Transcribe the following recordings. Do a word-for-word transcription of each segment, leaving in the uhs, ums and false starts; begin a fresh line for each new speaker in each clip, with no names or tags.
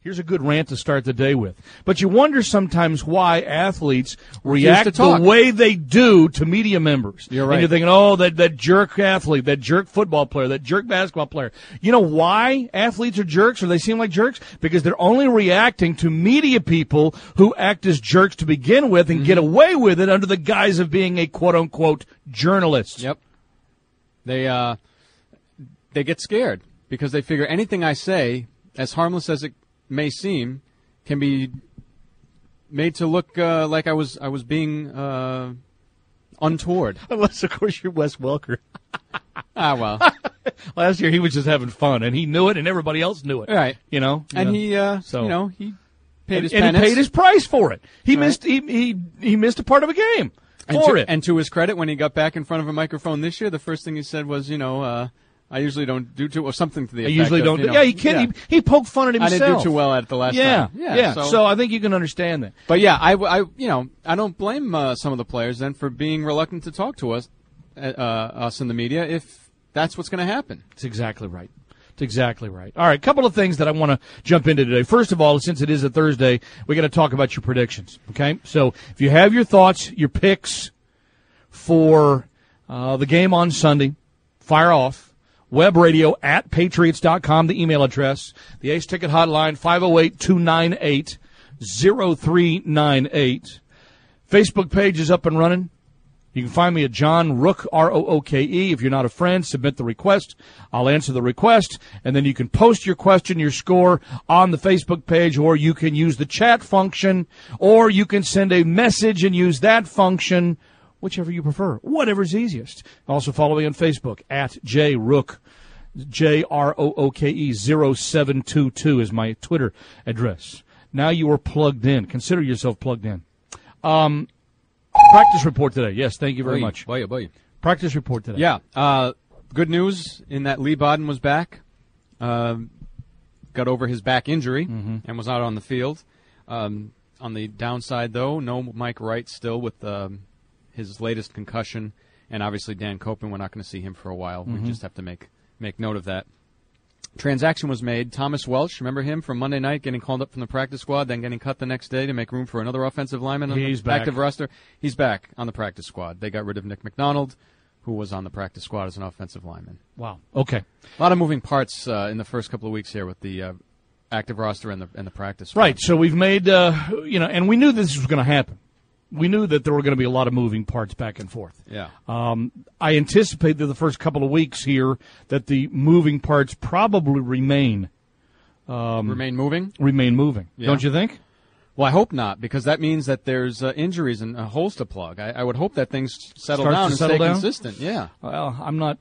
Here's a good rant to start the day with. But you wonder sometimes why athletes react the way they do to media members.
You're right.
And you're thinking, oh, that, that jerk athlete, that jerk football player, that jerk basketball player. You know why athletes are jerks or they seem like jerks? Because they're only reacting to media people who act as jerks to begin with and mm-hmm. get away with it under the guise of being a quote-unquote journalist.
Yep. They, uh, they get scared because they figure anything I say, as harmless as it may seem, can be made to look uh, like I was I was being uh, untoward.
Unless, of course, you're Wes Welker.
ah, well.
Last year he was just having fun, and he knew it, and everybody else knew it.
Right.
You know?
And
you know,
he, uh,
so.
you know, he paid
and,
his
and
penance.
he paid his price for it. He
right.
missed he, he he missed a part of a game
and
for
to,
it.
And to his credit, when he got back in front of a microphone this year, the first thing he said was, you know, uh, I usually don't do too, or something to the
I
effect
usually
of,
don't.
You
do,
know,
yeah, he can.
yeah.
He, he poked fun at himself.
I didn't do too well at it the last
yeah,
time. Yeah,
yeah.
So,
so I think you can understand that.
But yeah, I, I you know, I don't blame uh, some of the players then for being reluctant to talk to us, uh, us in the media, if that's what's going to happen.
That's exactly right. That's exactly right. All right, a couple of things that I want to jump into today. First of all, since it is a Thursday, we got to talk about your predictions. Okay, so if you have your thoughts, your picks for uh, the game on Sunday, fire off. Web radio at patriots dot com, the email address. The Ace Ticket hotline, five oh eight, two nine eight, oh three nine eight. Facebook page is up and running. You can find me at John Rook, R O O K E. If you're not a friend, submit the request. I'll answer the request, and then you can post your question, your score on the Facebook page, or you can use the chat function, or you can send a message and use that function, whichever you prefer, whatever's easiest. Also follow me on Facebook, at J Rook, J R O O K E zero seven two two is my Twitter address. Now you are plugged in. Consider yourself plugged in. Um, practice report today. Yes, thank you very
boy,
much.
Boy, boy.
Practice report today.
Yeah. Uh, good news in that Lee Bodden was back, uh, got over his back injury,
mm-hmm.
and was out on the field. Um, on the downside, though, no Mike Wright still with um, his latest concussion, and obviously Dan Copeland, we're not going to see him for a while.
Mm-hmm.
We just have to make make note of that. Transaction was made. Thomas Welch, remember him from Monday night, getting called up from the practice squad, then getting cut the next day to make room for another offensive lineman on
He's
the
back.
active roster. He's back on the practice squad. They got rid of Nick McDonald, who was on the practice squad as an offensive lineman.
Wow. Okay.
A lot of moving parts uh, in the first couple of weeks here with the uh, active roster and the and the practice squad.
Right. So we've made, uh, you know, and we knew this was going to happen. We knew that there were going to be a lot of moving parts back and forth.
Yeah.
Um, I anticipate that the first couple of weeks here that the moving parts probably remain. Um,
remain moving?
Remain moving.
Yeah.
Don't you think?
Well, I hope not, because that means that there's uh, injuries and uh, holes to plug. I, I would hope that things settle
Starts
down
to
and
settle
stay
down?
consistent. Yeah.
Well, I'm not.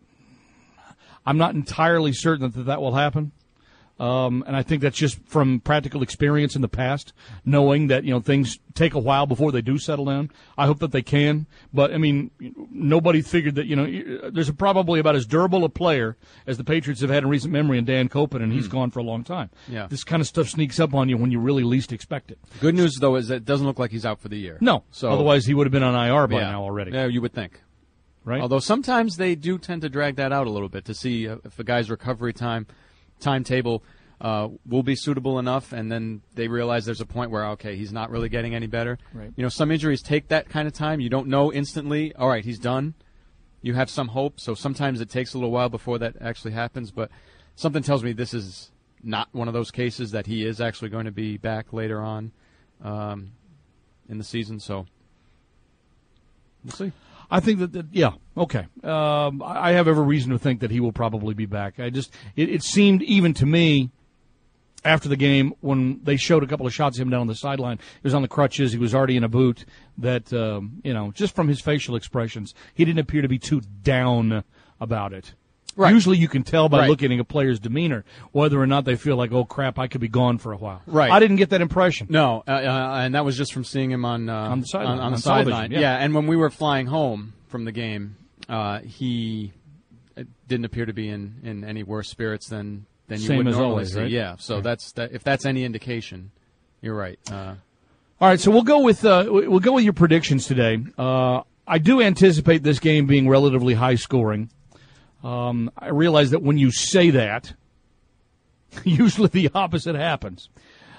I'm not entirely certain that that will happen. Um, and I think that's just from practical experience in the past, knowing that, you know, things take a while before they do settle down. I hope that they can. But, I mean, nobody figured that, you know, there's a probably about as durable a player as the Patriots have had in recent memory in Dan Copeland, and he's mm. gone for a long time.
Yeah.
This kind of stuff sneaks up on you when you really least expect it.
Good news, though, is that it doesn't look like he's out for the year.
No.
So,
otherwise, he would have been on I R by
yeah.
now already.
Yeah, you would think.
Right?
Although sometimes they do tend to drag that out a little bit to see if a guy's recovery time timetable uh, will be suitable enough, and then they realize there's a point where, okay, he's not really getting any better.
Right.
You know, some injuries take that kind of time. You don't know instantly, all right, he's done. You have some hope, so sometimes it takes a little while before that actually happens, but something tells me this is not one of those cases that he is actually going to be back later on um, in the season, so we'll see.
I think that, that yeah, okay. Um, I have every reason to think that he will probably be back. I just, it, it seemed even to me after the game when they showed a couple of shots of him down on the sideline, he was on the crutches, he was already in a boot, that, um, you know, just from his facial expressions, he didn't appear to be too down about it.
Right.
Usually you can tell by
right.
looking at a player's demeanor whether or not they feel like, oh, crap, I could be gone for a while.
Right.
I didn't get that impression.
No, uh, uh, and that was just from seeing him on, uh,
on the sideline.
On, on
on
the sideline.
Yeah.
yeah, and when we were flying home from the game, uh, he didn't appear to be in, in any worse spirits than, than you
Same
would
as
normally
always,
see.
right?
Yeah, so
right.
that's that, if that's any indication, you're right. Uh,
All right, so we'll go with uh, we'll go with your predictions today. Uh, I do anticipate this game being relatively high scoring. Um, I realize that when you say that, usually the opposite happens.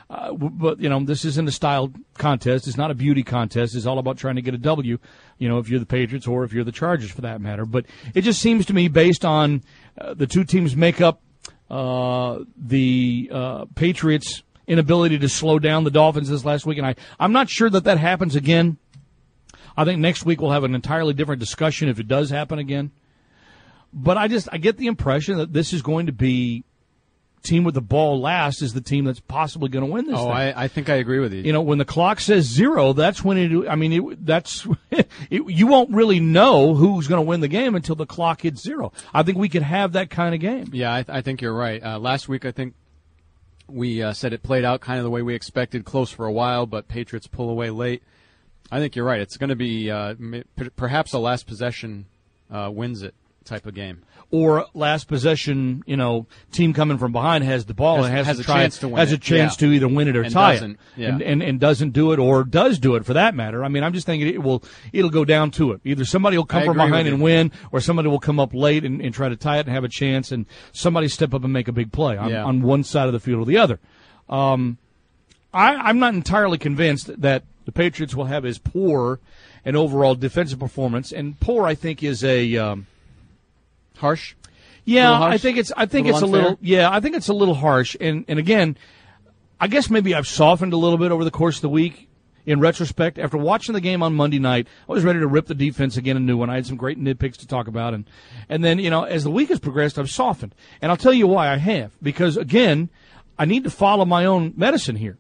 Uh, but, you know, this isn't a style contest. It's not a beauty contest. It's all about trying to get a W, you know, if you're the Patriots or if you're the Chargers for that matter. But it just seems to me, based on uh, the two teams' makeup, uh, the uh, Patriots' inability to slow down the Dolphins this last week, and I, I'm not sure that that happens again. I think next week we'll have an entirely different discussion if it does happen again. But I just I get the impression that this is going to be team with the ball last is the team that's possibly going to win this
oh,
thing.
I, I think I agree with you.
You know, when the clock says zero, that's when it, I mean, it, that's, it, you won't really know who's going to win the game until the clock hits zero. I think we could have that kind of game.
Yeah, I, I think you're right. Uh, last week, I think we uh, said it played out kind of the way we expected, close for a while, but Patriots pull away late. I think you're right. It's going to be uh, perhaps a last possession uh, wins it type of game.
Or last possession, you know, team coming from behind has the ball
has,
and has,
has
to
a
try
chance to win
has
it.
a chance
yeah.
to either win it or
and
tie
doesn't.
it,
Yeah.
and, and and doesn't do it or does do it for that matter. I mean, I'm just thinking it will it'll go down to it. Either somebody will come
I
from
agree
behind
with
and
you.
win, or somebody will come up late and, and try to tie it and have a chance, and somebody step up and make a big play on,
Yeah.
on one side of the field or the other. Um, I, I'm not entirely convinced that the Patriots will have as poor an overall defensive performance, and poor I think is a um,
Harsh?
Yeah,
Little harsh?
I think it's. I think
Little
it's a
unfair?
little. Yeah, I think it's a little harsh. And and again, I guess maybe I've softened a little bit over the course of the week. In retrospect, after watching the game on Monday night, I was ready to rip the defense again a new one. I had some great nitpicks to talk about, and and then you know as the week has progressed, I've softened. And I'll tell you why I have. Because again, I need to follow my own medicine here.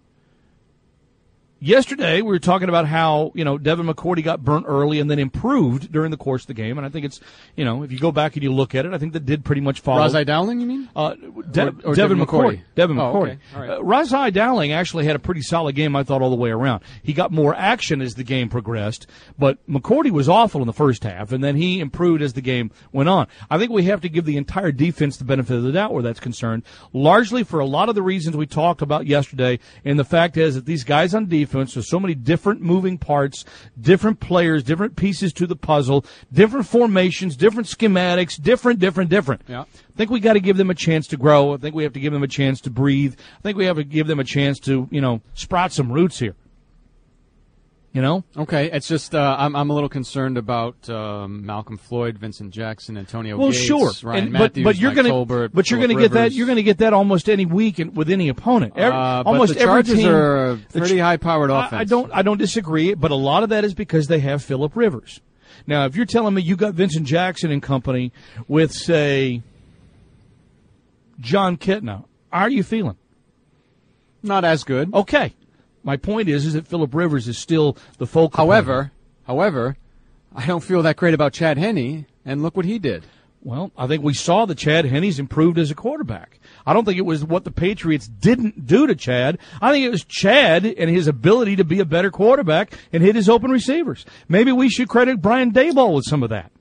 Yesterday, we were talking about how, you know, Devin McCourty got burnt early and then improved during the course of the game. And I think it's, you know, if you go back and you look at it, I think that did pretty much follow.
Razai Dowling, you mean?
Uh, De-
Or- or
Devin,
Devin
McCourty.
McCourty.
Devin
Oh,
McCourty.
okay. All right.
Uh, Razai Dowling actually had a pretty solid game, I thought, all the way around. He got more action as the game progressed, but McCourty was awful in the first half, and then he improved as the game went on. I think we have to give the entire defense the benefit of the doubt where that's concerned, largely for a lot of the reasons we talked about yesterday, and the fact is that these guys on defense, there's so many different moving parts, different players, different pieces to the puzzle, different formations, different schematics, different, different, different.
Yeah.
I think we got to give them a chance to grow. I think we have to give them a chance to breathe. I think we have to give them a chance to, you know, sprout some roots here. You know?
Okay, it's just uh, I'm I'm a little concerned about um, Malcolm Floyd, Vincent Jackson, Antonio
Well,
Gates,
sure,
Ryan
and,
Matthews,
but but you're
Mike
gonna
Tolbert,
but you're
Phillip
gonna get that
Rivers.
you're gonna get that almost any week in, with any opponent. Every,
Uh, but
almost
the
every
Chargers
team,
are a
the
pretty
Ch-
high-powered
I-
offense.
I don't I don't disagree, but a lot of that is because they have Phillip Rivers. Now, if you're telling me you got Vincent Jackson and company with, say, John Kitna, how are you feeling?
Not as good.
Okay. My point is, is that Phillip Rivers is still the focal point.
However, however, I don't feel that great about Chad Henne, and look what he did.
Well, I think we saw that Chad Henne's improved as a quarterback. I don't think it was what the Patriots didn't do to Chad. I think it was Chad and his ability to be a better quarterback and hit his open receivers. Maybe we should credit Brian Daboll with some of that.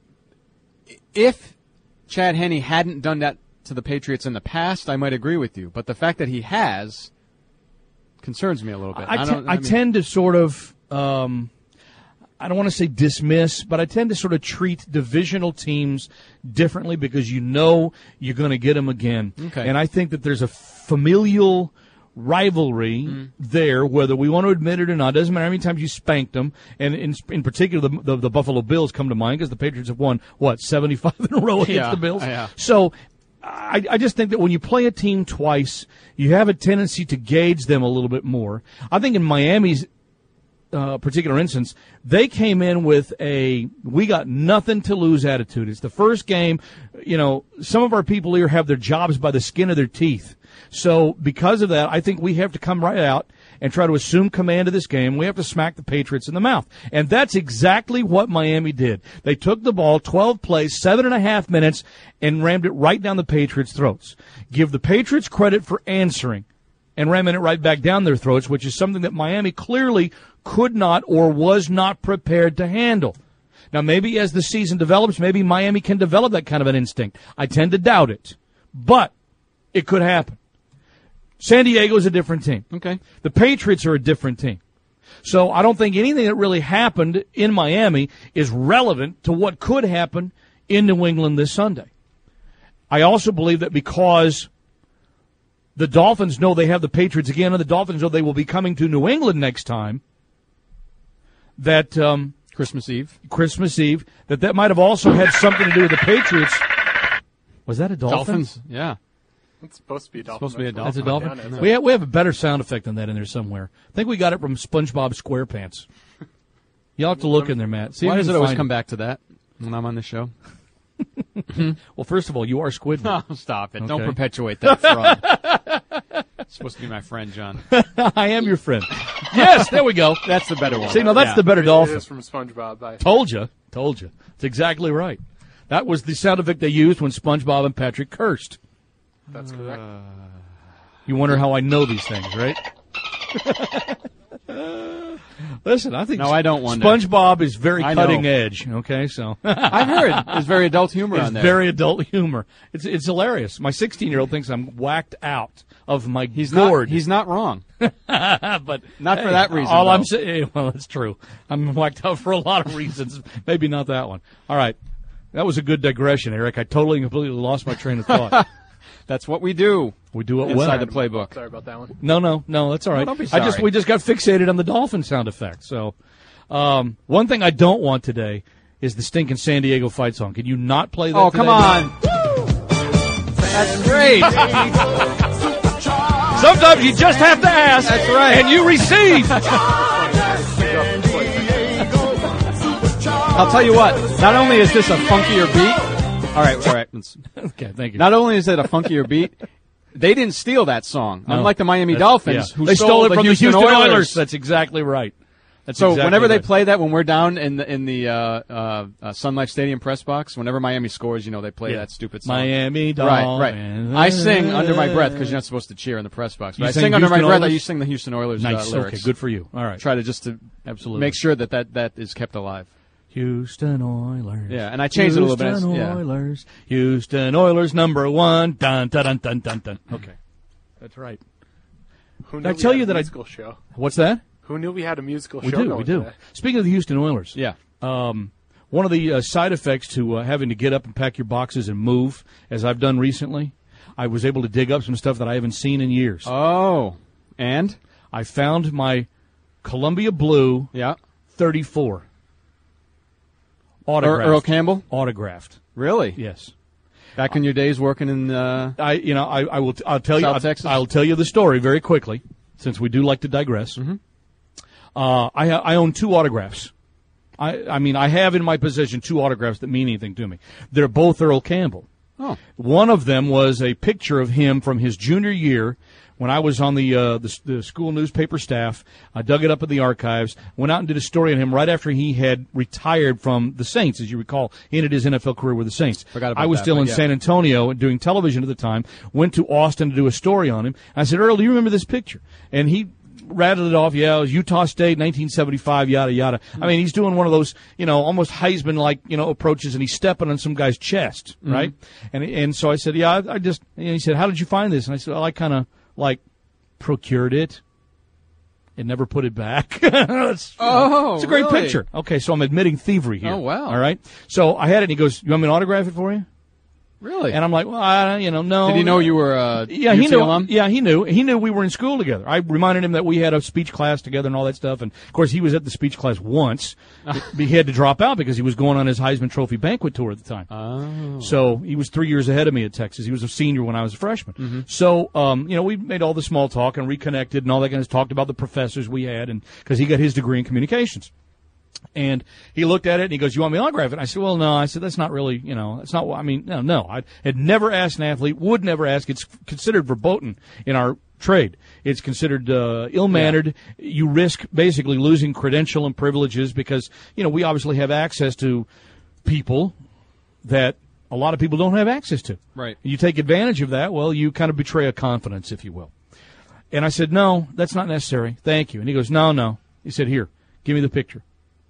If Chad Henne hadn't done that to the Patriots in the past, I might agree with you. But the fact that he has concerns me a little bit.
I,
I,
te-
don't,
I
I mean,
tend to sort of, um, I don't want to say dismiss, but I tend to sort of treat divisional teams differently because you know you're going to get them again.
Okay.
And I think that there's a familial rivalry
Mm.
there, whether we want to admit it or not. It doesn't matter how many times you spanked them. And in, in particular, the, the, the Buffalo Bills come to mind because the Patriots have won, what, seventy-five in a row against
Yeah,
the Bills?
yeah.
So I, I just think that when you play a team twice, you have a tendency to gauge them a little bit more. I think in Miami's uh, particular instance, they came in with a we got nothing to lose attitude. It's the first game. You know, some of our people here have their jobs by the skin of their teeth. So because of that, I think we have to come right out and try to assume command of this game. We have to smack the Patriots in the mouth. And that's exactly what Miami did. They took the ball, twelve plays, seven and a half minutes, and rammed it right down the Patriots' throats. Give the Patriots credit for answering and ramming it right back down their throats, which is something that Miami clearly could not or was not prepared to handle. Now, maybe as the season develops, maybe Miami can develop that kind of an instinct. I tend to doubt it, but it could happen. San Diego is a different team.
Okay.
The Patriots are a different team. So I don't think anything that really happened in Miami is relevant to what could happen in New England this Sunday. I also believe that because the Dolphins know they have the Patriots again, and the Dolphins know they will be coming to New England next time, that um,
Christmas Eve.
Christmas Eve, that that might have also had something to do with the Patriots. Was that a dolphin?
Dolphins, yeah.
It's supposed to be a dolphin.
Supposed to be a
That's a
dolphin.
dolphin?
Down,
We have, we have a better sound effect than that in there somewhere. I think we got it from SpongeBob SquarePants. You'll have to look in there, Matt. See
Why
if
does
you
it
can
always
find
come back to that when I'm on the show?
Well, first of all, you are Squidward.
Oh, stop it.
Okay.
Don't perpetuate that fraud. It's supposed to be my friend, John.
I am your friend. Yes, there we go.
That's the better one.
See, now that's
Yeah.
the better
It
dolphin.
is from SpongeBob. I,
Told you. Told you. It's exactly right. That was the sound effect they used when SpongeBob and Patrick cursed.
that's correct.
You wonder how I know these things, right? Listen, I think
No, I don't wonder.
SpongeBob is very
I
cutting
know.
edge. Okay, so
I've heard there's very adult humor
it's
on there.
very adult humor. It's it's hilarious. My sixteen-year-old thinks I'm whacked out of my
he's not.
gourd.
He's not wrong.
but
Not for
hey,
that reason,
All I'm
though.
saying, well, that's true. I'm whacked out for a lot of reasons. Maybe not that one. All right, that was a good digression, Eric. I totally and completely lost my train of thought.
That's what we do.
We do it
Inside
well.
the playbook.
Sorry about that one.
No, no, no. That's all right.
don't be
I just
sorry.
we just got fixated on the dolphin sound effect. So, um, one thing I don't want today is the stinking San Diego fight song. Can you not play that?
Oh,
today?
come on. That's great.
Sometimes you just have to ask.
That's right.
And you receive.
I'll tell you what. Not only is this a funkier beat. All right, all right. Let's,
Okay, thank you.
not only is it a funkier beat, they didn't steal that song.
No.
Unlike the Miami
That's-
Dolphins,
yeah.
who
they stole it from
Houston
the Houston Oilers.
Oilers.
That's exactly right. That's
So
exactly
whenever they
right.
play that, when we're down in the in the uh, uh, uh, Sun Life Stadium press box, whenever Miami scores, you know they play
Yeah.
that stupid song.
Miami
Right,
Dolphins.
right. I sing under my breath because you're not supposed to cheer in the press box. But
You
I
sing
sing under my
Houston
breath. I
Oilers?
you sing the Houston Oilers
Nice.
uh, lyrics.
Okay, good for you. All right.
Try to just to
Absolutely.
make sure that, that that is kept alive.
Houston Oilers.
Yeah, and I changed it a little bit.
Houston
Yeah.
Oilers. Houston Oilers number one. Dun dun dun dun dun dun. Okay, that's right.
Who
Did
knew
I
we
tell
had
you
a
that I-
musical show?
What's that?
Who knew we had a musical
We
show
do.
going
We do.
today?
Speaking of the Houston Oilers,
Yeah.
um, one of the uh, side effects to uh, having to get up and pack your boxes and move, as I've done recently, I was able to dig up some stuff that I haven't seen in years.
Oh, and
I found my Columbia Blue
yeah,
thirty-four.
Earl,
Autographed.
Earl Campbell.
Autographed.
Really?
Yes.
Back in your days working in. Uh,
I, you know, I, I will. I'll tell you.
South
I'll,
Texas?
I'll tell you the story very quickly, since we do like to digress.
Mm-hmm.
Uh, I, I own two autographs. I, I mean, I have in my possession two autographs that mean anything to me. They're both Earl Campbell.
oh,
One of them was a picture of him from his junior year when I was on the, uh, the the school newspaper staff. I dug it up in the archives, went out and did a story on him right after he had retired from the Saints. As you recall, he ended his N F L career with the Saints.
Forgot about
I was
that,
still
but
in
yeah.
San Antonio doing television at the time, went to Austin to do a story on him. I said, Earl, do you remember this picture? And he rattled it off. Yeah, it was Utah State, nineteen seventy-five, yada, yada. I mean, he's doing one of those, you know, almost Heisman-like, you know, approaches, and he's stepping on some guy's chest, right? And and so I said, yeah, I, I just, and he said, how did you find this? And I said, well, I kind of, like, procured it and never put it back. it's,
Oh,
it's a great
really?
picture. Okay, so I'm admitting thievery here.
Oh, wow.
All right? So I had it, and he goes, you want me to autograph it for you?
really?
And I'm like, well, I, you know, no.
Did he know you were uh,
Yeah,
U T
he knew.
alum?
Yeah, he knew. He knew we were in school together. I reminded him that we had a speech class together and all that stuff. And of course, he was at the speech class once. he had to drop out because he was going on his Heisman Trophy banquet tour at the time.
Oh.
So he was three years ahead of me at Texas. He was a senior when I was a freshman.
Mm-hmm.
So, um, you know, we made all the small talk and reconnected and all that kind of talked about the professors we had, and because he got his degree in communications. And he looked at it and he goes, you want me to autograph it? And I said, well, no. I said, that's not really, you know, that's not what, I mean, no, no. I had never asked an athlete, would never ask. It's considered verboten in our trade. It's considered uh, ill-mannered. You risk basically losing credential and privileges because, you know, we obviously have access to people that a lot of people don't have access to.
Right.
You take advantage of that, well, you kind of betray a confidence, if you will. And I said, no, that's not necessary. Thank you. And he goes, no, no. He said, here, give me the picture.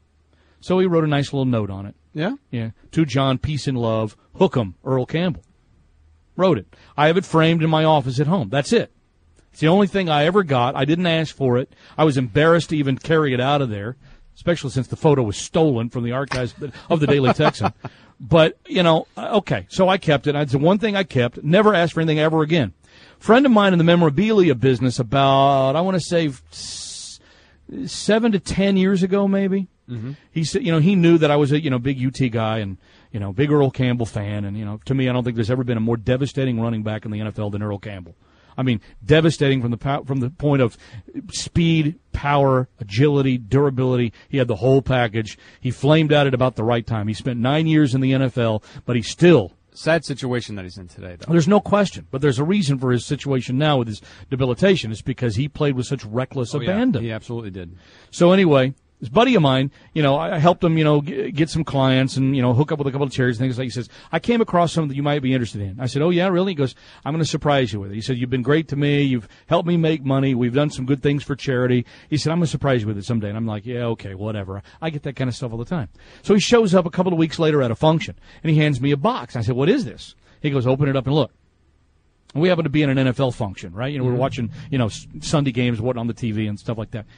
So he wrote a nice little note on it.
Yeah?
Yeah. To John, peace and love, hook 'em, Earl Campbell. Wrote it. I have it framed in my office at home. That's it. It's the only thing I ever got. I didn't ask for it. I was embarrassed to even carry it out of there, especially since the photo was stolen from the archives of the Daily Texan. But, you know, okay, so I kept it. It's the one thing I kept. Never asked for anything ever again. Friend of mine in the memorabilia business about, I want to say, s- seven to ten years ago, maybe. Mm-hmm. He said, you know, he knew that I was a, you know, big U T guy and, you know, big Earl Campbell fan. And, you know, to me, I don't think there's ever been a more devastating running back in the N F L than Earl Campbell. I mean, devastating from the pow- from the point of speed, power, agility, durability. He had the whole package. He flamed out at about the right time. He spent nine years in the N F L, but he still.
Sad situation that he's in today, though.
There's no question, but there's a reason for his situation now with his debilitation. It's because he played with such reckless
oh,
abandon.
Yeah, he absolutely did.
So anyway, this buddy of mine, you know, I helped him, you know, g- get some clients and, you know, hook up with a couple of charities and things like that. He says, I came across something that you might be interested in. I said, oh, yeah, really? He goes, I'm going to surprise you with it. He said, you've been great to me. You've helped me make money. We've done some good things for charity. He said, I'm going to surprise you with it someday. And I'm like, yeah, okay, whatever. I get that kind of stuff all the time. So he shows up a couple of weeks later at a function, and he hands me a box. I said, what is this? He goes, open it up and look. And we happen to be in an N F L function, right? You know, mm-hmm. we're watching, you know, Sunday games, what on the T V and stuff like that.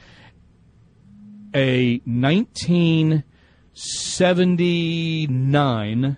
A nineteen seventy-nine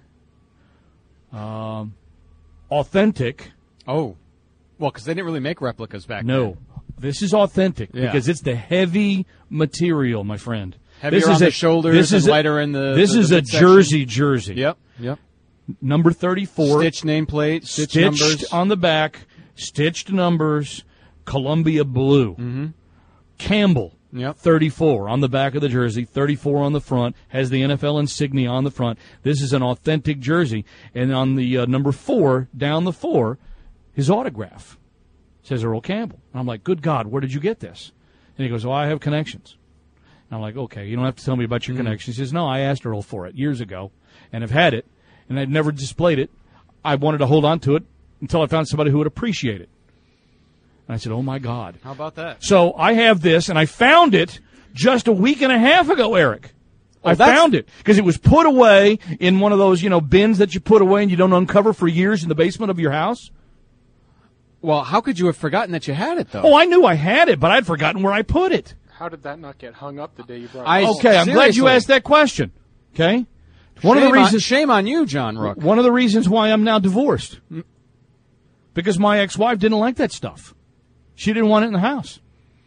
um, authentic.
Oh, well, because they didn't really make replicas back
no,
then.
No, this is authentic
yeah.
because it's the heavy material, my friend.
Heavier
this
on
is
the
a,
shoulders
this
and
is a,
lighter in the
This
the,
is
the
a
midsection.
jersey jersey.
Yep, yep.
Number thirty-four.
Stitched nameplate, stitched,
stitched
numbers.
on the back, stitched numbers, Columbia blue.
Mm-hmm.
Campbell.
Yep.
thirty-four on the back of the jersey, thirty-four on the front, has the N F L insignia on the front. This is an authentic jersey. And on the uh, number four, down the four, his autograph says Earl Campbell. And I'm like, good God, where did you get this? And he goes, oh, I have connections. And I'm like, okay, you don't have to tell me about your mm. connections. He says, no, I asked Earl for it years ago and have had it, and I've never displayed it. I wanted to hold on to it until I found somebody who would appreciate it. And I said, oh, my God.
How about that?
So I have this, and I found it just a week and a half ago, Eric.
Oh,
I
that's...
found it because it was put away in one of those, you know, bins that you put away and you don't uncover for years in the basement of your house.
Well, how could you have forgotten that you had it, though?
Oh, I knew I had it, but I'd forgotten where I put it.
How did that not get hung up the day you brought it
I,
home?
Okay, I'm
seriously.
glad you asked that question. Okay? One
shame
of the reasons
on, shame on you, John Rook.
One of the reasons why I'm now divorced. Because my ex-wife didn't like that stuff. She didn't want it in the house.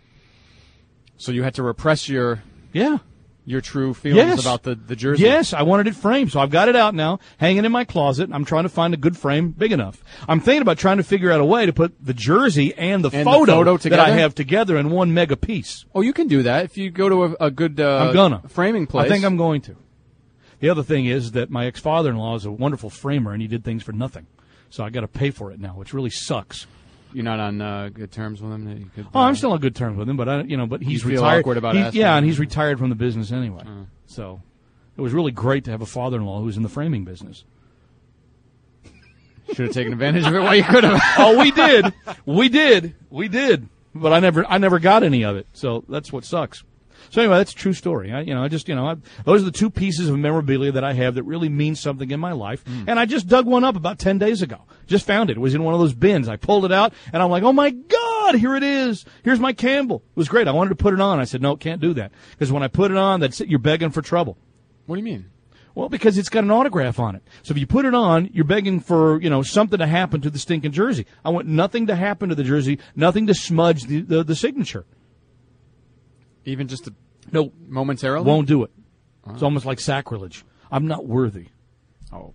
So you had to repress your
yeah
your true feelings
yes.
about the, the jersey.
Yes, I wanted it framed, so I've got it out now, hanging in my closet. I'm trying to find a good frame big enough. I'm thinking about trying to figure out a way to put the jersey and the,
and
photo,
the photo
that I
together?
have together in one mega piece.
Oh, you can do that if you go to a, a good uh,
I'm gonna.
framing place.
I think I'm going to. The other thing is that my ex-father-in-law is a wonderful framer, and he did things for nothing. So I got to pay for it now, which really sucks.
You're not on uh, good terms with him? That you could,
Oh,
uh,
I'm still on good terms with him, but I, you know, but he's
you feel
retired.
awkward about
He-
asking
yeah,
him.
and he's retired from the business anyway.
Uh.
So it was really great to have a father-in-law who's in the framing business.
Should have taken advantage of it while you could have.
Oh, we did, we did, we did, but I never, I never got any of it. So that's what sucks. So anyway, that's a true story. I, you know, I just, you know, I, those are the two pieces of memorabilia that I have that really mean something in my life. Mm. And I just dug one up about ten days ago. Just found it. It was in one of those bins. I pulled it out, and I'm like, oh, my God, here it is. Here's my Campbell. It was great. I wanted to put it on. I said, no, can't do that. Because when I put it on, that's it. You're begging for trouble.
What do you mean?
Well, because it's got an autograph on it. So if you put it on, you're begging for, you know, something to happen to the stinking jersey. I want nothing to happen to the jersey, nothing to smudge the, the, the signature.
Even just a...
No,
momentarily?
Won't do it.
Oh.
It's almost like sacrilege. I'm not worthy.
Oh,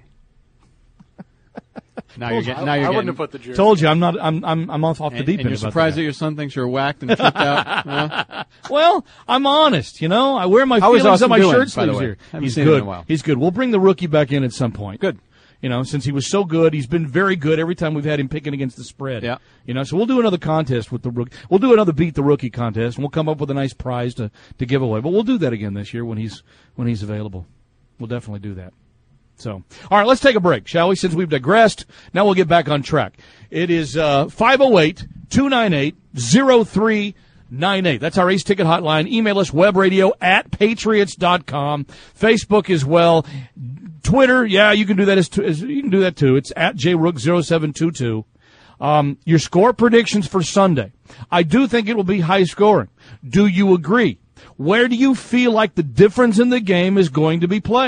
boy. now you're getting. Now
I,
you're
I
getting,
wouldn't have put the jersey.
Told you, I'm not. I'm. I'm. I'm off off the
and,
deep
and
end.
you're
about
surprised
that.
that your son thinks you're whacked and tripped out. Huh?
Well, I'm honest. You know, I wear my
How is
feelings on
Austin
my
doing,
shirt
by the
sleeves
way?
here.
Haven't
He's
seen him
good.
in a while.
He's good. We'll bring the rookie back in at some point.
Good.
You know, since he was so good, he's been very good every time we've had him picking against the spread.
Yeah.
You know, so we'll do another contest with the rookie. We'll do another beat the rookie contest, and we'll come up with a nice prize to, to give away. But we'll do that again this year when he's when he's available. We'll definitely do that. So, all right, let's take a break, shall we? Since we've digressed, now we'll get back on track. It is uh, five oh eight, two nine eight, oh three nine eight. That's our Ace Ticket hotline. Email us, webradio at patriots dot com. Facebook as well. Twitter, yeah, you can do that as, t- as you can do that too. It's at j rook zero seven two two. Um, your score predictions for Sunday. I do think it will be high scoring. Do you agree? Where do you feel like the difference in the game is going to be played?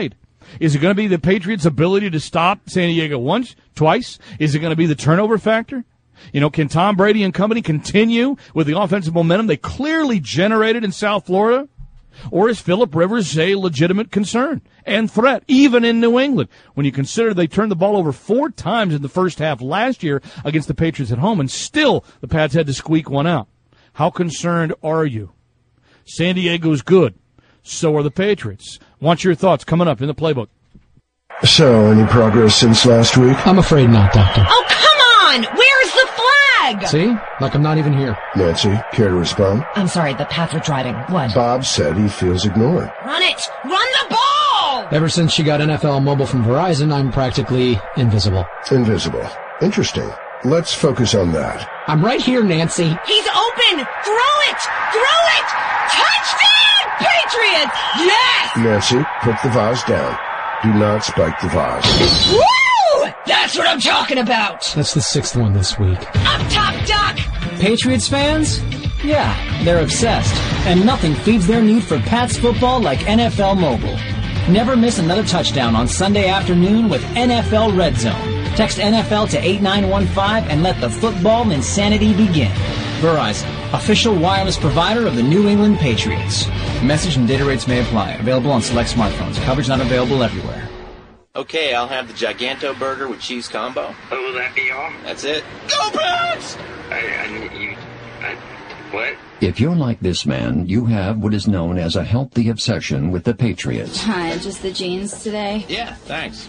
Is it going to be the Patriots' ability to stop San Diego once, twice? Is it going to be the turnover factor? You know, can Tom Brady and company continue with the offensive momentum they clearly generated in South Florida? Or is Phillip Rivers a legitimate concern and threat, even in New England? When you consider they turned the ball over four times in the first half last year against the Patriots at home, and still the Pats had to squeak one out. How concerned are you? San Diego's good. So are the Patriots. Want your thoughts coming up in the playbook.
So, any progress since last week?
I'm afraid not, Doctor.
Oh, come on! Where's the flag?
See? Like I'm not even here.
Nancy, care to respond?
I'm sorry, the Pats are driving. What?
Bob said he feels ignored.
Run it! Run the ball!
Ever since she got N F L Mobile from Verizon, I'm practically invisible.
Invisible. Interesting. Let's focus on that.
I'm right here, Nancy.
He's open! Throw it! Throw it! Touchdown! Patriots! Yes!
Nancy, put the vase down. Do not spike the vase.
Woo! That's what I'm talking about!
That's the sixth one this week.
Up top, Doc!
Patriots fans? Yeah, they're obsessed. And nothing feeds their need for Pats football like N F L Mobile. Never miss another touchdown on Sunday afternoon with N F L Red Zone. Text N F L to eight nine one five and let the football insanity begin. Verizon, official wireless provider of the New England Patriots. Message and data rates may apply. Available on select smartphones. Coverage not available everywhere.
Okay, I'll have the Giganto burger with cheese combo.
Oh, will that be all?
That's it. Go Pats!
I, I, you, I, what?
If you're like this man, you have what is known as a healthy obsession with the Patriots.
Hi, just the jeans today?
Yeah, thanks.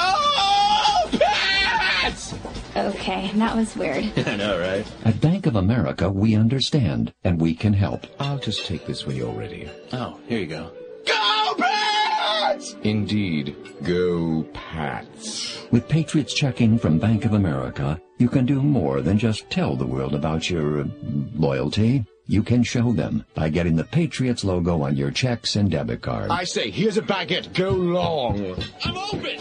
Go Pats!
Okay, that was weird.
I know, right?
At Bank of America, we understand, and we can help.
I'll just take this when you're ready.
Oh, here you go.
Go Pats! Indeed, go Pats.
With Patriots Checking from Bank of America, you can do more than just tell the world about your uh, loyalty. You can show them by getting the Patriots logo on your checks and debit cards.
I say, here's a baguette. Go long.
I'm open!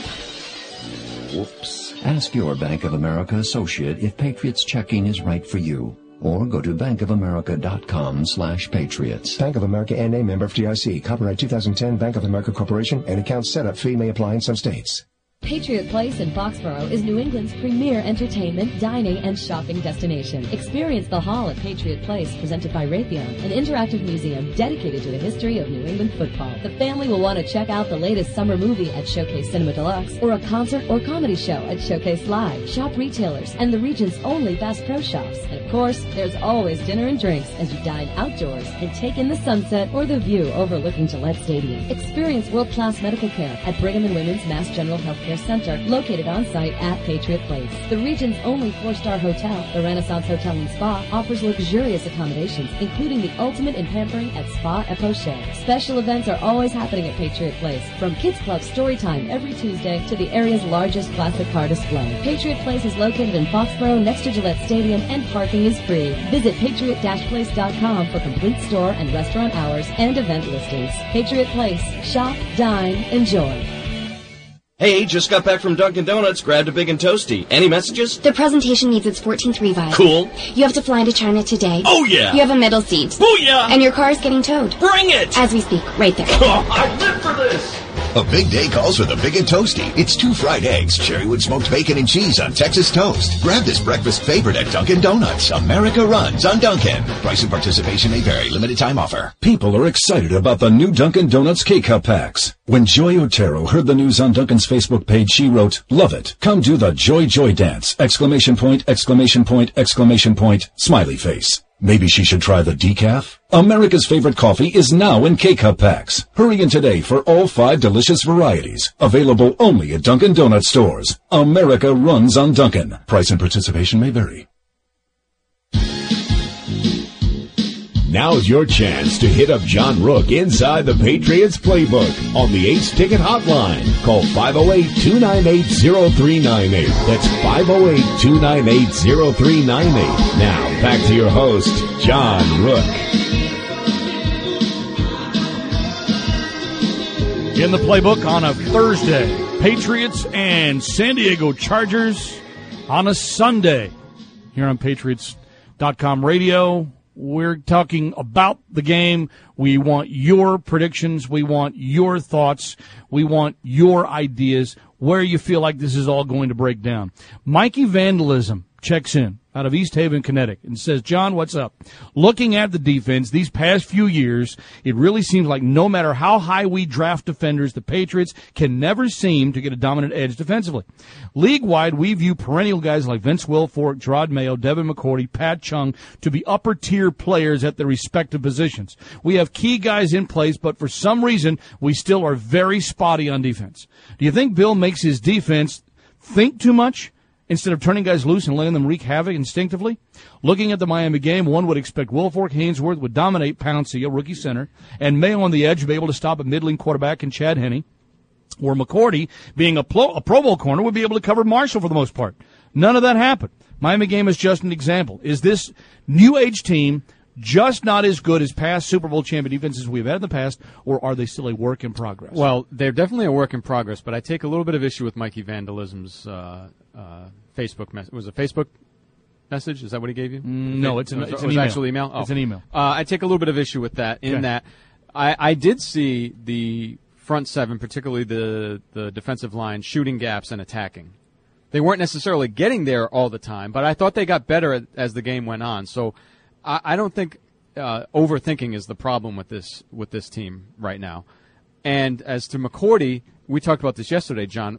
Whoops.
Ask your Bank of America associate if Patriots Checking is right for you. Or go to bankofamerica.com slash patriots.
Bank of America N A member F D I C. Copyright two thousand ten Bank of America Corporation. And account setup fee may apply in some states.
Patriot Place in Foxborough is New England's premier entertainment, dining, and shopping destination. Experience the Hall at Patriot Place, presented by Raytheon, an interactive museum dedicated to the history of New England football. The family will want to check out the latest summer movie at Showcase Cinema Deluxe, or a concert or comedy show at Showcase Live. Shop retailers and the region's only Bass Pro Shops. And of course, there's always dinner and drinks as you dine outdoors and take in the sunset or the view overlooking Gillette Stadium. Experience world-class medical care at Brigham and Women's Mass General Healthcare Center, located on site at Patriot Place. The region's only four-star hotel, the Renaissance Hotel and Spa, offers luxurious accommodations, including the ultimate in pampering at Spa et Poche. Special events are always happening at Patriot Place, from Kids Club Story Time every Tuesday to the area's largest classic car display. Patriot Place is located in Foxborough next to Gillette Stadium, and parking is free. Visit patriot dash place dot com for complete store and restaurant hours and event listings. Patriot Place. Shop, dine, enjoy.
Hey, just got back from Dunkin' Donuts, grabbed a Big and Toasty. Any messages?
The presentation needs its fourteenth revive.
Cool.
You have to fly to China today.
Oh, yeah.
You have a middle seat.
Booyah!
And your car is getting towed.
Bring it!
As we speak, right there.
Oh, I live for this!
A big day calls for the Big and Toasty. It's two fried eggs, cherrywood smoked bacon, and cheese on Texas toast. Grab this breakfast favorite at Dunkin' Donuts. America runs on Dunkin'. Price and participation may vary. Limited time offer.
People are excited about the new Dunkin' Donuts K-Cup packs. When Joy Otero heard the news on Dunkin's Facebook page, she wrote, "Love it. Come do the Joy Joy dance!" Exclamation point, exclamation point, exclamation point, smiley face. Maybe she should try the decaf? America's favorite coffee is now in K-Cup packs. Hurry in today for all five delicious varieties. Available only at Dunkin' Donuts stores. America runs on Dunkin'. Price and participation may vary.
Now's your chance to hit up John Rook inside the Patriots playbook on the Ace Ticket Hotline. Call five oh eight, two nine eight, oh three nine eight. That's five oh eight, two nine eight, oh three nine eight. Now, back to your host, John Rook.
In the playbook on a Thursday, Patriots and San Diego Chargers on a Sunday. Here on Patriots dot com radio. We're talking about the game. We want your predictions. We want your thoughts. We want your ideas, where you feel like this is all going to break down. Mikey Vandalism checks in out of East Haven, Connecticut, and says, John, what's up? Looking at the defense these past few years, it really seems like no matter how high we draft defenders, the Patriots can never seem to get a dominant edge defensively. League-wide, we view perennial guys like Vince Wilfork, Gerard Mayo, Devin McCourty, Pat Chung to be upper-tier players at their respective positions. We have key guys in place, but for some reason, we still are very spotty on defense. Do you think Bill makes his defense think too much instead of turning guys loose and letting them wreak havoc instinctively? Looking at the Miami game, one would expect Wilfork, Hainsworth would dominate Pouncey, a rookie center, and Mayo on the edge would be able to stop a middling quarterback in Chad Henne, or McCourty, being a, Pro, a Pro Bowl corner, would be able to cover Marshall for the most part. None of that happened. Miami game is just an example. Is this new age team just not as good as past Super Bowl champion defenses we've had in the past, or are they still a work in progress?
Well, they're definitely a work in progress, but I take a little bit of issue with Mikey Vandalism's uh, uh, Facebook message. Was it a Facebook message? Is that what he gave you?
Mm, no, it's an,
it was,
it's
it
an
was
email.
actual email. Oh.
It's an email.
Uh, I take a little bit of issue with that in
okay.
that I, I did see the front seven, particularly the, the defensive line, shooting gaps and attacking. They weren't necessarily getting there all the time, but I thought they got better as the game went on. So I, I don't think uh, overthinking is the problem with this with this team right now. And as to McCourty, we talked about this yesterday, John.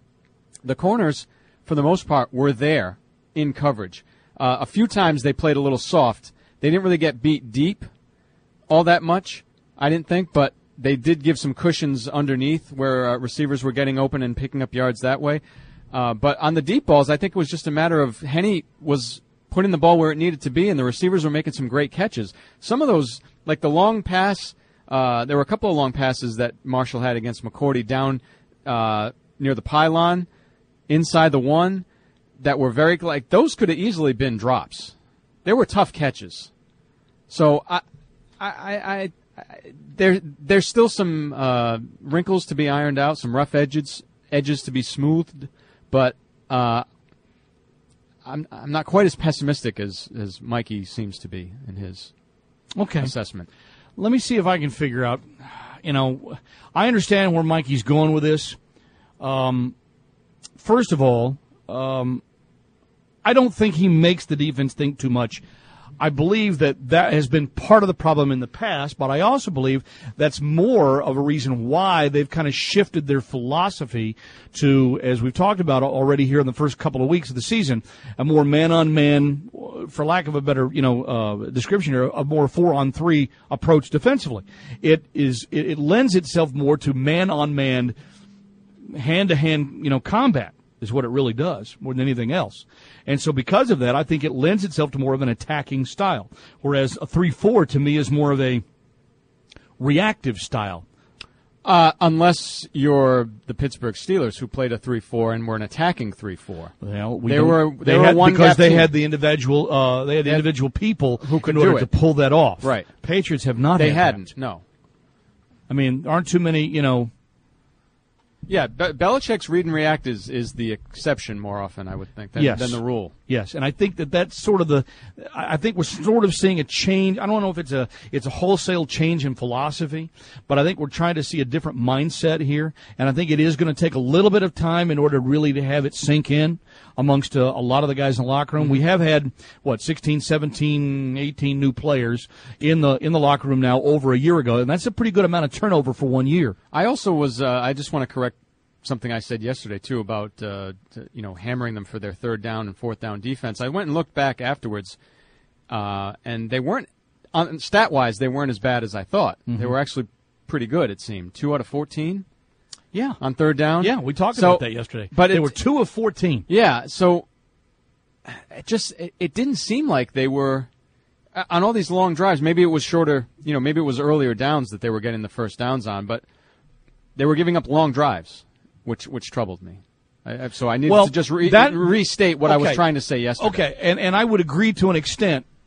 The corners, for the most part, were there in coverage. Uh, a few times they played a little soft. They didn't really get beat deep all that much, I didn't think, but they did give some cushions underneath where uh, receivers were getting open and picking up yards that way. Uh, but on the deep balls, I think it was just a matter of Henne was putting the ball where it needed to be, and the receivers were making some great catches. Some of those, like the long pass, uh, there were a couple of long passes that Marshall had against McCourty down uh, near the pylon, inside the one, that were very, like, those could have easily been drops. They were tough catches. So I, I, I, I there, there's still some uh, wrinkles to be ironed out, some rough edges, edges to be smoothed. But uh, I'm I'm not quite as pessimistic as, as Mikey seems to be in his
okay.
assessment.
Let me see if I can figure out. You know, I understand where Mikey's going with this. Um, first of all, um, I don't think he makes the defense think too much. I believe that that has been part of the problem in the past, but I also believe that's more of a reason why they've kind of shifted their philosophy to, as we've talked about already here in the first couple of weeks of the season, a more man-on-man, for lack of a better, you know, uh, description here, a more four-on-three approach defensively. It is, it, it lends itself more to man-on-man, hand-to-hand, you know, combat. Is what it really does, more than anything else. And so because of that, I think it lends itself to more of an attacking style, whereas a three four to me is more of a reactive style.
Uh, unless you're the Pittsburgh Steelers, who played a three four and were an attacking three four.
Well, we
they were they,
they
were
had,
one
because they
team.
had the individual uh, they had the individual people
who could
in order
do
to
it.
pull that off.
Right.
Patriots have not.
They
had
hadn't.
that.
No.
I mean, aren't too many, you know.
Yeah, Be- Belichick's read and react is, is the exception more often, I would think, than,
yes.
than the rule.
Yes, and I think that that's sort of the. I think we're sort of seeing a change. I don't know if it's a it's a wholesale change in philosophy, but I think we're trying to see a different mindset here, and I think it is going to take a little bit of time in order really to have it sink in amongst a, a lot of the guys in the locker room. Mm-hmm. We have had what sixteen, seventeen, eighteen new players in the in the locker room now over a year ago, and that's a pretty good amount of turnover for one year.
I also was. Uh, I just want to correct something I said yesterday too about uh, to, you know hammering them for their third down and fourth down defense. I went and looked back afterwards, uh, and they weren't on, stat wise they weren't as bad as I thought. Mm-hmm. They were actually pretty good. It seemed two out of fourteen.
Yeah,
on third down.
Yeah, we talked
so,
about that yesterday.
But
they
it,
were two of fourteen.
Yeah, so it just it, it didn't seem like they were on all these long drives. Maybe it was shorter. You know, maybe it was earlier downs that they were getting the first downs on, but they were giving up long drives. Which which troubled me. I, so I needed
well,
to just re-
that,
restate what
okay.
I was trying to say yesterday.
Okay, and, and I would agree to an extent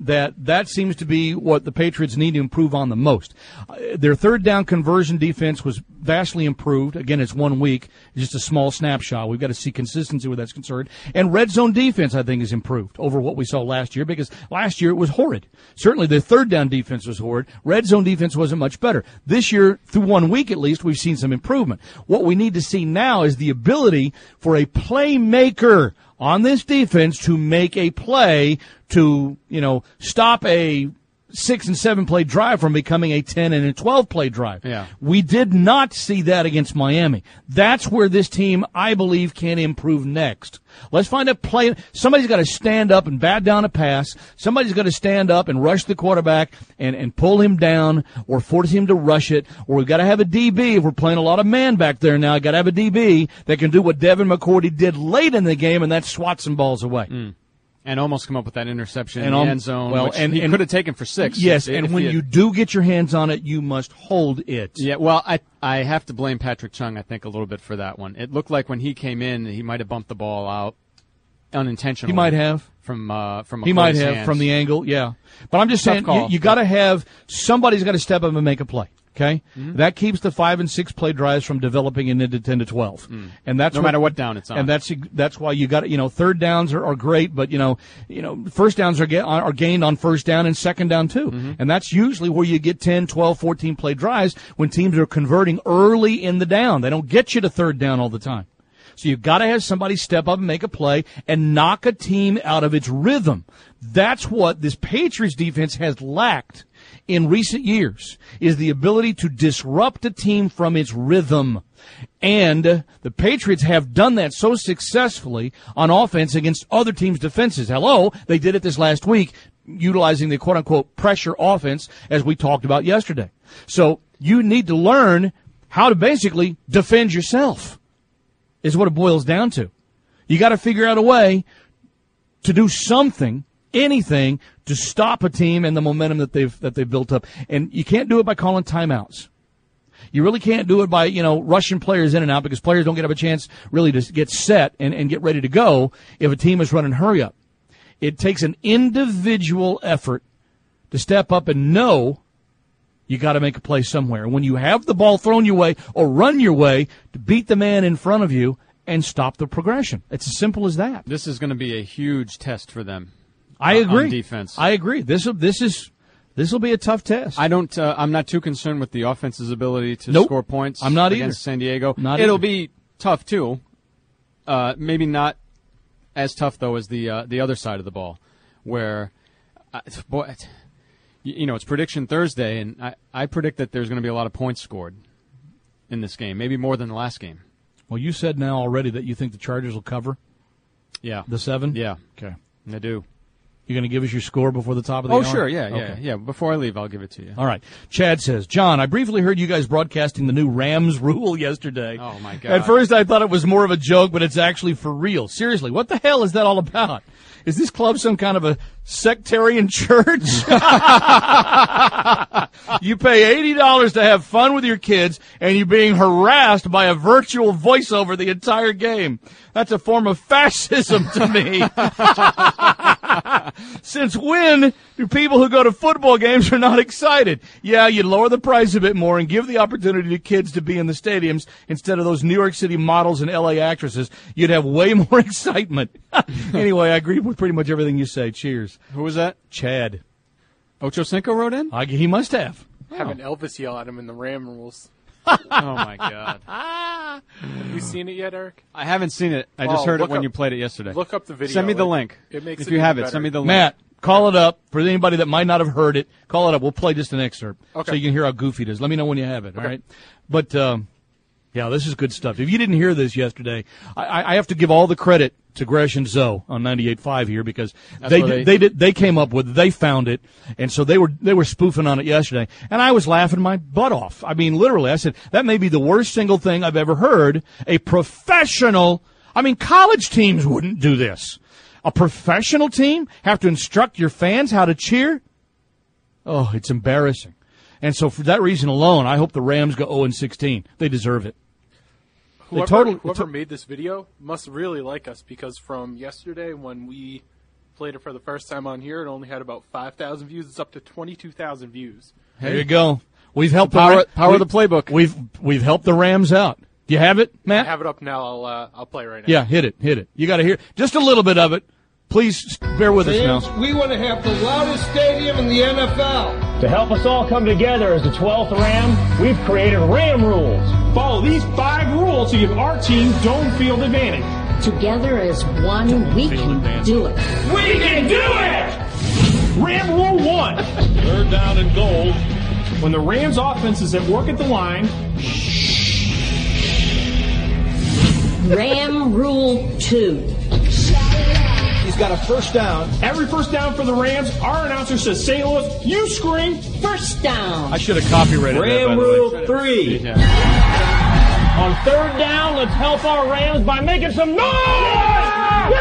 that that seems to be what the Patriots need to improve on the most. Uh, their third down conversion defense was vastly improved. Again, it's one week, just a small snapshot. We've got to see consistency where that's concerned. And red zone defense, I think, is improved over what we saw last year, because last year it was horrid. Certainly the third down defense was horrid. Red zone defense wasn't much better. This year, through one week at least, we've seen some improvement. What we need to see now is the ability for a playmaker on this defense to make a play to, you know, stop a six and seven play drive from becoming a ten and a twelve play drive.
Yeah.
We did not see that against Miami. That's where this team, I believe, can improve next. Let's find a play. Somebody's got to stand up and bat down a pass. Somebody's got to stand up and rush the quarterback and, and pull him down or force him to rush it. Or we've got to have a D B. If we're playing a lot of man back there now, got to have a D B that can do what Devin McCourty did late in the game, and that's swat some balls away.
Mm. And almost come up with that interception
and
in the
um,
end zone,
well,
which
and,
he
and,
could have taken for six.
Yes,
if,
and
if
when
had,
you do get your hands on it, you must hold it.
Yeah, well, I I have to blame Patrick Chung, I think, a little bit for that one. It looked like when he came in, he might have bumped the ball out unintentionally.
He might have.
From uh, from
He might
McCoy's
have
hands.
from the angle, yeah. But I'm just
Tough
saying,
call.
you, you got to have, somebody's got to step up and make a play. Okay,
mm-hmm.
That keeps the five and six play drives from developing into ten to twelve,
mm.
and that's
no
what,
matter what down it's on.
And that's that's why you got, you know, third downs are, are great, but you know, you know, first downs are get, are gained on first down and second down too,
mm-hmm.
and that's usually where you get ten, twelve, fourteen play drives when teams are converting early in the down. They don't get you to third down all the time. So you've got to have somebody step up and make a play and knock a team out of its rhythm. That's what this Patriots defense has lacked in recent years, is the ability to disrupt a team from its rhythm. And the Patriots have done that so successfully on offense against other teams' defenses. Hello, they did it this last week, utilizing the quote-unquote pressure offense, as we talked about yesterday. So you need to learn how to basically defend yourself, is what it boils down to. You got to figure out a way to do something, anything, to stop a team and the momentum that they've that they've built up. And you can't do it by calling timeouts. You really can't do it by, you know, rushing players in and out, because players don't get a chance really to get set and, and get ready to go if a team is running hurry up. It takes an individual effort to step up and know you got to make a play somewhere. When you have the ball thrown your way or run your way, to beat the man in front of you and stop the progression. It's as simple as that.
This is going to be a huge test for them.
I
uh,
agree.
On defense.
I agree. This this is this will be a tough test.
I don't. Uh, I'm not too concerned with the offense's ability to
nope.
score points.
I'm not
against
either.
San Diego.
Not
It'll
either.
be tough too. Uh, maybe not as tough though as the uh, the other side of the ball, where, uh, boy, you, you know, it's prediction Thursday, and I, I predict that there's going to be a lot of points scored in this game, maybe more than the last game.
Well, you said now already that you think the Chargers will cover.
Yeah,
the seven.
Yeah,
okay,
I do.
You're going to give us your score before the top of the
oh,
hour?
Oh, sure, yeah, yeah,
okay.
yeah. Before I leave, I'll give it to you.
All right. Chad says, John, I briefly heard you guys broadcasting the new Rams rule yesterday.
Oh, my God.
At first, I thought it was more of a joke, but it's actually for real. Seriously, what the hell is that all about? Is this club some kind of a sectarian church? You pay eighty dollars to have fun with your kids, and you're being harassed by a virtual voiceover the entire game. That's a form of fascism to me. Since when do people who go to football games are not excited? Yeah, you'd lower the price a bit more and give the opportunity to kids to be in the stadiums instead of those New York City models and L A actresses. You'd have way more excitement. Anyway, I agree with pretty much everything you say. Cheers.
Who was that?
Chad.
Ocho Cinco wrote in?
I, he must have.
Having oh. Elvis yell at him in the Ram rules.
Oh, my God.
Have you seen it yet, Eric?
I haven't seen it. I just
oh,
heard it when
up,
you played it yesterday.
Look up the video.
Send me the
it,
link.
It makes
if
it
you have
better.
it, send me the link.
Matt, call it up. For anybody that might not have heard it, call it up. We'll play just an excerpt
okay.
so you can hear how goofy it is. Let me know when you have it, all
okay.
right? But, um, yeah, this is good stuff. If you didn't hear this yesterday, I, I have to give all the credit to Gresh and Zoe on ninety-eight point five here, because they,
they
they did they came up with it, they found it, and so they were they were spoofing on it yesterday, and I was laughing my butt off. I mean, literally, I said that may be the worst single thing I've ever heard. A professional, I mean, college teams wouldn't do this. A professional team have to instruct your fans how to cheer? Oh, it's embarrassing. And so for that reason alone, I hope the Rams go oh and sixteen. They deserve it.
Whoever,
totally,
whoever
to-
made this video must really like us, because from yesterday when we played it for the first time on here. It only had about five thousand views. It's up to twenty-two thousand views.
There you go. We've helped
the power,
the,
power
we,
of the playbook.
We've we've helped the Rams out. Do you have it, Matt?
I have it up now. I'll uh, I'll play right now.
Yeah, hit it, hit it. You got to hear just a little bit of it. Please bear with
Fans,
us now.
We want to have the loudest stadium in the N F L.
To help us all come together as the twelfth Ram, we've created Ram Rules.
Follow these five rules to give our team dome field advantage.
Together as one, we can do it.
We can do it! Ram Rule one. Third down and goal. When the Rams offense is at work at the line,
Ram Rule two.
He's got a first down. Every first down for the Rams, our announcer says, Saint Louis, you scream
first down.
I should have copyrighted
Ram
that, by the
Rule
way.
three.
Yeah.
On third down, let's help our Rams by making some noise! Yeah!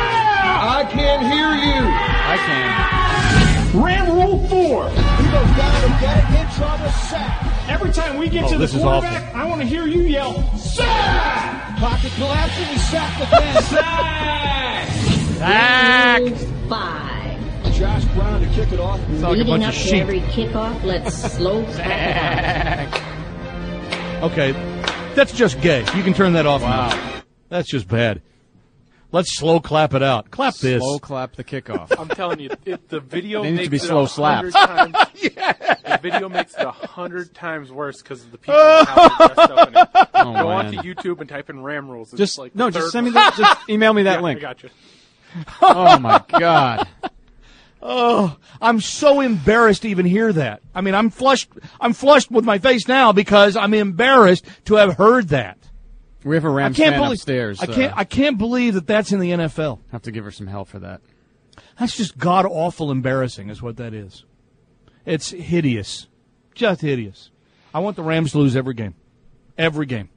I can't hear you.
I can.
Ram Rule four.
He goes down to get it. Hits on the sack.
Every time we get
Oh,
to the
this is
quarterback, I want to hear you yell, sack!
Pocket collapsing. He sacked again.
Sack!
Sack!
Rule five.
Josh Brown to kick it off.
It's like a
Leading
bunch
up
of
to
sheep.
every kickoff, let's slow clap it out.
Okay, that's just gay. You can turn that off
Wow.
now. That's just bad. Let's slow clap it out. Clap this.
Slow clap the kickoff.
I'm telling you, it, the video
They need
makes
to be
it
slow
a hundred
slaps.
times. The video makes it a hundred times worse because of the people and how they're dressed up in it.
Oh,
Go
man.
onto YouTube and type in Ram Rules. It's
Just
like
no,
the
just
third
send me
one.
that. Just email me that
Yeah,
link.
I got you.
Oh my God.
Oh, I'm so embarrassed to even hear that. I mean, I'm flushed. I'm flushed with my face now because I'm embarrassed to have heard that.
We have a
I
Rams
can't
fan
believe.
upstairs.
I can't.
uh,
I can't believe that that's in the N F L.
have to give her some help for that.
That's just god awful embarrassing, is what that is. It's hideous, just hideous. I want the Rams to lose every game, every game,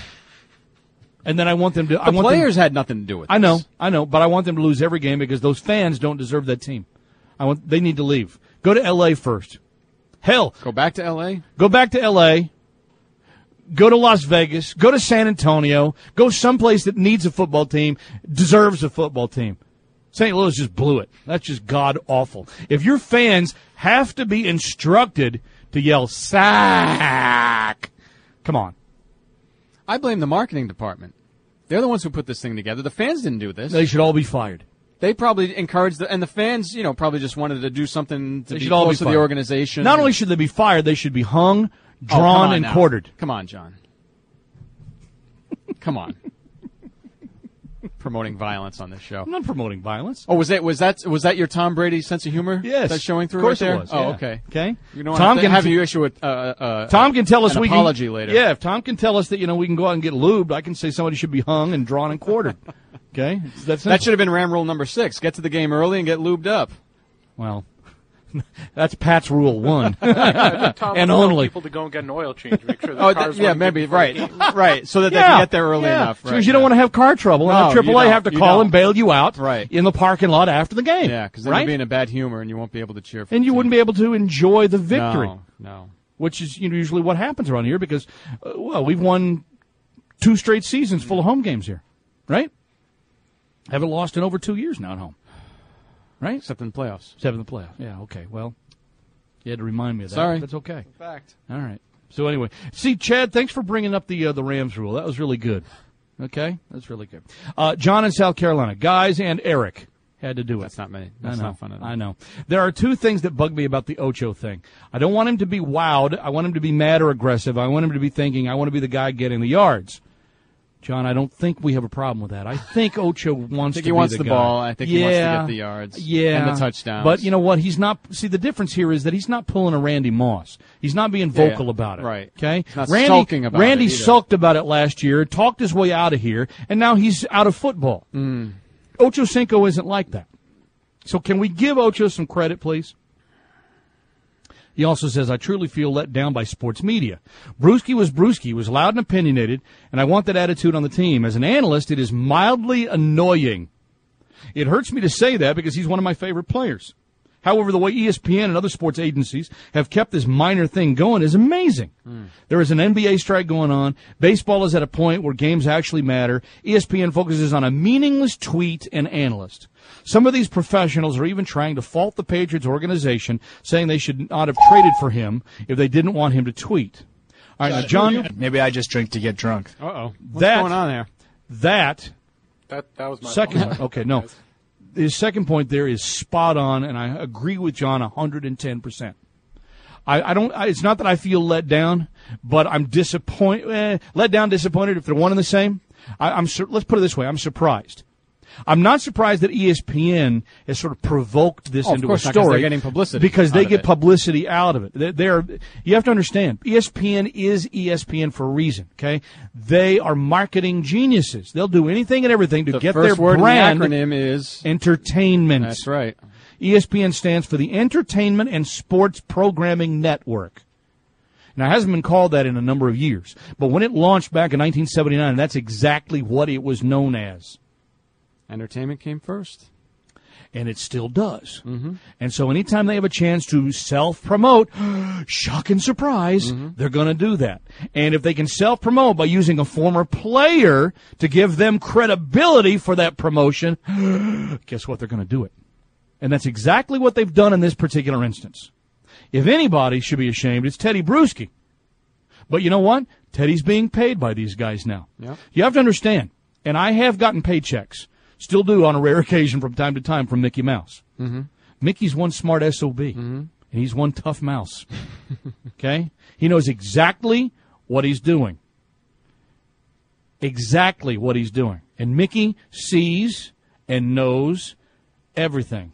and then I want them to.
The
I want
players
them,
had nothing to do with it.
I know, I know, but I want them to lose every game because those fans don't deserve that team. I want. They need to leave. Go to L A first. Hell,
Go back to L A.
go back to L A. Go to Las Vegas. Go to San Antonio. Go someplace that needs a football team, deserves a football team. Saint Louis just blew it. That's just god awful. If your fans have to be instructed to yell sack, come on.
I blame the marketing department. They're the ones who put this thing together. The fans didn't do this.
They should all be fired.
They probably encouraged the, and the fans, you know, probably just wanted to do something to
They
be
should all
close
be
to
fired.
the organization.
Not only should they be fired, they should be hung,
Oh, come
drawn,
on
and
now.
quartered.
Come on, John. Come on. Promoting violence on this show.
I'm not promoting violence.
Oh, was that was that was that your Tom Brady sense of humor?
Yes,
that's showing through
of course
right there.
it was.
Oh,
yeah.
okay.
Okay.
You know,
Tom
Tom
can
have
t-
you issue with uh, uh,
Tom can tell us
an
we
apology
can,
later.
Yeah, if Tom can tell us that you know we can go out and get lubed, I can say somebody should be hung and drawn and quartered. Okay, that's
that should have been Ram rule number six. Get to the game early and get lubed up.
Well, that's Pat's rule one,
I think Tom
and
would tell
only.
people to go and get an oil change. Make sure the
Oh,
car's
that, yeah,
running good
maybe
before
right,
the game.
right, so that they
Yeah,
can get there early
yeah.
enough. Right,
Because you don't want to have car trouble,
No,
and the
you
triple A
don't.
have to
You
call
don't.
and bail you out
Right.
in the parking lot after the game.
Yeah, because then
right?
you'll be in a bad humor and you won't be able to cheer. For
and
the
you
team.
wouldn't be able to enjoy the victory.
No, no.
Which is you know, usually what happens around here because, uh, well, we've won two straight seasons full of home games here, right? Haven't lost in over two years now at home, right?
Except in the playoffs.
Except in the playoffs. Yeah, okay. Well, you had to remind me of that.
Sorry.
That's okay.
Fact.
All right. So anyway, see, Chad, thanks for bringing up the uh, the Rams rule. That was really good. Okay, that's really good. Uh, John in South Carolina, guys, and Eric had to do it.
That's not me. That's
I know,
not fun at all.
I know. There are two things that bug me about the Ocho thing. I don't want him to be wowed. I want him to be mad or aggressive. I want him to be thinking, I want to be the guy getting the yards. John, I don't think we have a problem with that. I think Ocho wants
I think
to
he
be
wants
the
the
guy.
ball. I think he wants to
Yeah,
get the yards
yeah,
and the touchdowns.
But you know what? He's not. See, the difference here is that he's not pulling a Randy Moss. He's not being
Yeah,
vocal about it.
right.
Okay.
He's not
Randy,
sulking about
Randy
it either.
sulked about it last year, talked his way out of here, and now he's out of football.
Mm.
Ocho Cinco isn't like that. So can we give Ocho some credit, please? He also says, I truly feel let down by sports media. Brewski was Brewski, he was loud and opinionated, and I want that attitude on the team. As an analyst, it is mildly annoying. It hurts me to say that because he's one of my favorite players. However, the way E S P N and other sports agencies have kept this minor thing going is amazing. Mm. There is an N B A strike going on. Baseball is at a point where games actually matter. E S P N focuses on a meaningless tweet and analyst. Some of these professionals are even trying to fault the Patriots organization, saying they should not have traded for him if they didn't want him to tweet. All right, now, John.
Maybe I just drink to get drunk.
Uh-oh. What's
that,
going on there?
That.
That, that was my
second
point.
Okay, no. His second point there is spot on, and I agree with John one hundred ten percent. I, I don't. I, it's not that I feel let down, but I'm disappointed. Eh, let down, disappointed if they're one and the same. I, I'm. Let's put it this way. I'm surprised. I'm not surprised that E S P N has sort of provoked this
oh,
into
of course
a
not, 'cause
story
they're getting publicity
because they
out of
get
it.
publicity out of it. They're, they're you have to understand E S P N is E S P N for a reason. Okay, they are marketing geniuses. They'll do anything and everything to
the
get
first
their
word
brand.
In the acronym is
entertainment.
That's right.
E S P N stands for the Entertainment and Sports Programming Network. Now, it hasn't been called that in a number of years, but when it launched back in nineteen seventy-nine, that's exactly what it was known as.
Entertainment came first.
And it still does.
Mm-hmm.
And so anytime they have a chance to self-promote, shock and surprise, mm-hmm. they're going to do that. And if they can self-promote by using a former player to give them credibility for that promotion, guess what? They're going to do it. And that's exactly what they've done in this particular instance. If anybody should be ashamed, it's Teddy Bruschi. But you know what? Teddy's being paid by these guys now.
Yep.
You have to understand, and I have gotten paychecks. Still do on a rare occasion from time to time from Mickey Mouse.
Mm-hmm.
Mickey's one smart S O B,
mm-hmm.
and he's one tough mouse. Okay? He knows exactly what he's doing. Exactly what he's doing. And Mickey sees and knows everything.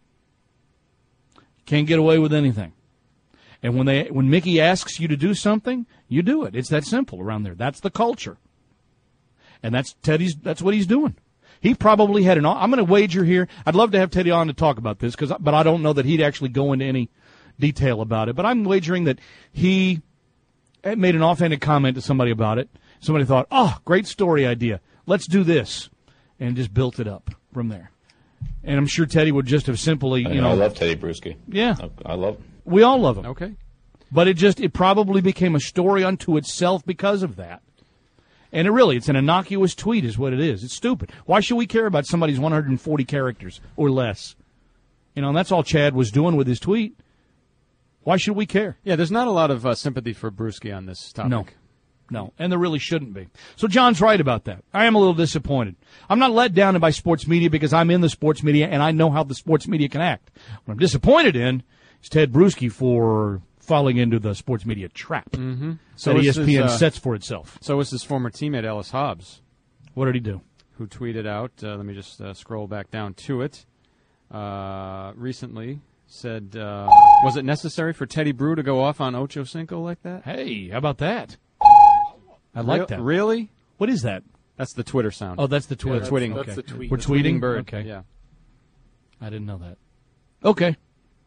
Can't get away with anything. And when they when Mickey asks you to do something, you do it. It's that simple around there. That's the culture. And that's Teddy's that's what he's doing. He probably had an. I'm going to wager here. I'd love to have Teddy on to talk about this, because, but I don't know that he'd actually go into any detail about it. But I'm wagering that he made an offhanded comment to somebody about it. Somebody thought, "Oh, great story idea. Let's do this," and just built it up from there. And I'm sure Teddy would just have simply, you
I
know,
know, I love Teddy Bruschi.
Yeah,
I, I love him.
We all love him.
Okay,
but it just it probably became a story unto itself because of that. And it really, it's an innocuous tweet is what it is. It's stupid. Why should we care about somebody's one hundred forty characters or less? You know, and that's all Chad was doing with his tweet. Why should we care?
Yeah, there's not a lot of uh, sympathy for Bruschi on this topic.
No, no, and there really shouldn't be. So John's right about that. I am a little disappointed. I'm not let down by sports media because I'm in the sports media and I know how the sports media can act. What I'm disappointed in is Ted Bruschi for falling into the sports media trap
mm-hmm. so
that E S P N
his, uh,
sets for itself.
So was his former teammate Ellis Hobbs.
What did he do?
Who tweeted out, uh, let me just uh, scroll back down to it, uh, recently said, uh, was it necessary for Teddy Brew to go off on Ocho Cinco like that?
Hey, how about that? I like
Re-
that.
Really?
What is that?
That's the Twitter sound.
Oh, that's the Twitter.
Yeah, tweeting.
That's
okay.
the tweet.
We're
The
tweeting?
tweeting bird.
Okay.
Yeah.
I didn't know that. Okay.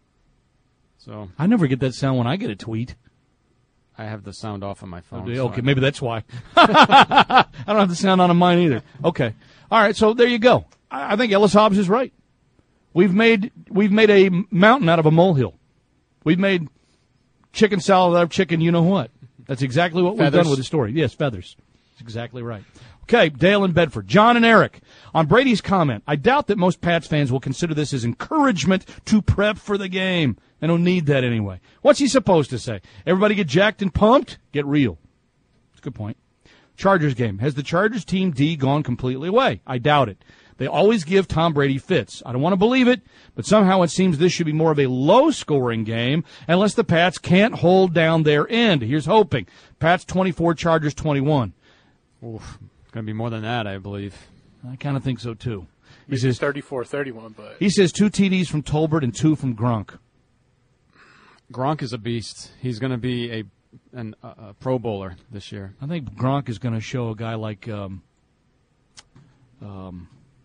So
I never get that sound when I get a tweet.
I have the sound off on my phone.
Okay,
so
okay
I-
maybe that's why. I don't have the sound on mine either. Okay. All right, so there you go. I, I think Ellis Hobbs is right. We've made we've made a mountain out of a molehill. We've made chicken salad out of chicken you know what. That's exactly what we've
Feathers.
done with the story. Yes, feathers. That's exactly right. Okay, Dale in Bedford. John and Eric. On Brady's comment, I doubt that most Pats fans will consider this as encouragement to prep for the game. They don't need that anyway. What's he supposed to say? Everybody get jacked and pumped? Get real. That's a good point. Chargers game. Has the Chargers team D gone completely away? I doubt it. They always give Tom Brady fits. I don't want to believe it, but somehow it seems this should be more of a low-scoring game unless the Pats can't hold down their end. Here's hoping. Pats twenty-four, Chargers twenty-one.
Oof. It's going to be more than that, I believe.
I kind of think so, too. He
Maybe
says
thirty-four thirty-one, but
He says two T Ds from Tolbert and two from Gronk.
Gronk is a beast. He's going to be a an, uh, a Pro Bowler this year.
I think Gronk is going to show a guy like, um, um,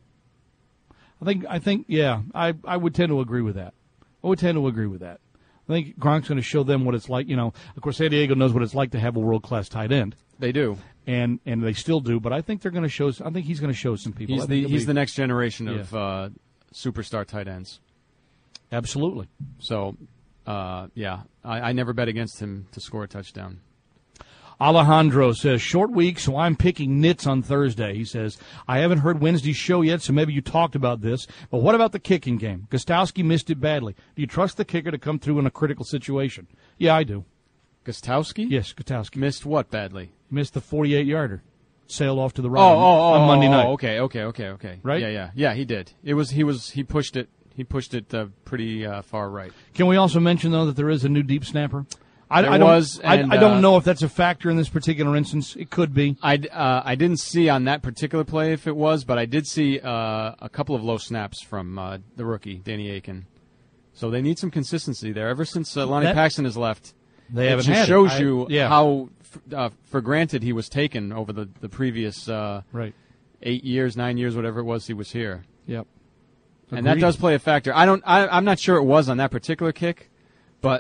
I think, I think, yeah, I, I would tend to agree with that. I would tend to agree with that. I think Gronk's going to show them what it's like. You know, of course, San Diego knows what it's like to have a world-class tight end.
They do,
and and they still do. But I think they're going to show. I think he's going to show some people.
He's
I
the
think
he's
be,
the next generation
yeah.
of uh, superstar tight ends.
Absolutely.
So, uh, yeah, I, I never bet against him to score a touchdown.
Alejandro says, short week, so I'm picking nits on Thursday. He says, I haven't heard Wednesday's show yet, so maybe you talked about this. But what about the kicking game? Gostowski missed it badly. Do you trust the kicker to come through in a critical situation? Yeah, I do.
Gostowski?
Yes, Gostowski.
Missed what badly?
Missed the forty-eight-yarder. Sailed off to the right
oh, oh, oh,
on Monday
oh,
night.
Oh, okay, okay, okay, okay.
Right?
Yeah, yeah. Yeah, he did. It was, he was, he pushed it, he pushed it uh, pretty uh, far right.
Can we also mention, though, that there is a new deep snapper? I,
There
I don't,
was,
I,
and,
I don't
uh,
know if that's a factor in this particular instance. It could be.
I, uh, I didn't see on that particular play if it was, but I did see uh, a couple of low snaps from uh, the rookie, Danny Aiken. So they need some consistency there. Ever since uh, Lonnie
That-
Paxton has left,
They
it
haven't
just
had it.
shows
I-
you
yeah.
how f- uh, for granted he was taken over the, the previous uh,
right.
eight years, nine years, whatever it was he was here.
Yep.
And that
Agreed.
does play a factor. I don't. I, I'm not sure it was on that particular kick, but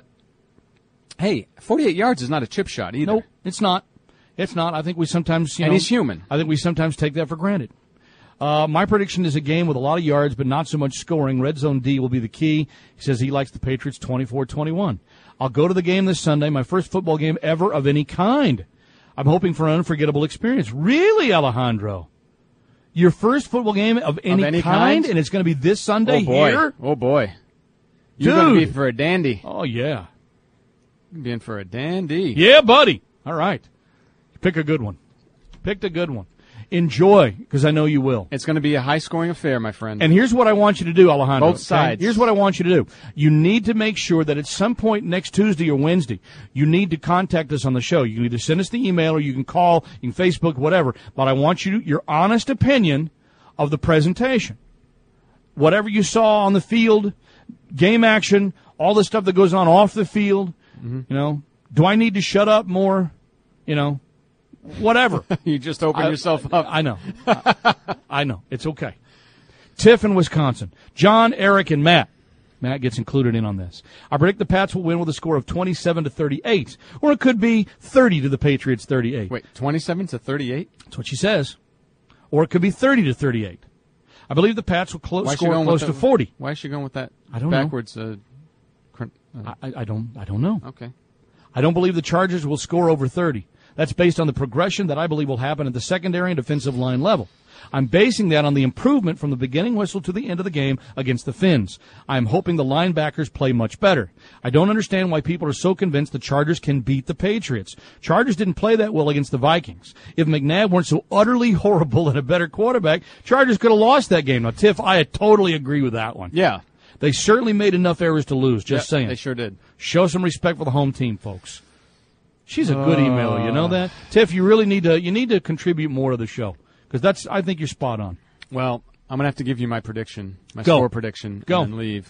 hey, forty-eight yards is not a chip shot either.
Nope, it's not. It's not. I think we sometimes, you
And
know,
he's human.
I think we sometimes take that for granted. Uh, my prediction is a game with a lot of yards, but not so much scoring. Red zone D will be the key. He says he likes the Patriots twenty-four twenty-one. I'll go to the game this Sunday, my first football game ever of any kind. I'm hoping for an unforgettable experience. Really, Alejandro? Your first football game of any,
any
kind,
kind?
and it's going to be this Sunday
Oh boy!
here?
Oh boy! You're going to be
Dude.
for a dandy.
Oh, yeah.
You're being for a dandy.
Yeah, buddy. All right. Pick a good one. Picked a good one. Enjoy, because I know you will.
It's going to be a high-scoring affair, my friend.
And here's what I want you to do, Alejandro.
Both sides.
Okay? Here's what I want you to do. You need to make sure that at some point next Tuesday or Wednesday, you need to contact us on the show. You can either send us the email or you can call, you can Facebook, whatever. But I want you to, your honest opinion of the presentation. Whatever you saw on the field, game action, all the stuff that goes on off the field,
Mm-hmm.
you know, do I need to shut up more? You know, whatever.
You just opened
I-
yourself up.
I know. I, I know. It's okay. Tiff in Wisconsin. John, Eric, and Matt. Matt gets included in on this. I predict the Pats will win with a score of twenty-seven to thirty-eight, or it could be thirty to the Patriots thirty-eight.
Wait, twenty-seven to thirty-eight?
That's what she says. Or it could be thirty to thirty-eight. I believe the Pats will clo-
Why is she
score
going
close
with
to
that-
forty.
Why is she going with that
I don't know.
backwards? Uh, cr- uh,
I, I don't. I don't know.
okay.
I don't believe the Chargers will score over thirty. That's based on the progression that I believe will happen at the secondary and defensive line level. I'm basing that on the improvement from the beginning whistle to the end of the game against the Finns. I'm hoping the linebackers play much better. I don't understand why people are so convinced the Chargers can beat the Patriots. Chargers didn't play that well against the Vikings. If McNabb weren't so utterly horrible and a better quarterback, Chargers could have lost that game. Now, Tiff, I totally agree with that one.
Yeah.
They certainly made enough errors to lose, just
Yeah,
saying.
They sure did.
Show some respect for the home team, folks. She's a good emailer, you know that? Tiff, you really need to you need to contribute more to the show, because that's I think you're spot on.
Well, I'm going to have to give you my prediction, my
Go.
score prediction,
Go.
and then leave.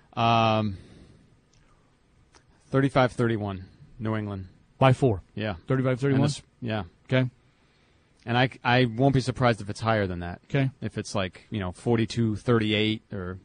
Um, thirty-five thirty-one, New England.
By four.
Yeah.
thirty-five thirty-one?
And this- Yeah.
Okay.
And I, I won't be surprised if it's higher than that.
Okay.
If it's like, you know, forty-two thirty-eight or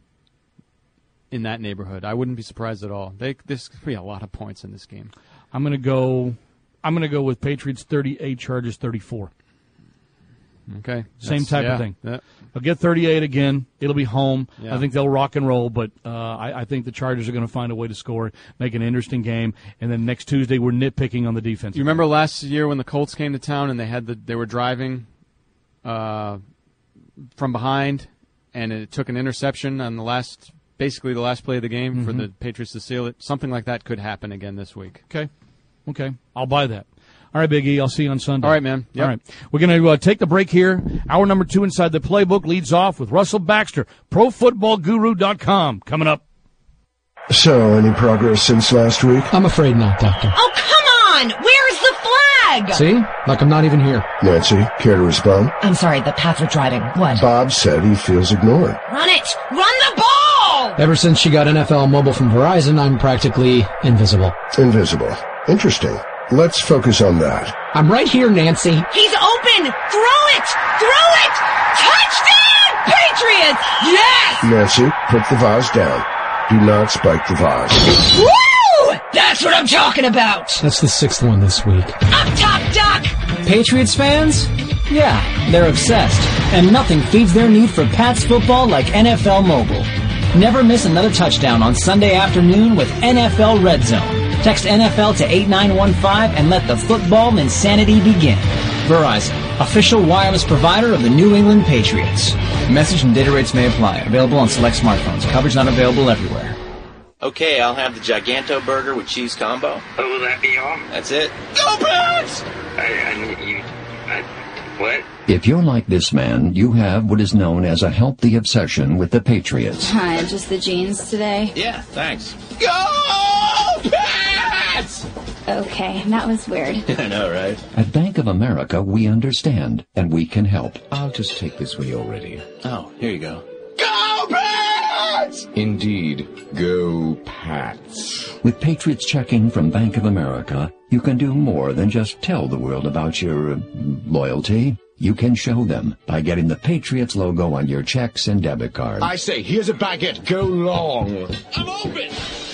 in that neighborhood. I wouldn't be surprised at all. They, there's going to be a lot of points in this game.
I'm going to go I'm going to go with Patriots thirty-eight, Chargers thirty-four.
Okay.
Same
That's-
type
yeah,
of thing.
that-
They'll get thirty-eight again. It'll be home.
Yeah.
I think they'll rock and roll, but uh, I, I think the Chargers are going to find a way to score, make an interesting game, and then next Tuesday we're nitpicking on the defense.
You remember last year when the Colts came to town and they had the they were driving uh, from behind, and it took an interception on the last, basically the last play of the game for
Mhm.
the Patriots to seal it. Something like that could happen again this week.
Okay. Okay. I'll buy that. All right, Big E. I'll see you on Sunday.
All right, man. Yep.
All right. We're going to uh, take the break here. Hour number two inside the playbook leads off with Russell Baxter, pro football guru dot com. Coming up.
So, any progress since last week?
I'm afraid not, Doctor.
Oh, come on! Where's the flag?
See? Like I'm not even here.
Nancy, care to respond?
I'm sorry, the Pats are driving. What?
Bob said he feels ignored.
Run it! Run the ball!
Ever since she got N F L Mobile from Verizon, I'm practically invisible.
Invisible. Interesting. Let's focus on that.
I'm right here, Nancy.
He's open! Throw it! Throw it! Touchdown! Patriots! Yes!
Nancy, put the vase down. Do not spike the vase.
Woo! That's what I'm talking about!
That's the sixth one this week.
Up top, Doc!
Patriots fans? Yeah, they're obsessed. And nothing feeds their need for Pats football like N F L Mobile. Never miss another touchdown on Sunday afternoon with N F L Red Zone. Text N F L to eight nine one five and let the football insanity begin. Verizon, official wireless provider of the New England Patriots. Message and data rates may apply. Available on select smartphones. Coverage not available everywhere.
Okay, I'll have the Giganto burger with cheese combo.
Oh, will that be all?
That's it. Go Pats!
I, I need you. I, what?
If you're like this man, you have what is known as a healthy obsession with the Patriots.
Hi, just the jeans today?
Yeah, thanks. Go Pats!
Okay, that was weird.
I know, right?
At Bank of America, we understand, and we can help.
I'll just take this when you're ready.
Oh, here you go.
Go Pats! Indeed, go Pats.
With Patriots checking from Bank of America, you can do more than just tell the world about your uh, loyalty. You can show them by getting the Patriots logo on your checks and debit cards.
I say, here's a baguette. Go long.
I'm open!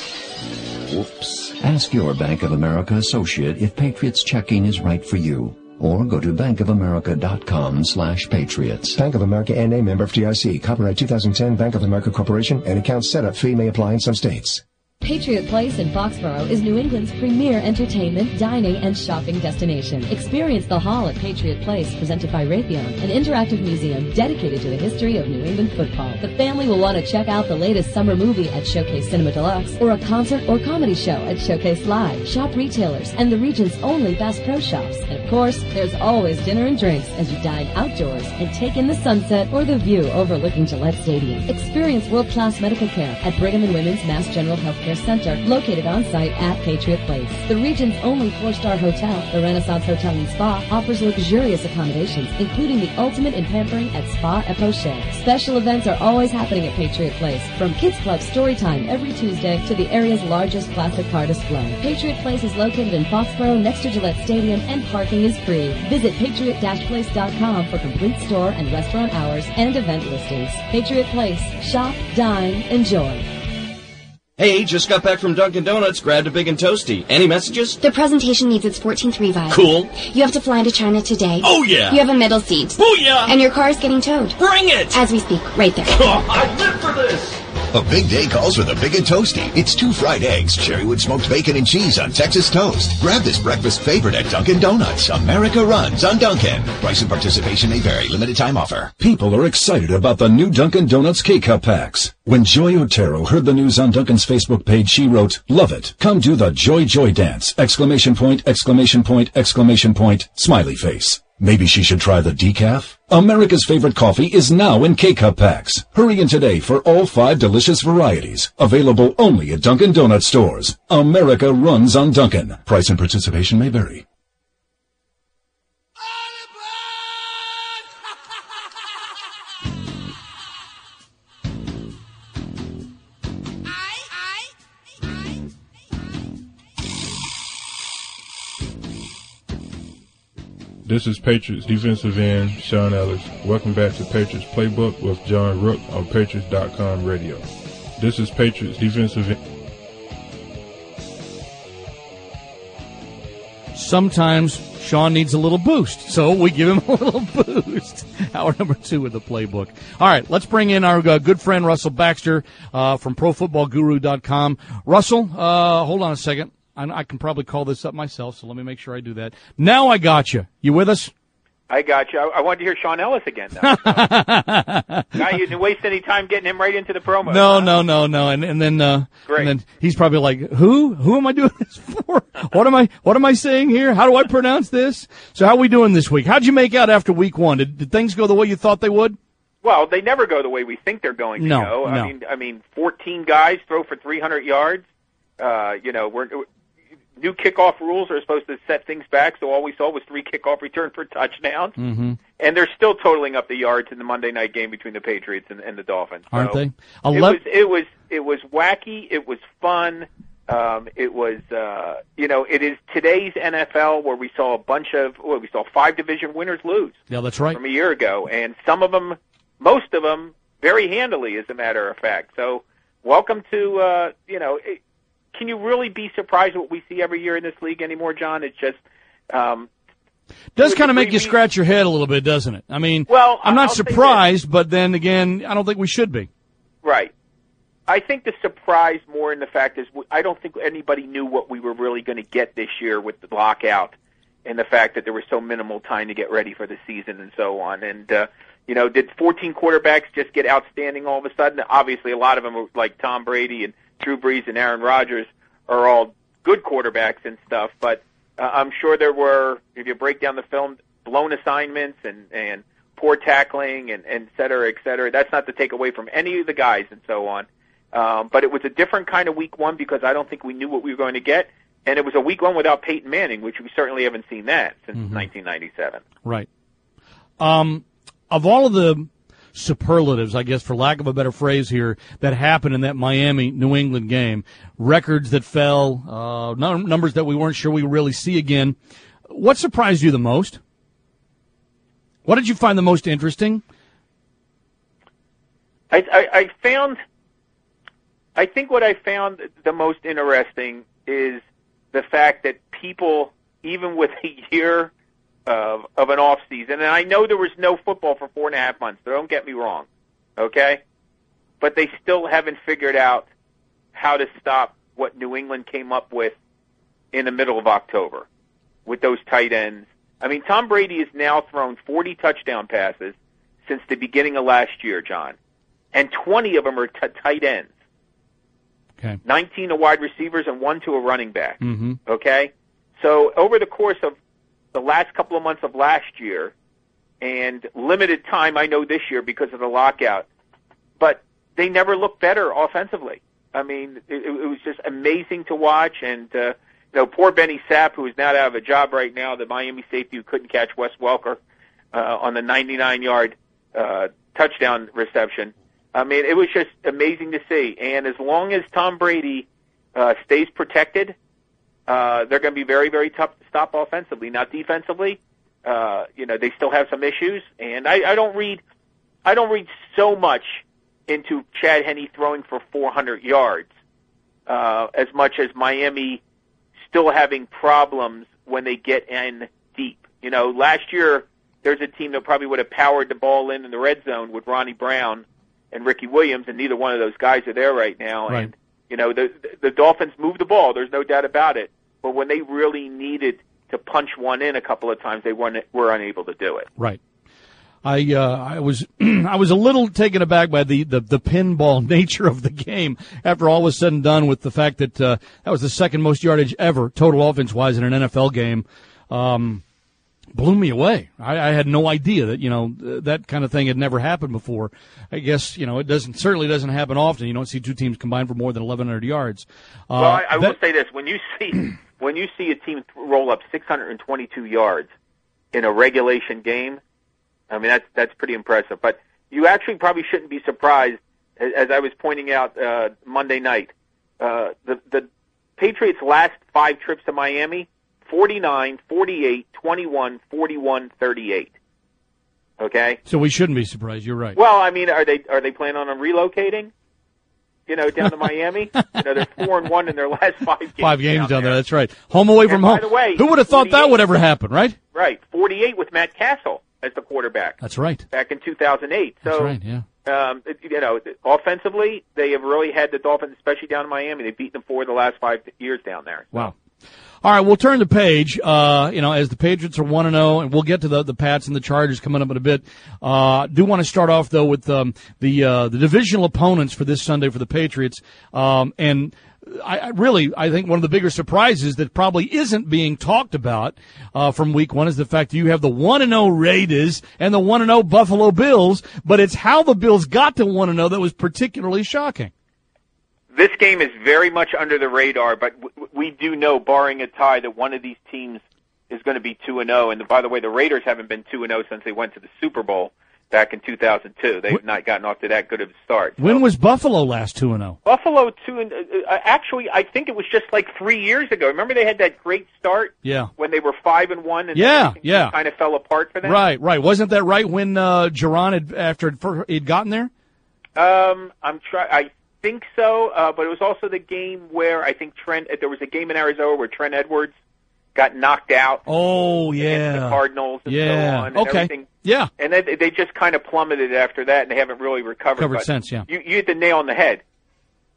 Whoops.
Ask your Bank of America associate if Patriots checking is right for you. Or go to bankofamerica.com slash patriots.
Bank of America N A member F D I C. Copyright two thousand ten Bank of America Corporation. An account setup fee may apply in some states.
Patriot Place in Foxborough is New England's premier entertainment, dining, and shopping destination. Experience the Hall at Patriot Place, presented by Raytheon, an interactive museum dedicated to the history of New England football. The family will want to check out the latest summer movie at Showcase Cinema Deluxe, or a concert or comedy show at Showcase Live. Shop retailers and the region's only Bass Pro Shops. And of course, there's always dinner and drinks as you dine outdoors and take in the sunset or the view overlooking Gillette Stadium. Experience world-class medical care at Brigham and Women's Mass General Healthcare Center, located on site at Patriot Place. The region's only four-star hotel, the Renaissance Hotel and Spa, offers luxurious accommodations, including the ultimate in pampering at Spa et Poche. Special events are always happening at Patriot Place, from Kids Club Storytime every Tuesday to the area's largest classic car display. Patriot Place is located in Foxborough next to Gillette Stadium, and parking is free. Visit patriot dash place dot com for complete store and restaurant hours and event listings. Patriot Place. Shop, dine, enjoy.
Hey, just got back from Dunkin' Donuts, grabbed a Big and Toasty. Any messages?
The presentation needs its fourteenth revive.
Cool.
You have to fly to China today.
Oh, yeah.
You have a middle seat.
Booyah!
And your car is getting towed.
Bring it!
As we speak, right there.
Oh, I live for this!
A big day calls for the Big and Toasty. It's two fried eggs, cherrywood smoked bacon, and cheese on Texas toast. Grab this breakfast favorite at Dunkin' Donuts. America runs on Dunkin'. Price and participation may vary. Limited time offer.
People are excited about the new Dunkin' Donuts K-Cup packs. When Joy Otero heard the news on Dunkin's Facebook page, she wrote, "Love it. Come do the Joy Joy dance!" Exclamation point, exclamation point, exclamation point, smiley face. Maybe she should try the decaf? America's favorite coffee is now in K-Cup packs. Hurry in today for all five delicious varieties. Available only at Dunkin' Donuts stores. America runs on Dunkin'. Price and participation may vary.
This is Patriots defensive end Sean Ellis. Welcome back to Patriots Playbook with John Rook on Patriots dot com radio. This is Patriots defensive end.
Sometimes Sean needs a little boost, so we give him a little boost. Hour number two with the Playbook. All right, let's bring in our uh, good friend Russell Baxter uh, from Pro Football Guru dot com. Russell, uh, hold on a second. I, I can probably call this up myself, so let me make sure I do that. Now I got you. You with us?
I got you. I, I wanted to hear Sean Ellis again, though. So. Now you didn't waste any time getting him right into the promo.
No,
huh?
no, no, no. And and then uh,
Great.
and then he's probably like, "Who? Who am I doing this for? What am I? What am I saying here? How do I pronounce this?" So how are we doing this week? How'd you make out after week one? Did, did things go the way you thought they would?
Well, they never go the way we think they're going to
No,
go.
no.
I mean, I mean, fourteen guys throw for three hundred yards. Uh, you know, we're. New kickoff rules are supposed to set things back, so all we saw was three kickoff return for touchdowns.
Mm-hmm.
And they're still totaling up the yards in the Monday night game between the Patriots and, and the Dolphins.
Aren't
so
they?
It
Eleven-
was it was it was wacky. It was fun. Um, it was uh, you know it is today's N F L where we saw a bunch of well, we saw five division winners lose.
Yeah, that's right.
From a year ago, and some of them, most of them, very handily, as a matter of fact. So welcome to uh, you know. It, Can you really be surprised what we see every year in this league anymore, John? It's just um,
does kind of make you scratch your head a little bit, doesn't it? I mean,
well,
I'm not
I'll say
surprised, but then again, I don't think we should be.
Right. I think the surprise more in the fact is I don't think anybody knew what we were really going to get this year with the lockout and the fact that there was so minimal time to get ready for the season and so on. And, uh, you know, did fourteen quarterbacks just get outstanding all of a sudden? Obviously, a lot of them, like Tom Brady and Drew Brees and Aaron Rodgers, are all good quarterbacks and stuff. But uh, I'm sure there were, if you break down the film, blown assignments and, and poor tackling and, and et cetera, et cetera. That's not to take away from any of the guys and so on. Um, but it was a different kind of week one because I don't think we knew what we were going to get. And it was a week one without Peyton Manning, which we certainly haven't seen that since mm-hmm. nineteen ninety-seven.
Right. Um, of all of the superlatives, I guess, for lack of a better phrase here, that happened in that Miami-New England game, records that fell, uh, num- numbers that we weren't sure we would really see again, what surprised you the most? What did you find the most interesting?
I, I, I found... I think what I found the most interesting is the fact that people, even with a year of, of an off season, and I know there was no football for four and a half months, so don't get me wrong, okay? But they still haven't figured out how to stop what New England came up with in the middle of October with those tight ends. I mean, Tom Brady has now thrown forty touchdown passes since the beginning of last year, John, and twenty of them are t- tight ends.
Okay.
nineteen to wide receivers and one to a running back.
Mm-hmm.
Okay? So over the course of the last couple of months of last year and limited time, I know this year because of the lockout, but they never looked better offensively. I mean, it, it was just amazing to watch. And, uh, you know, poor Benny Sapp, who is not out of a job right now, the Miami safety who couldn't catch Wes Welker uh, on the ninety-nine yard uh, touchdown reception. I mean, it was just amazing to see. And as long as Tom Brady uh, stays protected, uh, they're going to be very, very tough to stop offensively. Not defensively. Uh, you know, they still have some issues. And I, I don't read, I don't read so much into Chad Henne throwing for four hundred yards uh, as much as Miami still having problems when they get in deep. You know, last year there's a team that probably would have powered the ball in in the red zone with Ronnie Brown and Ricky Williams, and neither one of those guys are there right now.
Right.
And, you know, the the Dolphins moved the ball. There's no doubt about it. But when they really needed to punch one in a couple of times, they weren't, were unable to do it.
Right. I uh, I was I was a little taken aback by the, the, the pinball nature of the game after all was said and done, with the fact that uh, that was the second most yardage ever, total offense-wise, in an N F L game. Um Blew me away. I, I had no idea that, you know, that kind of thing had never happened before. I guess, you know, it doesn't certainly doesn't happen often. You don't see two teams combined for more than eleven hundred yards. Uh,
well, I, I
that,
will say this: when you see when you see a team roll up six hundred twenty-two yards in a regulation game, I mean that's that's pretty impressive. But you actually probably shouldn't be surprised, as, as I was pointing out uh, Monday night. Uh, the the Patriots' last five trips to Miami. forty-nine, forty-eight, twenty-one, forty-one, thirty-eight. Okay?
So we shouldn't be surprised. You're right.
Well, I mean, are they are they planning on relocating? You know, down to Miami? You know, they're four and one in their last five games.
Five games down,
down
there. That's right. Home away from
and
home.
By the way,
who would have thought that would ever happen, right?
Right. forty-eight with Matt Castle as the quarterback.
That's right.
Back in two thousand eight. So,
That's right, yeah.
Um, you know, offensively, they have really had the Dolphins, especially down in Miami. They've beaten them four of the last five years down there.
Wow. All right, we'll turn the page, uh, you know, as the Patriots are one and oh, and we'll get to the, the Pats and the Chargers coming up in a bit. Uh, do want to start off, though, with um, the uh, the divisional opponents for this Sunday for the Patriots. Um, and I, I really, I think one of the bigger surprises that probably isn't being talked about uh, from week one is the fact that you have the one and oh Raiders and the one and oh Buffalo Bills, but it's how the Bills got to one and oh that was particularly shocking.
This game is very much under the radar, but w- we do know, barring a tie, that one of these teams is going to be two and oh. And by the way, the Raiders haven't been two and oh since they went to the Super Bowl back in two thousand two. They've what? not gotten off to that good of a start. So.
When was Buffalo last two and oh?
Buffalo two and uh, actually, I think it was just like three years ago. Remember they had that great start?
Yeah.
When they were five and one, and
yeah, yeah,
kind of fell apart for them.
Right, right. Wasn't that right when uh, Jaron had after he'd gotten there?
Um, I'm trying. I. think so, uh, but it was also the game where I think Trent, there was a game in Arizona where Trent Edwards got knocked out.
Oh, yeah.
Against the Cardinals and
yeah.
so on. And
okay.
Everything.
Yeah.
And they, they just kind of plummeted after that, and they haven't really recovered.
Recovered
but
since, yeah.
You, you hit the nail on the head.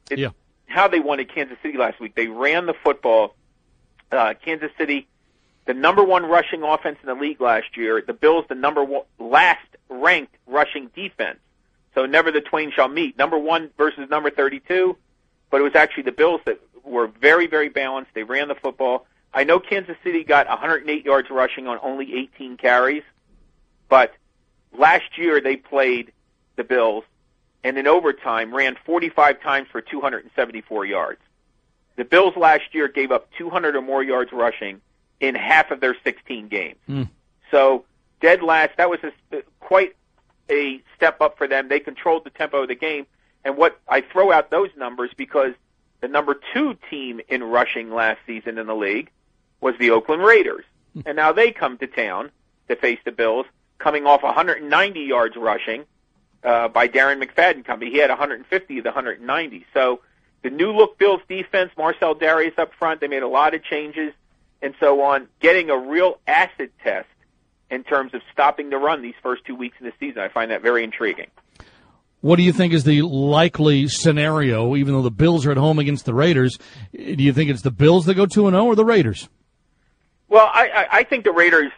it,
Yeah.
how they won at Kansas City last week. They ran the football. Uh, Kansas City, the number one rushing offense in the league last year. The Bills, the number one, last ranked rushing defense. So never the twain shall meet. Number one versus number thirty-two, but it was actually the Bills that were very, very balanced. They ran the football. I know Kansas City got one hundred eight yards rushing on only eighteen carries, but last year they played the Bills and in overtime ran forty-five times for two hundred seventy-four yards. The Bills last year gave up two hundred or more yards rushing in half of their sixteen games.
Mm.
So dead last, that was a, quite a step up for them. They controlled the tempo of the game. And what I throw out those numbers because the number two team in rushing last season in the league was the Oakland Raiders. And now they come to town to face the Bills, coming off one hundred ninety yards rushing uh, by Darren McFadden company. He had one hundred fifty of the one hundred ninety. So the new-look Bills defense, Marcel Darius up front, they made a lot of changes and so on, getting a real acid test in terms of stopping the run these first two weeks of the season. I find that very intriguing.
What do you think is the likely scenario, even though the Bills are at home against the Raiders? Do you think it's the Bills that go two and oh or the Raiders?
Well, I, I, I think the Raiders,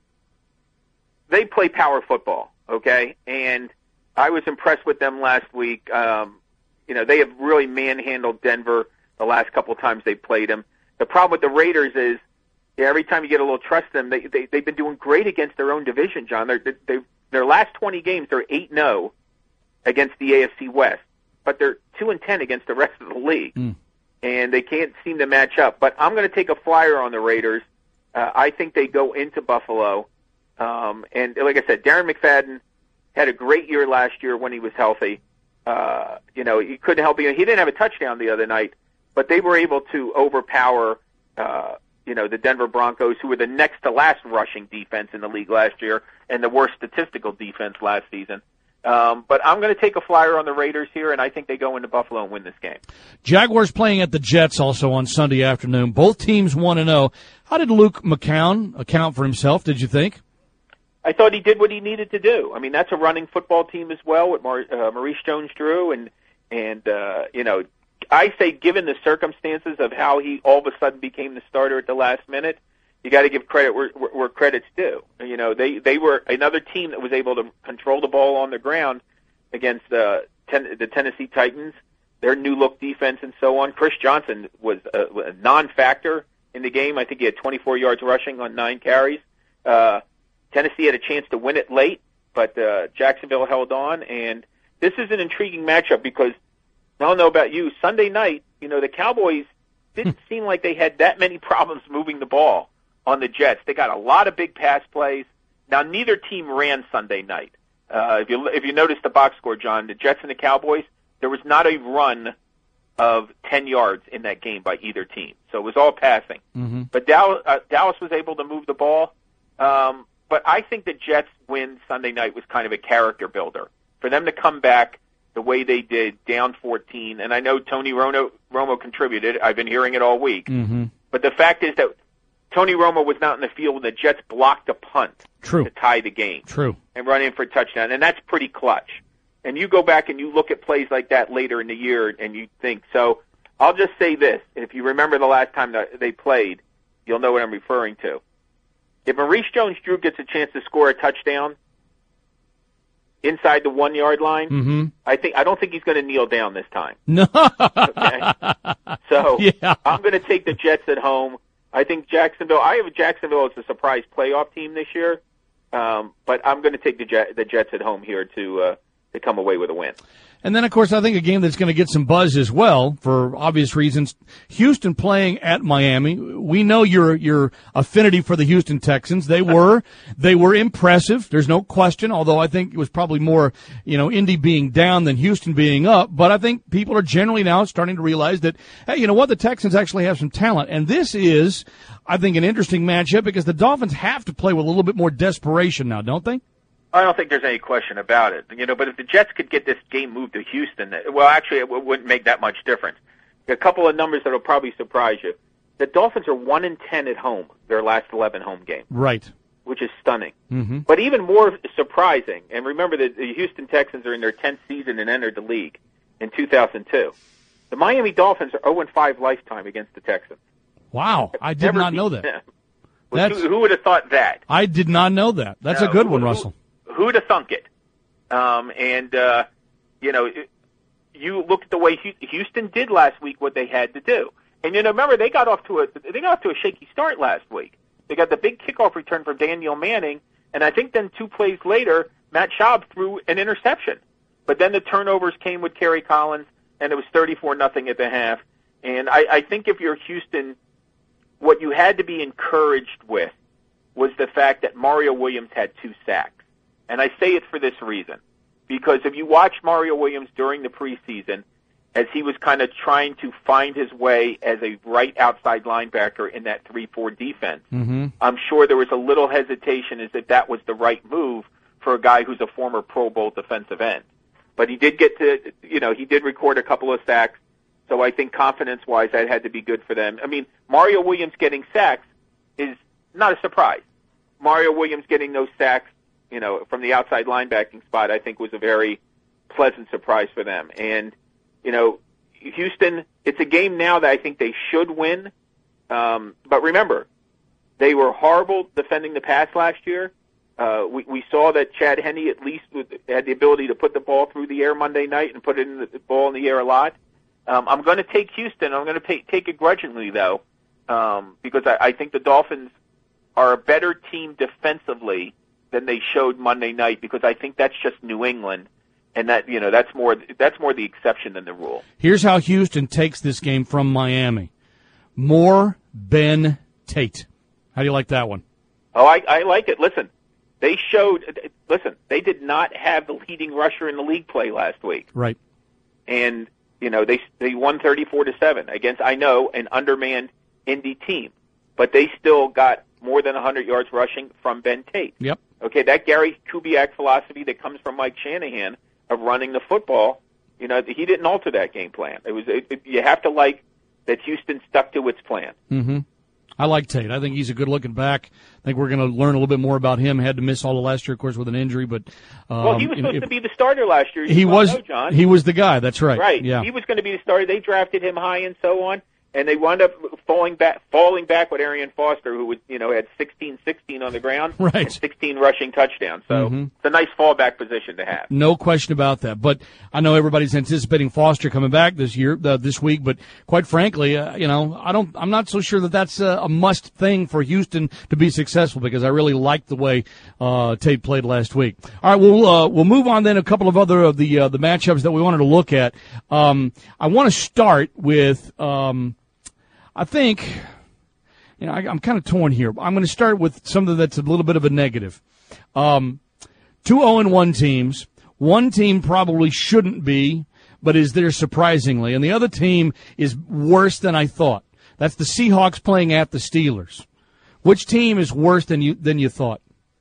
they play power football, okay? And I was impressed with them last week. Um, you know, they have really manhandled Denver the last couple of times they played them. The problem with the Raiders is yeah, every time you get a little trust in them, they, they, they've been doing great against their own division, John. They're, they, their last twenty games, they're eight and oh against the A F C West, but they're two and ten against the rest of the league.
Mm.
And they can't seem to match up. But I'm going to take a flyer on the Raiders. Uh, I think they go into Buffalo. Um, and like I said, Darren McFadden had a great year last year when he was healthy. Uh, you know, he couldn't help it. He didn't have a touchdown the other night, but they were able to overpower, uh, you know, the Denver Broncos, who were the next to last rushing defense in the league last year and the worst statistical defense last season. Um, but I'm going to take a flyer on the Raiders here, and I think they go into Buffalo and win this game.
Jaguars playing at the Jets also on Sunday afternoon. Both teams one and oh. How did Luke McCown account for himself, did you think?
I thought he did what he needed to do. I mean, that's a running football team as well with Mar- uh, Maurice Jones-Drew. And, and uh, you know, I say given the circumstances of how he all of a sudden became the starter at the last minute, you got to give credit where, where, where credit's due. You know, they, they were another team that was able to control the ball on the ground against uh, ten, the Tennessee Titans, their new-look defense and so on. Chris Johnson was a, a non-factor in the game. I think he had twenty-four yards rushing on nine carries. Uh, Tennessee had a chance to win it late, but uh, Jacksonville held on. And this is an intriguing matchup because, I don't know about you, Sunday night, you know, the Cowboys didn't seem like they had that many problems moving the ball on the Jets. They got a lot of big pass plays. Now, neither team ran Sunday night. Uh, if you if you notice the box score, John, the Jets and the Cowboys, there was not a run of ten yards in that game by either team. So it was all passing.
Mm-hmm.
But Dallas, uh, Dallas was able to move the ball. Um, but I think the Jets' win Sunday night was kind of a character builder. For them to come back the way they did, down fourteen, and I know Tony Romo, Romo contributed. I've been hearing it all week.
Mm-hmm.
But the fact is that Tony Romo was not in the field when the Jets blocked a punt
True.
to tie the game.
True.
And run in for a touchdown, and that's pretty clutch. And you go back and you look at plays like that later in the year, and you think, so I'll just say this. If you remember the last time that they played, you'll know what I'm referring to. If Maurice Jones-Drew gets a chance to score a touchdown inside the one-yard line,
mm-hmm.
I think I don't think he's going to kneel down this time.
No.
Okay? So
yeah.
I'm going to take the Jets at home. I think Jacksonville, I have Jacksonville as a surprise playoff team this year, um, but I'm going to take the, Jet, the Jets at home here to uh, to come away with a win.
And then, of course, I think a game that's going to get some buzz as well, for obvious reasons. Houston playing at Miami. We know your your affinity for the Houston Texans. They were they were impressive. There's no question. Although I think it was probably more, you know, Indy being down than Houston being up. But I think people are generally now starting to realize that, hey, you know what, the Texans actually have some talent. And this is, I think, an interesting matchup because the Dolphins have to play with a little bit more desperation now, don't they?
I don't think there's any question about it. You know, but if the Jets could get this game moved to Houston, well, actually, it wouldn't make that much difference. A couple of numbers that will probably surprise you. The Dolphins are one and ten at home, their last eleven home games.
Right.
Which is stunning.
Mm-hmm.
But even more surprising, and remember that the Houston Texans are in their tenth season and entered the league in two thousand two. The Miami Dolphins are oh and five lifetime against the Texans.
Wow, I did
Never
not know
beat
that.
them.
That's,
who, who would have thought that?
I did not know that. That's
No,
a good
who-
one,
who-
Russell.
Who would have thunk it? Um, and, uh, you know, it- you look at the way Hu- Houston did last week what they had to do. And, you know, remember, they got off to a they got off to a shaky start last week. They got the big kickoff return from Daniel Manning, and I think then two plays later, Matt Schaub threw an interception. But then the turnovers came with Kerry Collins, and it was thirty-four nothing at the half. And I, I think if you're Houston, what you had to be encouraged with was the fact that Mario Williams had two sacks. And I say it for this reason. Because if you watch Mario Williams during the preseason, as he was kind of trying to find his way as a right outside linebacker in that three four defense,
Mm-hmm.
I'm sure there was a little hesitation as if that was the right move for a guy who's a former Pro Bowl defensive end. But he did get to, you know, he did record a couple of sacks, so I think confidence-wise that had to be good for them. I mean, Mario Williams getting sacks is not a surprise. Mario Williams getting those sacks, you know, from the outside linebacking spot, I think was a very pleasant surprise for them. And, you know, Houston, it's a game now that I think they should win. Um, but remember, they were horrible defending the pass last year. Uh, we, we saw that Chad Henne at least had the ability to put the ball through the air Monday night and put it in the, the ball in the air a lot. Um, I'm going to take Houston. I'm going to take, take it grudgingly, though, um, because I, I think the Dolphins are a better team defensively than they showed Monday night, because I think that's just New England, and that, you know, that's more that's more the exception than the rule.
Here's how Houston takes this game from Miami. More Ben Tate. How do you like that one?
Oh, I, I like it. Listen, they showed. Listen, they did not have the leading rusher in the league play last week,
Right.
and you know they they won thirty-four to seven against, I know, an undermanned Indy team, but they still got more than one hundred yards rushing from Ben Tate.
Yep.
Okay, that Gary Kubiak philosophy that comes from Mike Shanahan of running the football, you know, he didn't alter that game plan. It was it, it, you have to like that Houston stuck to its plan.
Mm-hmm. I like Tate. I think he's a good-looking back. I think we're going to learn a little bit more about him. Had to miss all of last year, of course, with an injury. But um,
well, he was
you know,
supposed
if,
to be the starter last year.
He
You
was.
know, John.
He was the guy. That's right.
Right.
Yeah.
He was going to be the starter. They drafted him high and so on, and they wound up falling back, falling back with Arian Foster, who was, you know, had sixteen sixteen on the ground,
Right.
and sixteen rushing touchdowns. So
Mhm.
it's a nice fallback position to have.
No question about that. But I know everybody's anticipating Foster coming back this year, uh, this week. But quite frankly, uh, you know, I don't. I'm not so sure that that's a, a must thing for Houston to be successful, because I really liked the way uh, Tate played last week. All right, we'll uh, we'll move on then. A couple of other of the uh, the matchups that we wanted to look at. Um, I want to start with. Um, I think, you know, I, I'm kind of torn here. I'm going to start with something that's a little bit of a negative. Um, two oh and one teams. One team probably shouldn't be, but is there surprisingly. And the other team is worse than I thought. That's the Seahawks playing at the Steelers. Which team is worse than you than you thought?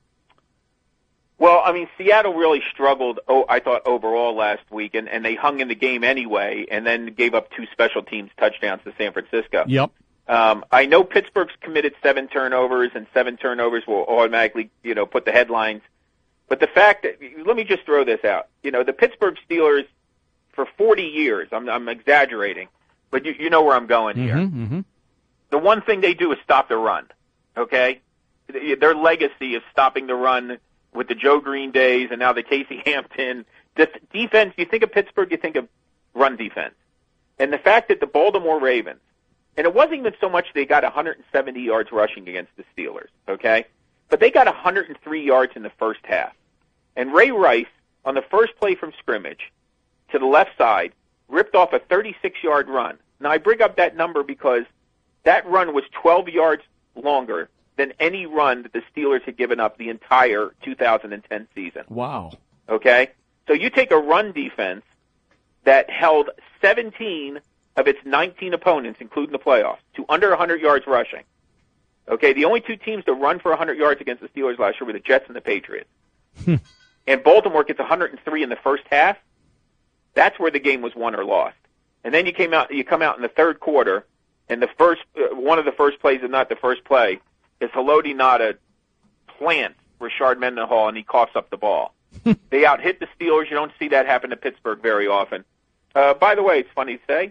Well, I mean, Seattle really struggled, oh, I thought, overall last week, and, and they hung in the game anyway, and then gave up two special teams touchdowns to San Francisco.
Yep.
Um, I know Pittsburgh's committed seven turnovers, and seven turnovers will automatically, you know, put the headlines. But the fact that, let me just throw this out. You know, the Pittsburgh Steelers, for forty years, I'm, I'm exaggerating, but you, you know where I'm going here.
Mm-hmm, mm-hmm.
The one thing they do is stop the run, okay? Their legacy is stopping the run with the Joe Green days and now the Casey Hampton. The defense, you think of Pittsburgh, you think of run defense. And the fact that the Baltimore Ravens, and it wasn't even so much they got one hundred seventy yards rushing against the Steelers, okay? But they got one hundred three yards in the first half. And Ray Rice, on the first play from scrimmage, to the left side, ripped off a thirty-six-yard run. Now, I bring up that number because that run was twelve yards longer than any run that the Steelers had given up the entire two thousand ten season.
Wow.
Okay? So you take a run defense that held seventeen of its nineteen opponents, including the playoffs, to under one hundred yards rushing. Okay? The only two teams to run for one hundred yards against the Steelers last year were the Jets and the Patriots. And Baltimore gets one hundred three in the first half. That's where the game was won or lost. And then you came out, you come out in the third quarter, and the first, uh, one of the first plays, and not the first play, is Haloti Ngata plants Rashard Mendenhall, and he coughs up the ball. They out-hit the Steelers. You don't see that happen to Pittsburgh very often. Uh, by the way, it's funny to say,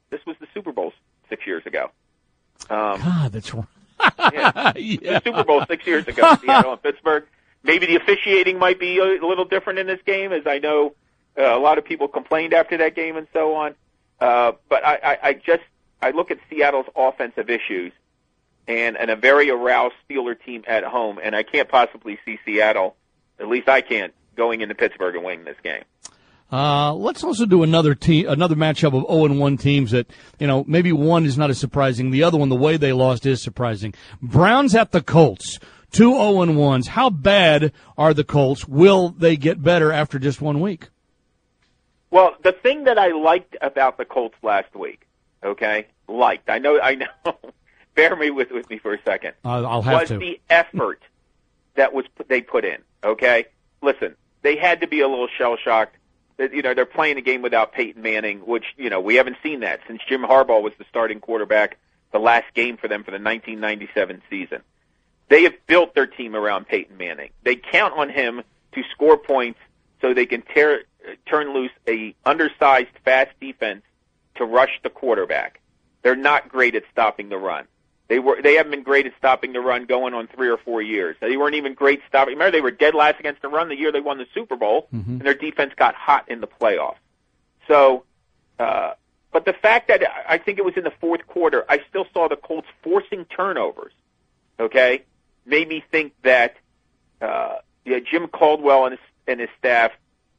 This was the Super Bowl six years ago. Um,
God, that's right.
yeah.
Yeah.
The Super Bowl six years ago, Seattle and Pittsburgh. Maybe the officiating might be a little different in this game, as I know uh, a lot of people complained after that game and so on. Uh, but I, I, I just I look at Seattle's offensive issues and, and a very aroused Steeler team at home, and I can't possibly see Seattle, at least I can't, going into Pittsburgh and winning this game.
Uh, let's also do another team, another matchup of oh and one teams that, you know, maybe one is not as surprising. The other one, the way they lost, is surprising. Browns at the Colts, two oh and ones. How bad are the Colts? Will they get better after just one week?
Well, the thing that I liked about the Colts last week, okay, liked, I know, I know, bear me with, with me for a second,
uh, I'll have
was
to.
the effort that was they put in, okay? Listen, they had to be a little shell-shocked. You know, they're playing a game without Peyton Manning, which, you know, we haven't seen that since Jim Harbaugh was the starting quarterback the last game for them for the nineteen ninety-seven season. They have built their team around Peyton Manning. They count on him to score points so they can tear, turn loose a undersized, fast defense to rush the quarterback. They're not great at stopping the run. They were they haven't been great at stopping the run going on three or four years. They weren't even great stopping. Remember, they were dead last against the run the year they won the Super Bowl,
mm-hmm.
and their defense got hot in the playoffs. So, uh, but the fact that I think it was in the fourth quarter, I still saw the Colts forcing turnovers, okay, made me think that uh, yeah, Jim Caldwell and his, and his staff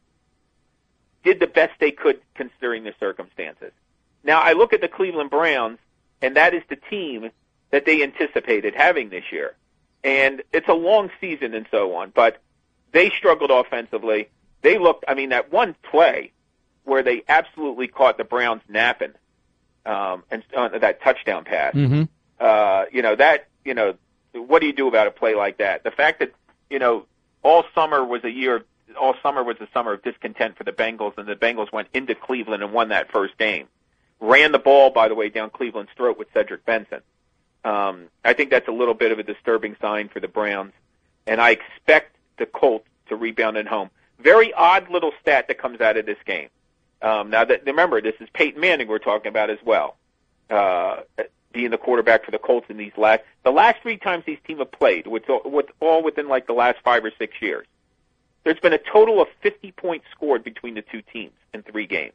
did the best they could considering the circumstances. Now, I look at the Cleveland Browns, and that is the team that they anticipated having this year. And it's a long season and so on, but they struggled offensively. They looked, I mean, that one play where they absolutely caught the Browns napping, um, and uh, that touchdown pass,
mm-hmm.
uh, you know, that, you know, what do you do about a play like that? The fact that, you know, all summer was a year, all summer was a summer of discontent for the Bengals, and the Bengals went into Cleveland and won that first game. Ran the ball, by the way, down Cleveland's throat with Cedric Benson. Um, I think that's a little bit of a disturbing sign for the Browns, and I expect the Colts to rebound at home. Very odd little stat that comes out of this game. Um, now, that, remember, this is Peyton Manning we're talking about as well, uh, being the quarterback for the Colts in these last the last three times these teams have played, with, with all within like the last five or six years. There's been a total of fifty points scored between the two teams in three games.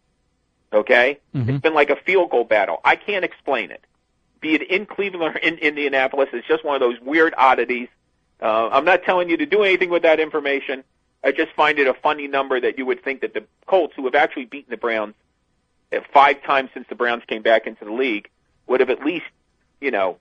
Okay?
Mm-hmm.
It's been like a field goal battle. I can't explain it. Be it in Cleveland or in Indianapolis, it's just one of those weird oddities. Uh, I'm not telling you to do anything with that information. I just find it a funny number that you would think that the Colts, who have actually beaten the Browns five times since the Browns came back into the league, would have at least, you know,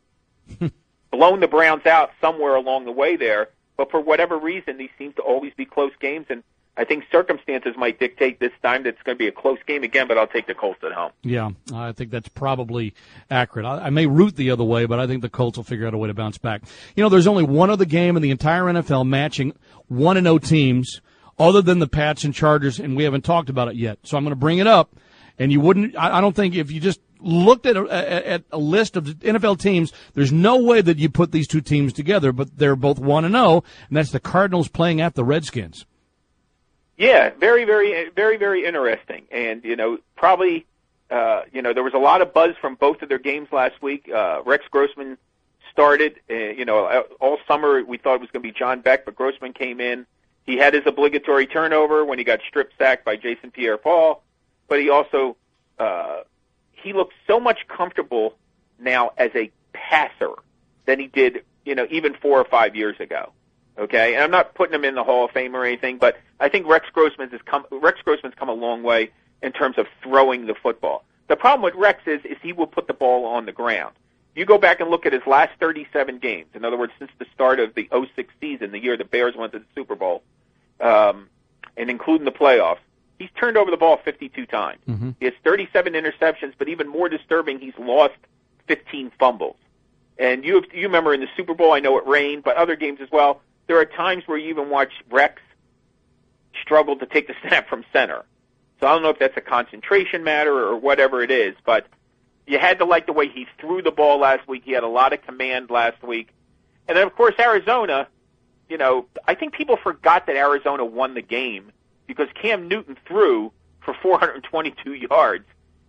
blown the Browns out somewhere along the way there. But for whatever reason, these seem to always be close games, and I think circumstances might dictate this time that it's going to be a close game again, but I'll take the Colts at home.
Yeah, I think that's probably accurate. I, I may root the other way, but I think the Colts will figure out a way to bounce back. You know, there's only one other game in the entire N F L matching one and oh teams other than the Pats and Chargers, and we haven't talked about it yet. So I'm going to bring it up, and you wouldn't – I don't think if you just looked at a, at a list of N F L teams, there's no way that you put these two teams together, but they're both one and oh, and that's the Cardinals playing at the Redskins.
Yeah, very, very, very, very interesting. And, you know, probably, uh, you know, there was a lot of buzz from both of their games last week. Uh, Rex Grossman started, uh, you know, all summer we thought it was going to be John Beck, but Grossman came in. He had his obligatory turnover when he got strip-sacked by Jason Pierre-Paul, but he also, uh, he looked so much comfortable now as a passer than he did, you know, even four or five years ago. Okay, and I'm not putting him in the Hall of Fame or anything, but I think Rex Grossman's has come. Rex Grossman's come a long way in terms of throwing the football. The problem with Rex is, is he will put the ball on the ground. You go back and look at his last thirty-seven games. In other words, since the start of the oh six season, the year the Bears went to the Super Bowl, um, and including the playoffs, he's turned over the ball fifty-two times.
Mm-hmm.
He has thirty-seven interceptions, but even more disturbing, he's lost fifteen fumbles. And you you remember in the Super Bowl, I know it rained, but other games as well. There are times where you even watch Rex struggle to take the snap from center. So I don't know if that's a concentration matter or whatever it is, but you had to like the way he threw the ball last week. He had a lot of command last week. And then, of course, Arizona, you know, I think people forgot that Arizona won the game because Cam Newton threw for four hundred twenty-two yards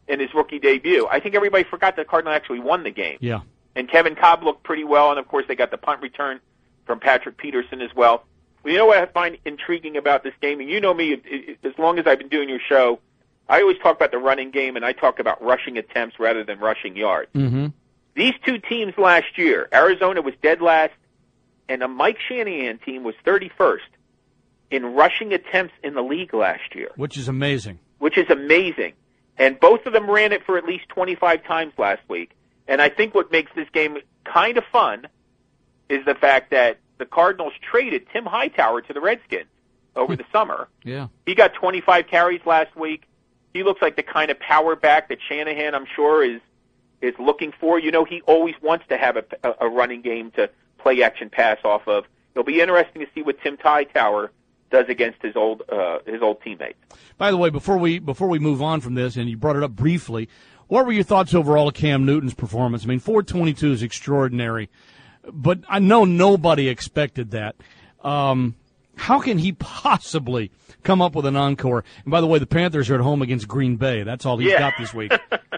in his rookie debut. I think everybody forgot that Cardinal actually won the game.
Yeah.
And Kevin Cobb looked pretty well, and of course they got the punt return from Patrick Peterson as well. Well, you know what I find intriguing about this game, and you know me, it, it, as long as I've been doing your show, I always talk about the running game, and I talk about rushing attempts rather than rushing yards.
Mm-hmm.
These two teams last year, Arizona was dead last, and the Mike Shanahan team was thirty-first in rushing attempts in the league last year.
Which is amazing.
Which is amazing. And both of them ran it for at least twenty-five times last week. And I think what makes this game kind of fun is the fact that the Cardinals traded Tim Hightower to the Redskins over the summer.
Yeah.
He got twenty-five carries last week. He looks like the kind of power back that Shanahan, I'm sure, is is looking for. You know, he always wants to have a, a running game to play action pass off of. It'll be interesting to see what Tim Hightower does against his old uh, his old teammates.
By the way, before we before we move on from this, and you brought it up briefly, what were your thoughts overall of Cam Newton's performance? I mean, four twenty-two is extraordinary, but I know nobody expected that. Um, how can he possibly come up with an encore? And by the way, the Panthers are at home against Green Bay. That's all he's
Yeah.
got this week.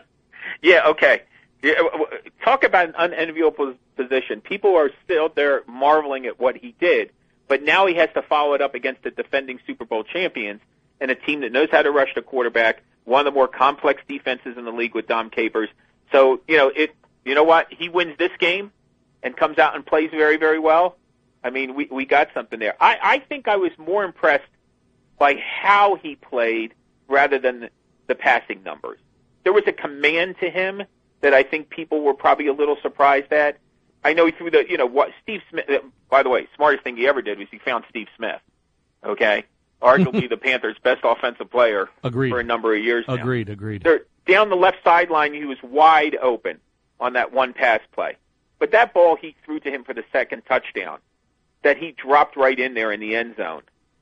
Yeah, okay. Yeah, talk about an unenviable position. People are still there marveling at what he did, but now he has to follow it up against the defending Super Bowl champions and a team that knows how to rush the quarterback, one of the more complex defenses in the league with Dom Capers. So, you know, it. You know what? He wins this game and comes out and plays very, very well. I mean, we we got something there. I, I think I was more impressed by how he played rather than the, the passing numbers. There was a command to him that I think people were probably a little surprised at. I know he threw the, you know, what Steve Smith, by the way, smartest thing he ever did was he found Steve Smith, okay? Arguably the Panthers' best offensive player
Agreed.
for a number of years now.
Agreed, agreed.
They're, down the left sideline, he was wide open on that one pass play. But that ball he threw to him for the second touchdown, that he dropped right in there in the end zone.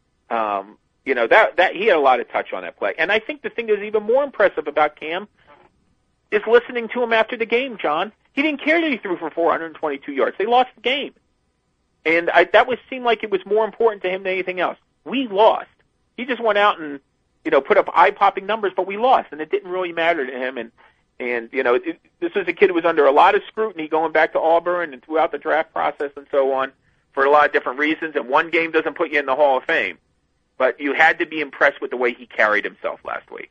Um, you know, that that he had a lot of touch on that play. And I think the thing that's even more impressive about Cam is listening to him after the game, John. He didn't care that he threw for four hundred twenty-two yards. They lost the game. And I, that was seemed like it was more important to him than anything else. We lost. He just went out and, you know, put up eye-popping numbers, but we lost, and it didn't really matter to him. And, and you know, it, this was a kid who was under a lot of scrutiny going back to Auburn and throughout the draft process and so on for a lot of different reasons, and one game doesn't put you in the Hall of Fame. But you had to be impressed with the way he carried himself last week.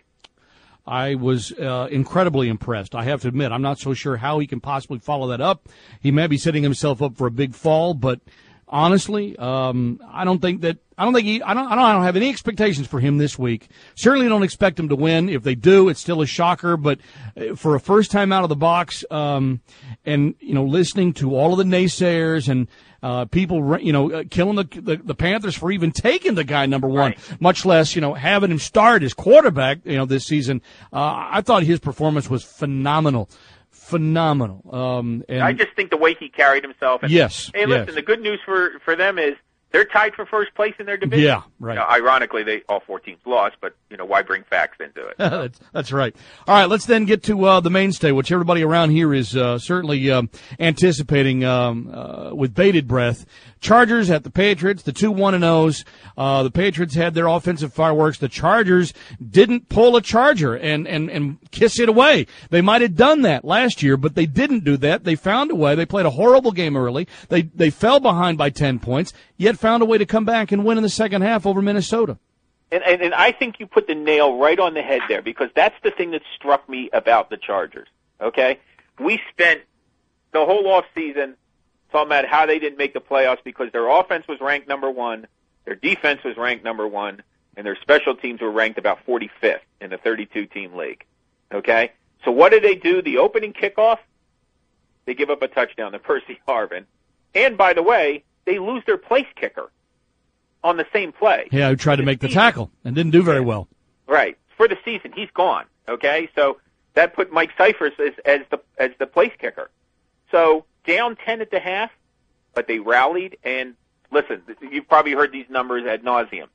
I was uh, incredibly impressed. I have to admit, I'm not so sure how he can possibly follow that up. He may be setting himself up for a big fall, but honestly, um, I don't think that I don't think he. I don't. I don't. I don't have any expectations for him this week. Certainly, don't expect him to win. If they do, it's still a shocker. But for a first time out of the box, um, and you know, listening to all of the naysayers and uh, people, you know, uh, killing the, the the Panthers for even taking the guy number one,
right.
much less you know having him start as quarterback. You know, this season, uh, I thought his performance was phenomenal. Phenomenal. Um, and
I just think the way he carried himself. And,
yes.
Hey, listen,
yes.
the good news for, for them is they're tied for first place in their division.
Yeah, right.
You know, ironically, they all four teams lost, but you know why bring facts into it?
that's, that's right. All right, let's then get to uh, the mainstay, which everybody around here is uh, certainly um, anticipating um, uh, with bated breath. Chargers at the Patriots, the two one and ohs. Uh, the Patriots had their offensive fireworks. The Chargers didn't pull a Charger and, and, and kiss it away. They might have done that last year, but they didn't do that. They found a way. They played a horrible game early. They they fell behind by ten points, yet found a way to come back and win in the second half over Minnesota.
And, and, and I think you put the nail right on the head there, because that's the thing that struck me about the Chargers, okay? We spent the whole off season talking about how they didn't make the playoffs because their offense was ranked number one, their defense was ranked number one, and their special teams were ranked about forty-fifth in the thirty-two team league, okay? So what did they do? The opening kickoff, they give up a touchdown to Percy Harvin. And, by the way, they lose their place kicker on the same play.
Yeah, who tried to make the tackle and didn't do very well.
Right. For the season, he's gone, okay? So that put Mike Cyphers as, as the as the place kicker. So down ten at the half, but they rallied. And listen, you've probably heard these numbers ad nauseum.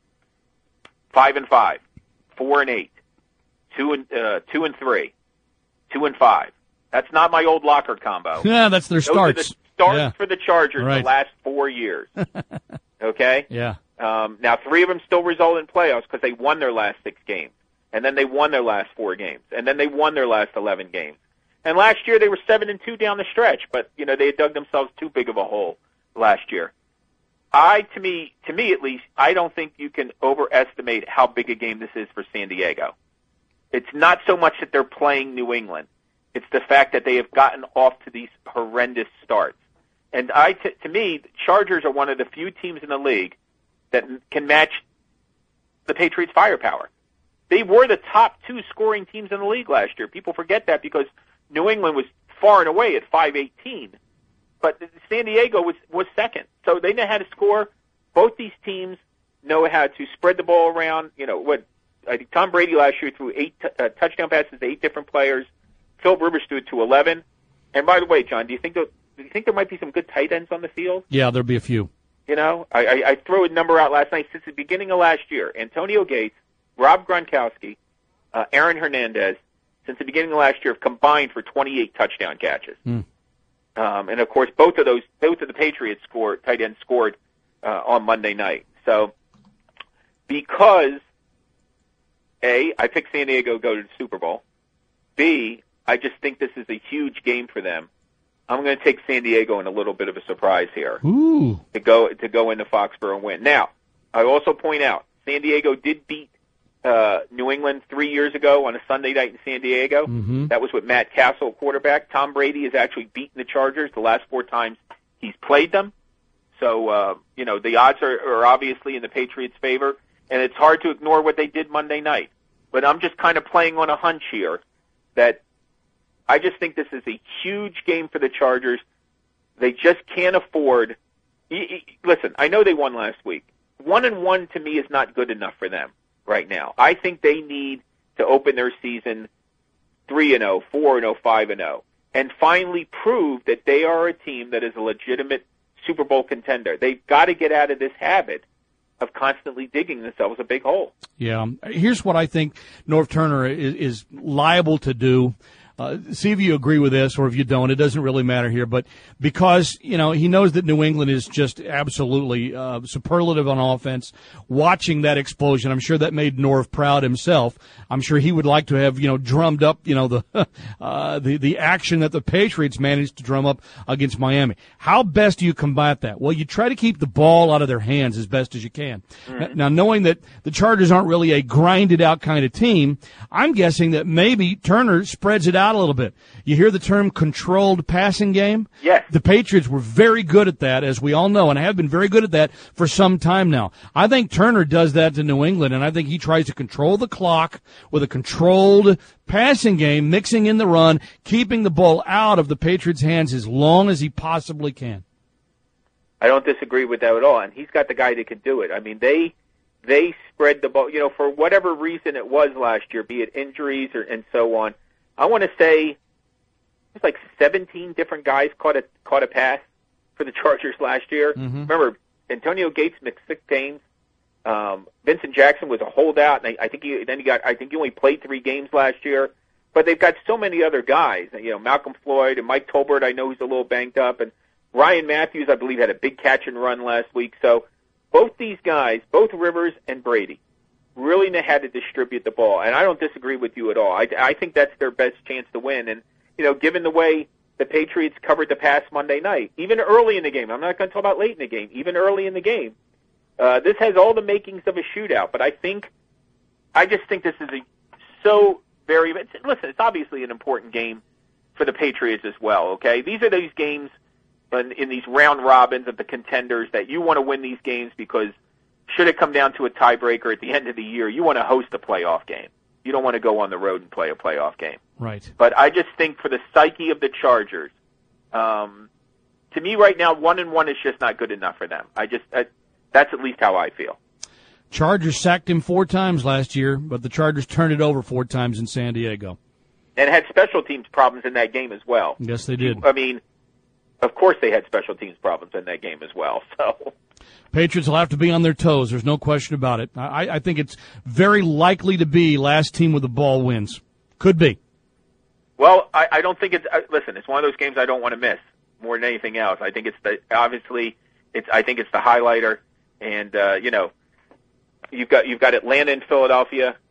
Five and five, four and eight, two and uh, two and three, two and five. That's not my old locker combo.
Yeah, that's their
Those
starts.
Are the starts
yeah.
for the Chargers
right.
the last four years. Okay.
Yeah.
Um, now three of them still result in playoffs because they won their last six games. and then they won their last four games, and then they won their last eleven games. And last year they were seven and two down the stretch, but you know they had dug themselves too big of a hole last year. I, to me, to me at least, I don't think you can overestimate how big a game this is for San Diego. It's not so much that they're playing New England; it's the fact that they have gotten off to these horrendous starts. And I, t- to me, the Chargers are one of the few teams in the league that can match the Patriots' firepower. They were the top two scoring teams in the league last year. People forget that because New England was far and away at five eighteen. But San Diego was, was second. So they know how to score. Both these teams know how to spread the ball around. You know, what I think Tom Brady last year threw eight t- uh, touchdown passes to eight different players. Philip Rivers threw it to eleven. And by the way, John, do you think that, do you think there might be some good tight ends on the field?
Yeah, there'll be a few.
You know, I, I, I threw a number out last night. Since the beginning of last year, Antonio Gates, Rob Gronkowski, uh, Aaron Hernandez, since the beginning of last year have combined for twenty-eight touchdown catches.
Mm.
Um, and of course, both of those, both of the Patriots scored, tight ends scored uh, on Monday night. So, because A, I picked San Diego to go to the Super Bowl. B, I just think this is a huge game for them. I'm going to take San Diego in a little bit of a surprise here.
Ooh.
To go to go into Foxborough and win. Now, I also point out San Diego did beat uh, New England three years ago on a Sunday night in San Diego.
Mm-hmm.
That was with Matt Castle, quarterback. Tom Brady has actually beaten the Chargers the last four times he's played them. So, uh, you know, the odds are, are obviously in the Patriots' favor, and it's hard to ignore what they did Monday night. But I'm just kind of playing on a hunch here that I just think this is a huge game for the Chargers. They just can't afford – listen, I know they won last week. One and one to me is not good enough for them right now. I think they need to open their season three and oh, four and oh, five and oh, and finally prove that they are a team that is a legitimate Super Bowl contender. They've got to get out of this habit of constantly digging themselves a big hole.
Yeah. Here's what I think Norv Turner is, is liable to do. Uh, see if you agree with this, or if you don't, it doesn't really matter here. But because, you know, he knows that New England is just absolutely uh, superlative on offense, watching that explosion, I'm sure that made Norv proud himself. I'm sure he would like to have, you know, drummed up, you know, the uh, the the action that the Patriots managed to drum up against Miami. How best do you combat that? Well, you try to keep the ball out of their hands as best as you can. Mm-hmm. Now, knowing that the Chargers aren't really a grinded-out kind of team, I'm guessing that maybe Turner spreads it out a little bit. You hear the term controlled passing game?
Yes.
The Patriots were very good at that, as we all know, and have been very good at that for some time now. I think Turner does that to New England, and I think he tries to control the clock with a controlled passing game, mixing in the run, keeping the ball out of the Patriots' hands as long as he possibly can.
I don't disagree with that at all, and he's got the guy that can do it. I mean, they they spread the ball, you know, for whatever reason it was last year, be it injuries or and so on. I want to say it's like seventeen different guys caught a caught a pass for the Chargers last year.
Mm-hmm.
Remember, Antonio Gates missed six games. Um, Vincent Jackson was a holdout, and I, I think he then he got. I think he only played three games last year. But they've got so many other guys. You know, Malcolm Floyd and Mike Tolbert. I know he's a little banged up, and Ryan Matthews, I believe, had a big catch and run last week. So both these guys, both Rivers and Brady, really know how to distribute the ball, and I don't disagree with you at all. I, I think that's their best chance to win, and, you know, given the way the Patriots covered the pass Monday night, even early in the game, I'm not going to talk about late in the game, even early in the game, uh, this has all the makings of a shootout, but I think, I just think this is a so very, it's, listen, it's obviously an important game for the Patriots as well, okay? These are these games in, in these round robins of the contenders that you want to win these games because should it come down to a tiebreaker at the end of the year, you want to host a playoff game. You don't want to go on the road and play a playoff game.
Right.
But I just think for the psyche of the Chargers, um, to me right now, one and one is just not good enough for them. I just I, that's at least how I feel.
Chargers sacked him four times last year, but the Chargers turned it over four times in San Diego.
And had special teams problems in that game as well.
Yes, they did.
I mean, of course they had special teams problems in that game as well. So.
Patriots will have to be on their toes. There's no question about it. I, I think it's very likely to be last team with the ball wins. Could be.
Well, I, I don't think it's. Uh, listen, it's one of those games I don't want to miss more than anything else. I think it's the obviously it's. I think it's the highlighter, and uh, you know, you've got you've got Atlanta and Philadelphia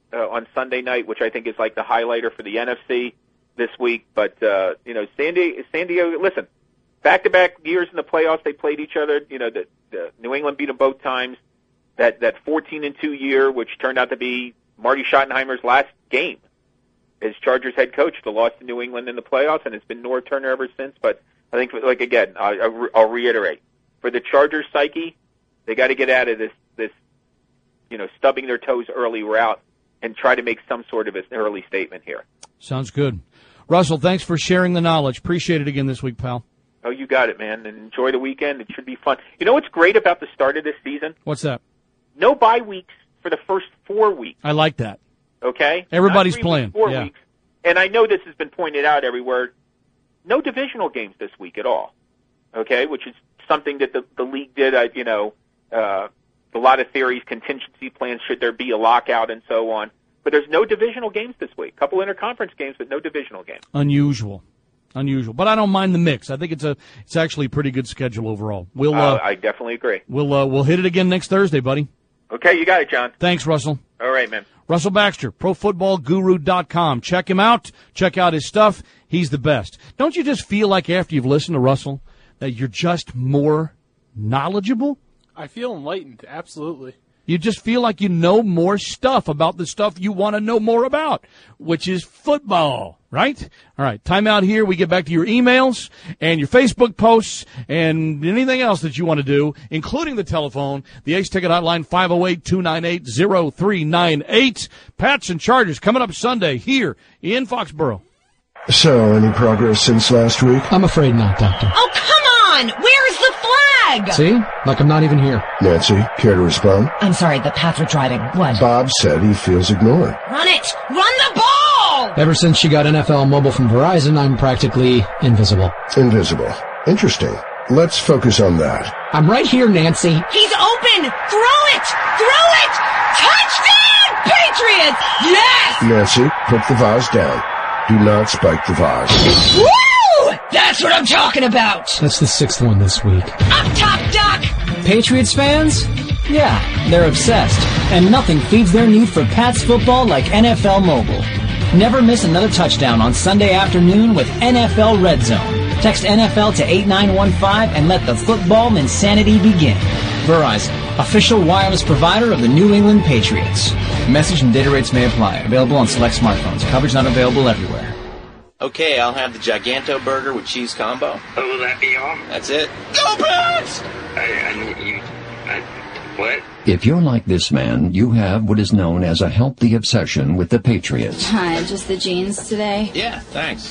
uh, on Sunday night, which I think is like the highlighter for the N F C this week. But, uh, you know, San Diego, San Diego, listen, back-to-back years in the playoffs, they played each other. You know, the, the New England beat them both times. That that fourteen and two year, which turned out to be Marty Schottenheimer's last game as Chargers head coach, the loss to New England in the playoffs, and it's been Norv Turner ever since. But I think, like, again, I, I'll reiterate, for the Chargers' psyche, they got to get out of this, this, you know, stubbing their toes early route and try to make some sort of an early statement here.
Sounds good. Russell, thanks for sharing the knowledge. Appreciate it again this week, pal.
Oh, you got it, man. And enjoy the weekend. It should be fun. You know what's great about the start of this season?
What's that?
No bye weeks for the first four weeks.
I like that.
Okay?
Everybody's
Not three
playing.
Weeks, four
yeah.
weeks. And I know this has been pointed out everywhere. No divisional games this week at all. Okay? Which is something that the, the league did. Uh, you know, uh, a lot of theories, contingency plans, should there be a lockout and so on. But there's no divisional games this week. A couple interconference games, but no divisional games.
Unusual. Unusual. But I don't mind the mix. I think it's a it's actually a pretty good schedule overall. We'll uh,
uh, I definitely agree.
We'll uh, we'll hit it again next Thursday, buddy.
Okay, you got it, John.
Thanks, Russell.
All right, man.
Russell Baxter, pro football guru dot com. Check him out. Check out his stuff. He's the best. Don't you just feel like after you've listened to Russell that you're just more knowledgeable?
I feel enlightened, absolutely.
You just feel like you know more stuff about the stuff you want to know more about, which is football, right? All right, time out here. We get back to your emails and your Facebook posts and anything else that you want to do, including the telephone, the Ace Ticket Hotline, five oh eight, two nine eight, oh three nine eight. Pats and Chargers coming up Sunday here in Foxborough.
So, any progress since last week?
I'm afraid not, Doctor.
Oh, come on! Where's the flag?
See? Like I'm not even here.
Nancy, care to respond?
I'm sorry, the Pats were driving. What?
Bob said he feels ignored.
Run it! Run the ball!
Ever since she got N F L Mobile from Verizon, I'm practically invisible.
Invisible. Interesting. Let's focus on that.
I'm right here, Nancy.
He's open! Throw it! Throw it! Touchdown, Patriots! Yes!
Nancy, put the vase down. Do not spike the vase.
Woo! That's what I'm talking about!
That's the sixth one this week.
Up top, Doc!
Patriots fans? Yeah, they're obsessed. And nothing feeds their need for Pats football like N F L Mobile. Never miss another touchdown on Sunday afternoon with N F L Red Zone. Text N F L to eight nine one five and let the football insanity begin. Verizon, official wireless provider of the New England Patriots. Message and data rates may apply. Available on select smartphones. Coverage not available everywhere.
Okay, I'll have the Giganto burger with cheese combo.
Oh, will that be all?
That's it. Go Pats!
I, I need you. I, what?
If you're like this man, you have what is known as a healthy obsession with the Patriots.
Hi, just the jeans today?
Yeah, thanks.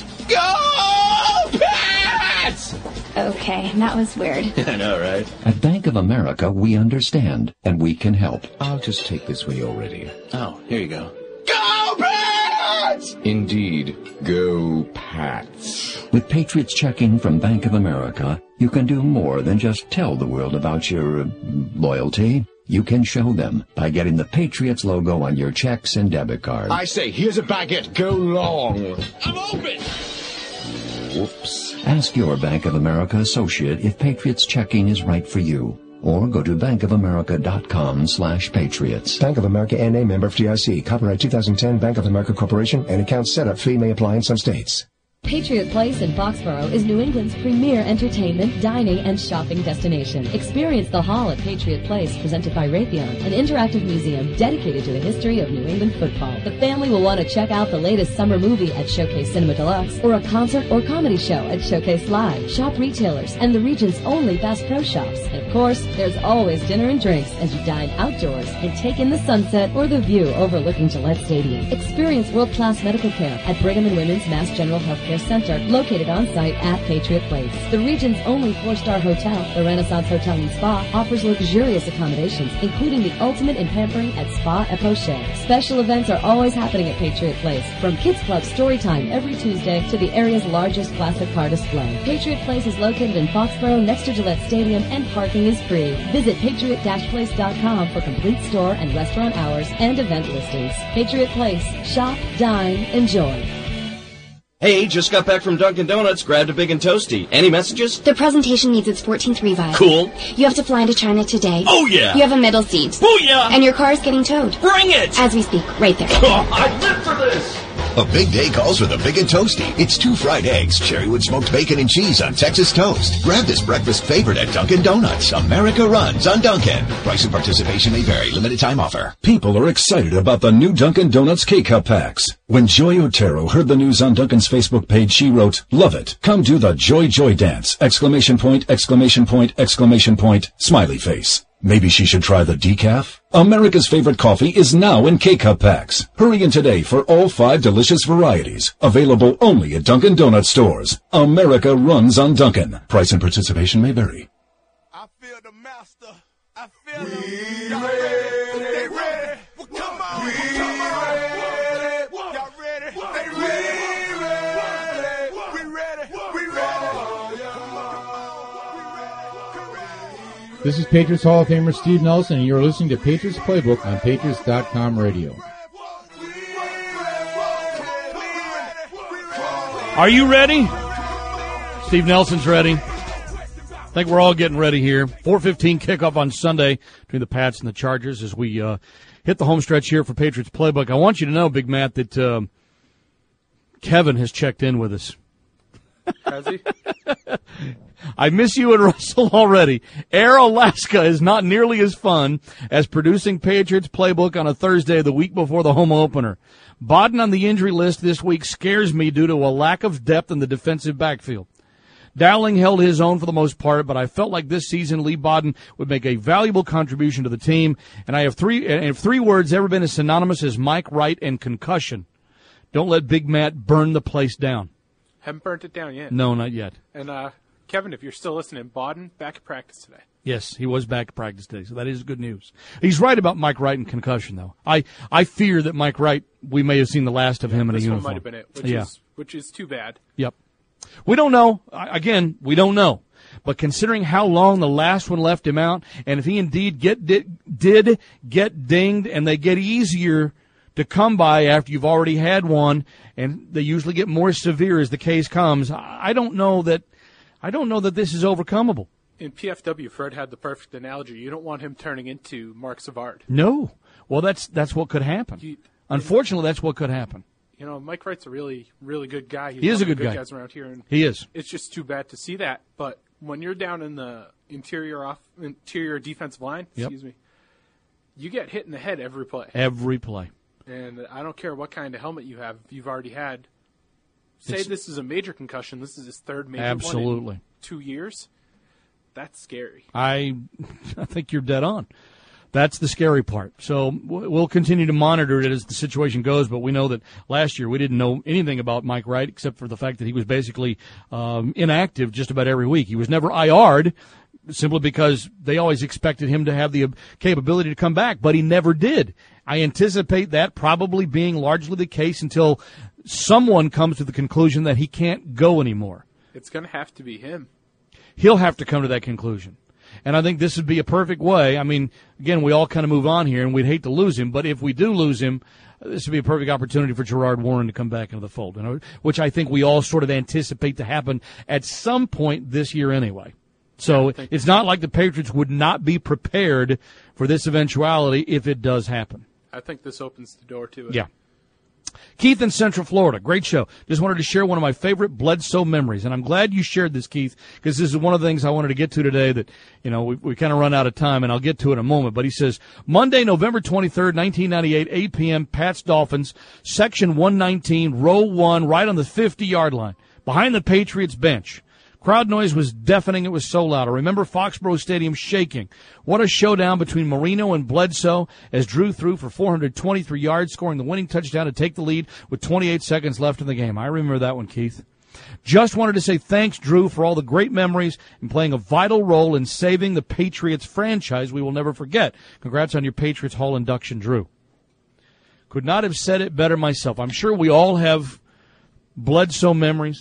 Go Pats!
Okay, that was weird.
I know, right?
At Bank of America, we understand, and we can help.
I'll just take this when you're ready.
Oh, here you go.
Go Pats! Indeed, go Pats.
With Patriots checking from Bank of America, you can do more than just tell the world about your uh, loyalty. You can show them by getting the Patriots logo on your checks and debit cards.
I say, here's a baguette. Go long.
I'm open!
Whoops.
Ask your Bank of America associate if Patriots checking is right for you. Or go to bankofamerica.com slash patriots.
Bank of America N A member F D I C. Copyright two thousand ten Bank of America Corporation. An account setup fee may apply in some states.
Patriot Place in Foxborough is New England's premier entertainment, dining, and shopping destination. Experience the Hall at Patriot Place, presented by Raytheon, an interactive museum dedicated to the history of New England football. The family will want to check out the latest summer movie at Showcase Cinema Deluxe, or a concert or comedy show at Showcase Live. Shop retailers and the region's only Bass Pro Shops. And of course, there's always dinner and drinks as you dine outdoors and take in the sunset or the view overlooking Gillette Stadium. Experience world-class medical care at Brigham and Women's Mass General Healthcare Center, located on site at Patriot Place. The region's only four-star hotel, the Renaissance Hotel and Spa, offers luxurious accommodations, including the ultimate in pampering at Spa et Pocher. Special events are always happening at Patriot Place, from Kids Club Storytime every Tuesday to the area's largest classic car display. Patriot Place is located in Foxborough next to Gillette Stadium, and parking is free. Visit patriot dash place dot com for complete store and restaurant hours and event listings. Patriot Place. Shop, dine, enjoy.
Hey, just got back from Dunkin' Donuts, grabbed a Big and Toasty. Any messages?
The presentation needs its fourteenth revive.
Cool.
You have to fly into China today.
Oh, yeah.
You have a middle seat.
Booyah!
And your car is getting towed.
Bring it!
As we speak, right there.
Oh, I live for this!
A big day calls for the Big and Toasty. It's two fried eggs, cherrywood smoked bacon, and cheese on Texas toast. Grab this breakfast favorite at Dunkin' Donuts. America runs on Dunkin'. Price and participation may vary. Limited time offer.
People are excited about the new Dunkin' Donuts K-Cup packs. When Joy Otero heard the news on Dunkin's Facebook page, she wrote, "Love it. Come do the Joy Joy dance!" Exclamation point, exclamation point, exclamation point, smiley face. Maybe she should try the decaf? America's favorite coffee is now in K-Cup packs. Hurry in today for all five delicious varieties. Available only at Dunkin' Donuts stores. America runs on Dunkin'. Price and participation may vary.
I feel the master. I feel we y'all ready? They ready? Well, come on. We come on. Ready? Y'all ready? They ready? We ready? We ready?
This is Patriots Hall of Famer Steve Nelson, and you're listening to Patriots Playbook on Patriots dot com radio.
Are you ready? Steve Nelson's ready. I think we're all getting ready here. four fifteen kickoff on Sunday between the Pats and the Chargers as we uh, hit the home stretch here for Patriots Playbook. I want you to know, Big Matt, that uh, Kevin has checked in with us.
Has he?
I miss you and Russell already. Air Alaska is not nearly as fun as producing Patriots Playbook on a Thursday the week before the home opener. Bodden on the injury list this week scares me due to a lack of depth in the defensive backfield. Dowling held his own for the most part, but I felt like this season Lee Bodden would make a valuable contribution to the team, and I have three and if three words ever been as synonymous as Mike Wright and concussion. Don't let Big Matt burn the place down.
Haven't burnt it down yet.
No, not yet.
And uh, Kevin, if you're still listening, Bodden back at practice today.
Yes, he was back at practice today, so that is good news. He's right about Mike Wright and concussion, though. I, I fear that Mike Wright, we may have seen the last of him in a
this
uniform.
This one might have been it, which,
yeah.
is, which is too bad.
Yep. We don't know. Again, we don't know. But considering how long the last one left him out, and if he indeed get did, did get dinged, and they get easier to come by after you've already had one, and they usually get more severe as the case comes, I don't know that I don't know that this is overcomable.
In P F W, Fred had the perfect analogy. You don't want him turning into Mark Savard.
No. Well, that's that's what could happen.
You,
Unfortunately, that's what could happen.
You know, Mike Wright's a really, really good guy. He's
he is
one
a good,
of the good
guy.
guys around here. And
he is.
It's just too bad to see that. But when you're down in the interior off interior defensive line,
yep.
excuse me, you get hit in the head every play.
Every play.
And I don't care what kind of helmet you have, you've already had. Say
it's,
this is a major concussion. This is his third major
absolutely.
one in two years. That's scary.
I, I think you're dead on. That's the scary part. So we'll continue to monitor it as the situation goes, but we know that last year we didn't know anything about Mike Wright except for the fact that he was basically um, inactive just about every week. He was never I R'd simply because they always expected him to have the capability to come back, but he never did. I anticipate that probably being largely the case until someone comes to the conclusion that he can't go anymore.
It's going to have to be him.
He'll have to come to that conclusion. And I think this would be a perfect way. I mean, again, we all kind of move on here, and we'd hate to lose him. But if we do lose him, this would be a perfect opportunity for Gerard Warren to come back into the fold, you know, which I think we all sort of anticipate to happen at some point this year anyway. So yeah, it's not like the Patriots would not be prepared for this eventuality if it does happen.
I think this opens the door to it.
Yeah. Keith in Central Florida, great show. Just wanted to share one of my favorite Bledsoe memories, and I'm glad you shared this, Keith, because this is one of the things I wanted to get to today that, you know, we, we kind of run out of time, and I'll get to it in a moment. But he says, Monday, November twenty-third, nineteen ninety-eight, eight p.m., Pats Dolphins, section one nineteen, row one, right on the fifty-yard line, behind the Patriots bench. Crowd noise was deafening. It was so loud. I remember Foxborough Stadium shaking. What a showdown between Marino and Bledsoe as Drew threw for four hundred twenty-three yards, scoring the winning touchdown to take the lead with twenty-eight seconds left in the game. I remember that one, Keith. Just wanted to say thanks, Drew, for all the great memories and playing a vital role in saving the Patriots franchise we will never forget. Congrats on your Patriots Hall induction, Drew. Could not have said it better myself. I'm sure we all have Bledsoe memories.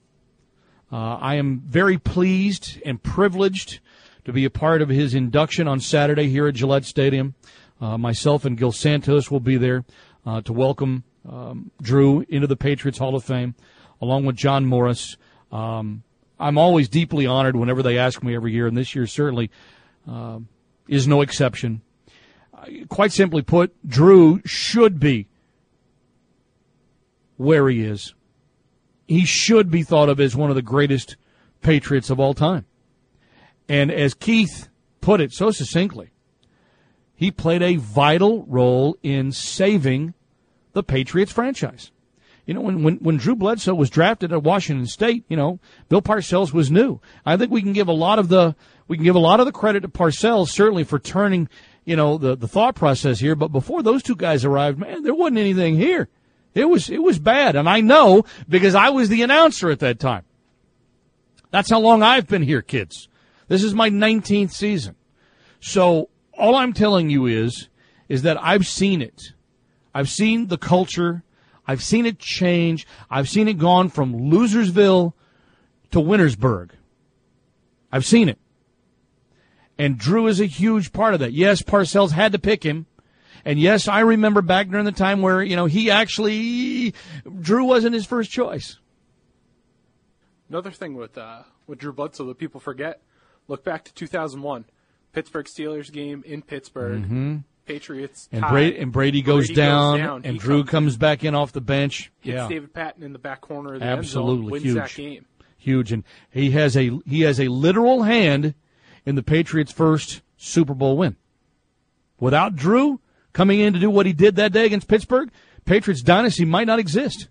Uh, I am very pleased and privileged to be a part of his induction on Saturday here at Gillette Stadium. Uh, myself and Gil Santos will be there uh, to welcome um, Drew into the Patriots Hall of Fame. along with John Morris. Um, I'm always deeply honored whenever they ask me every year, and this year certainly uh, is no exception. Quite simply put, Drew should be where he is. He should be thought of as one of the greatest Patriots of all time. And as Keith put it so succinctly, he played a vital role in saving the Patriots franchise. You know, when, when, when Drew Bledsoe was drafted at Washington State, you know, Bill Parcells was new. I think we can give a lot of the we can give a lot of the credit to Parcells, certainly for turning, you know, the, the thought process here. But before those two guys arrived, man, there wasn't anything here. It was it was bad, and I know because I was the announcer at that time. That's how long I've been here, kids. This is my nineteenth season. So all I'm telling you is, is that I've seen it. I've seen the culture. I've seen it change. I've seen it gone from Losersville to Wintersburg. I've seen it. And Drew is a huge part of that. Yes, Parcells had to pick him. And yes, I remember back during the time where, you know, he actually, Drew wasn't his first choice.
Another thing with uh, with Drew Bledsoe that people forget, look back to two thousand one, Pittsburgh Steelers game in Pittsburgh,
mm-hmm.
Patriots
and,
tie.
Brady, and Brady goes
Brady
down,
goes down.
and
He
Drew
comes,
comes back in off the bench.
Hits
Yeah,
David Patton in the back corner of the
absolutely
end zone, wins
huge,
that game.
Huge, and he has a he has a literal hand in the Patriots' first Super Bowl win. Without Drew coming in to do what he did that day against Pittsburgh, Patriots dynasty might not exist.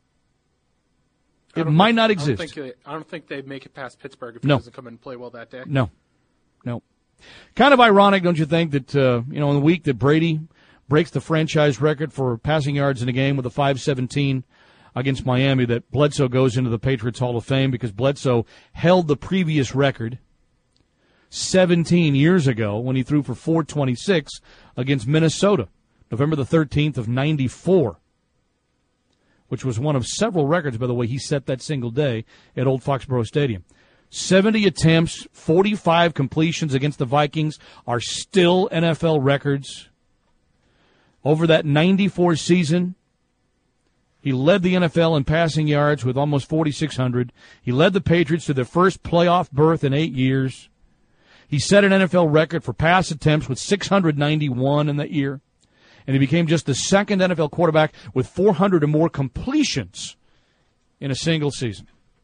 It might
think,
not
I
exist.
don't, think they, I don't think they'd make it past Pittsburgh if
No.
he doesn't come in and play well that day.
No, no. Kind of ironic, don't you think, that uh, you know in the week that Brady breaks the franchise record for passing yards in a game with a five seventeen against Miami, that Bledsoe goes into the Patriots Hall of Fame because Bledsoe held the previous record seventeen years ago when he threw for four twenty-six against Minnesota, November the thirteenth of ninety-four, which was one of several records, by the way, he set that single day at Old Foxborough Stadium. seventy attempts, forty-five completions against the Vikings are still N F L records. Over that ninety-four season, he led the N F L in passing yards with almost forty-six hundred. He led the Patriots to their first playoff berth in eight years. He set an N F L record for pass attempts with six hundred ninety-one in that year. And he became just the second N F L quarterback with four hundred or more completions in a single season.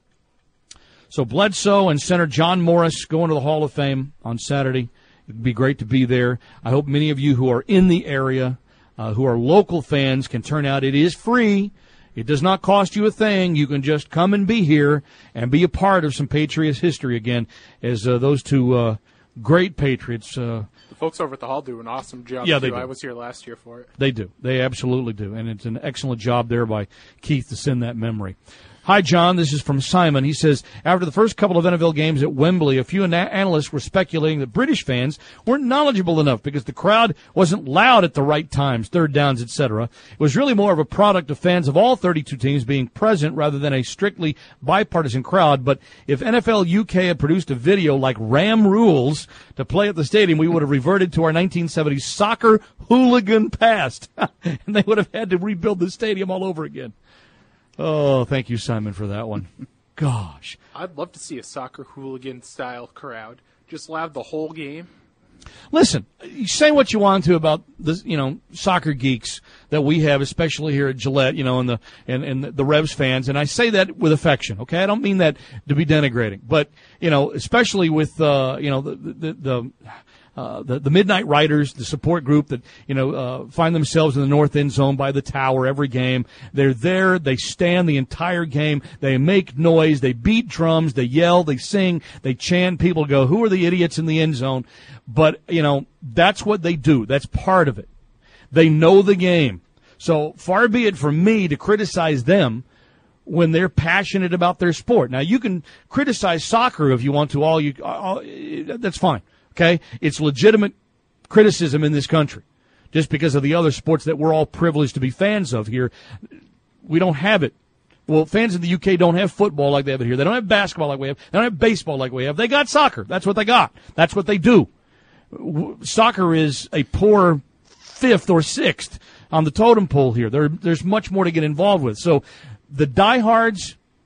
So Bledsoe and center John Morris going to the Hall of Fame on Saturday. It would be great to be there. I hope many of you who are in the area, uh, who are local fans, can turn out. It is free. It does not cost you a thing. You can just come and be here and be a part of some Patriots history again, as uh, those two uh, great Patriots. Uh,
The folks over at the Hall do an awesome job,
yeah,
too.
they do.
I was here last year for it.
They do. They absolutely do. And it's an excellent job there by Keith to send that memory. Hi, John. This is from Simon. He says, after the first couple of N F L games at Wembley, a few ana- analysts were speculating that British fans weren't knowledgeable enough because the crowd wasn't loud at the right times, third downs, et cetera. It was really more of a product of fans of all thirty-two teams being present rather than a strictly bipartisan crowd. But if N F L U K had produced a video like Ram Rules to play at the stadium, we would have reverted to our nineteen seventies soccer hooligan past. And they would have had to rebuild the stadium all over again. Oh, thank you, Simon, for that one. Gosh.
I'd love to see a soccer hooligan-style crowd. Just loud the whole game.
Listen, you say what you want to about the, you know, soccer geeks that we have, especially here at Gillette, you know, and the and, and the Revs fans, and I say that with affection, okay? I don't mean that to be denigrating, but, you know, especially with, uh, you know, the, the, the Uh, the, the Midnight Riders, the support group that, you know, uh, find themselves in the north end zone by the tower every game. They're there. They stand the entire game. They make noise. They beat drums. They yell. They sing. They chant. People go, who are the idiots in the end zone? But, you know, that's what they do. That's part of it. They know the game. So far be it from me to criticize them when they're passionate about their sport. Now, you can criticize soccer if you want to. All you, all, that's fine. Okay, it's legitimate criticism in this country, just because of the other sports that we're all privileged to be fans of here. We don't have it. Well, fans in the U K don't have football like they have it here. They don't have basketball like we have. They don't have baseball like we have. They got soccer. That's what they got. That's what they do. Soccer is a poor fifth or sixth on the totem pole here. There, there's much more to get involved with. So the diehards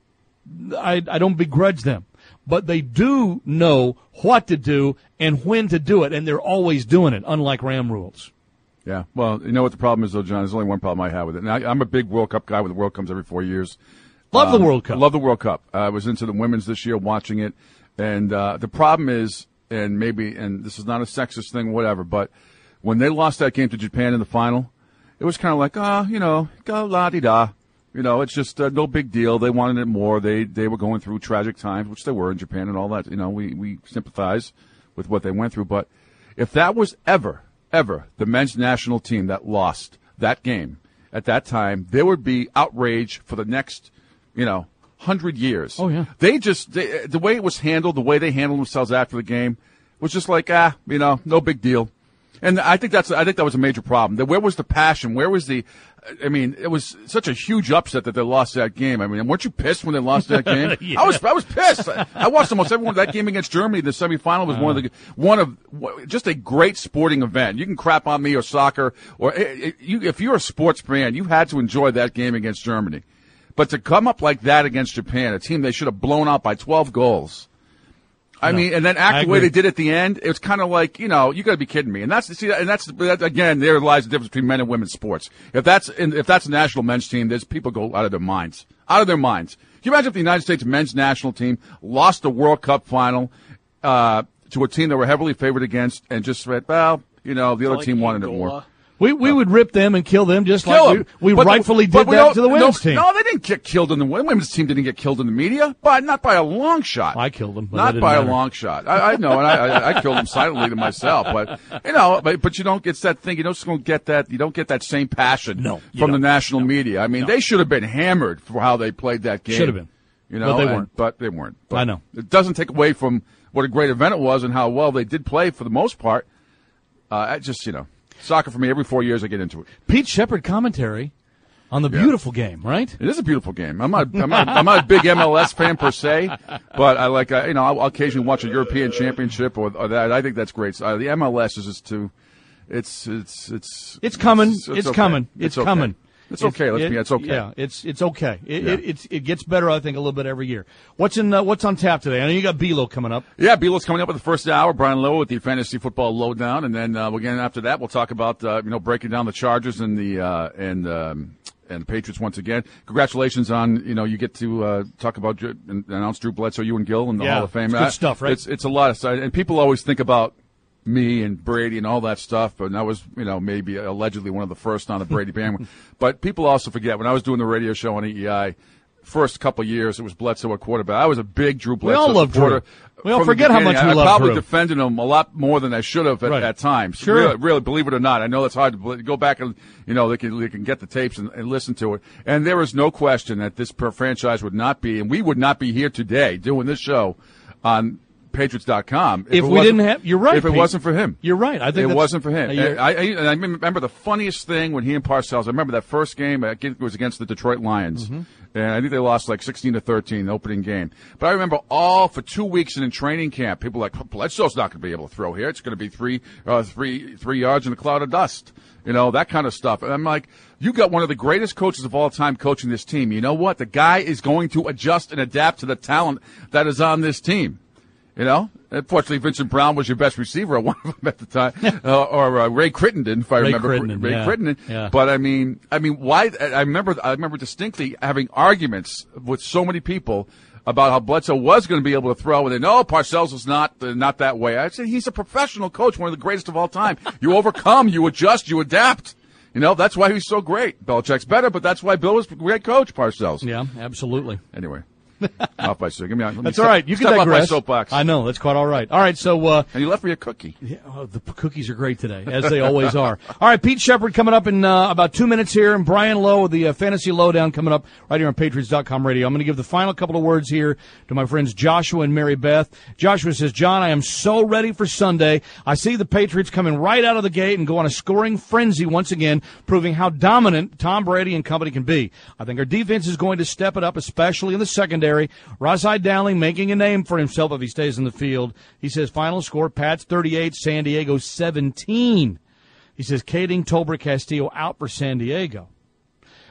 I, I don't begrudge them. But they do know what to do and when to do it, and they're always doing it, unlike Ram rules.
Yeah, well, you know what the problem is, though, John? There's only one problem I have with it. And I, I'm a big World Cup guy. With the World Cup every four years.
Love
um,
the World Cup.
Love the World Cup. Uh, I was into the women's this year, watching it, and uh, the problem is, and maybe, and this is not a sexist thing, whatever, but when they lost that game to Japan in the final, it was kind of like, ah, oh, you know, go la-di-da. You know, it's just uh, no big deal. They wanted it more. They they were going through tragic times, which they were in Japan and all that. You know, we, we sympathize with what they went through. But if that was ever, ever the men's national team that lost that game at that time, there would be outrage for the next, you know, hundred years.
Oh, yeah.
They just, they, the way it was handled, the way they handled themselves after the game was just like, ah, you know, no big deal. And I think that's, I think that was a major problem. Where was the passion? Where was the, I mean, it was such a huge upset that they lost that game. I mean, weren't you pissed when they lost that game?
Yeah.
I was, I was pissed. I, I watched almost everyone. That game against Germany, the semifinal, was uh, one of the, one of, just a great sporting event. You can crap on me or soccer, or it, it, you, if you're a sports fan, you had to enjoy that game against Germany. But to come up like that against Japan, a team they should have blown out by twelve goals. I no, mean, and then act the way they did at the end. It was kind of like, you know, you got to be kidding me. And that's see, and that's that, again, there lies the difference between men and women's sports. If that's if that's a national men's team, there's people go out of their minds, out of their minds. Can you imagine if the United States men's national team lost the World Cup final uh, to a team that were heavily favored against, and just said, well, you know, the other
like
team wanted
Angola.
it more.
We we would rip them and kill them just
Kill
like
them.
we, we
But
rightfully
the,
did
but we
that to the women's
no,
team.
No, they didn't get killed in the women's team. Didn't get killed in the media, but not by a long shot.
I killed them, but
not
that
by
didn't
a
matter.
long shot. I, I know, and I, I, I killed them silently to myself. But you know, but, but you don't get that thing. You don't don't get that. You don't get that same passion
No, you
from the
don't.
national
No.
media. I mean,
No.
they should have been hammered for how they played that game.
Should have been.
You know,
But they
and-
weren't.
But they weren't. But
I know.
It doesn't take away from what a great event it was and how well they did play for the most part. Uh, I just you know. Soccer for me, every four years I get into it.
Pete Shepard commentary on the
Yeah.
beautiful game, right?
It is a beautiful game. I'm not, I'm not, I'm not a big M L S fan per se, but I like, uh, you know, I'll occasionally watch a European Championship or, or that. I think that's great. Uh, the M L S is just too, it's, it's, it's,
It's coming.
It's,
It's,
okay.
coming. It's,
okay.
coming.
It's okay. Let's
it,
be. It's okay.
Yeah, it's it's okay. It,
Yeah.
it it's it gets better, I think, a little bit every year. What's in uh, what's on tap today? I know you got B L O coming up.
Yeah, Bealo's coming up with the first hour. Brian Lowe with the fantasy football lowdown, and then uh, again after that, we'll talk about uh, you know breaking down the Chargers and the uh, and um, and the Patriots once again. Congratulations on you know you get to uh, talk about Drew- and announce Drew Bledsoe, you and Gil in the
Yeah,
Hall of Fame.
it's good
Uh,
stuff, right?
It's it's a lot of stuff, and people always think about me and Brady and all that stuff, and I was, you know, maybe allegedly one of the first on the Brady bandwagon. But people also forget, when I was doing the radio show on E E I, first couple of years, it was Bledsoe at quarterback. I was a big Drew
We
Bledsoe
all love
supporter.
Drew. We all
from the
forget how
beginning.
much we
I,
love
I probably
Drew.
defended him a lot more than I should have at,
Right.
at times.
Sure.
Really, really, believe it or not. I know it's hard to believe. Go back and, you know, they can, they can get the tapes and, and listen to it. And there is no question that this per franchise would not be, and we would not be here today doing this show on Patriots dot com
If
it
we
wasn't-
didn't have- you're right,
If it
Pete.
wasn't for him.
You're right. I think
it
that's-
wasn't for him.
Uh, you're-
And I, I, and I remember the funniest thing when he and Parcells. I remember that first game. I think it was against the Detroit Lions,
Mm-hmm.
and I think they lost like sixteen to thirteen, the opening game. But I remember all for two weeks in training camp, people were like Bledsoe's not going to be able to throw here. It's going to be three, uh, three, three yards in a cloud of dust. You know, that kind of stuff. And I'm like, you got one of the greatest coaches of all time coaching this team. You know what? The guy is going to adjust and adapt to the talent that is on this team. You know, unfortunately, Vincent Brown was your best receiver at one of them at the time, uh, or uh, Ray Crittenden, if I
Ray
remember.
Crittenden,
Ray
yeah.
Crittenden.
Yeah.
But I mean, I mean, why? I remember, I remember distinctly having arguments with so many people about how Bledsoe was going to be able to throw, and they no, Parcells is not uh, not that way. I said he's a professional coach, one of the greatest of all time. You overcome, you adjust, you adapt. You know, that's why he's so great. Belichick's better, but that's why Bill was a great coach. Parcells.
Yeah, absolutely.
Anyway. Off by so give me let me
That's
step-
all right. You can
step off my
digress.
soapbox.
I know that's quite all right. All right, so uh,
and you left me a cookie.
Yeah, oh, the p- cookies are great today, as they always are. All right, Pete Shepard coming up in uh, about two minutes here, and Brian Lowe with the uh, Fantasy Lowdown coming up right here on Patriots dot com radio. I'm going to give the final couple of words here to my friends Joshua and Mary Beth. Joshua says, John, I am so ready for Sunday. I see the Patriots coming right out of the gate and go on a scoring frenzy once again, proving how dominant Tom Brady and company can be. I think our defense is going to step it up, especially in the secondary. Rosai Dowling making a name for himself if he stays in the field. He says final score, Pats thirty-eight, San Diego seventeen. He says Kading, Tolbert, Castillo out for San Diego.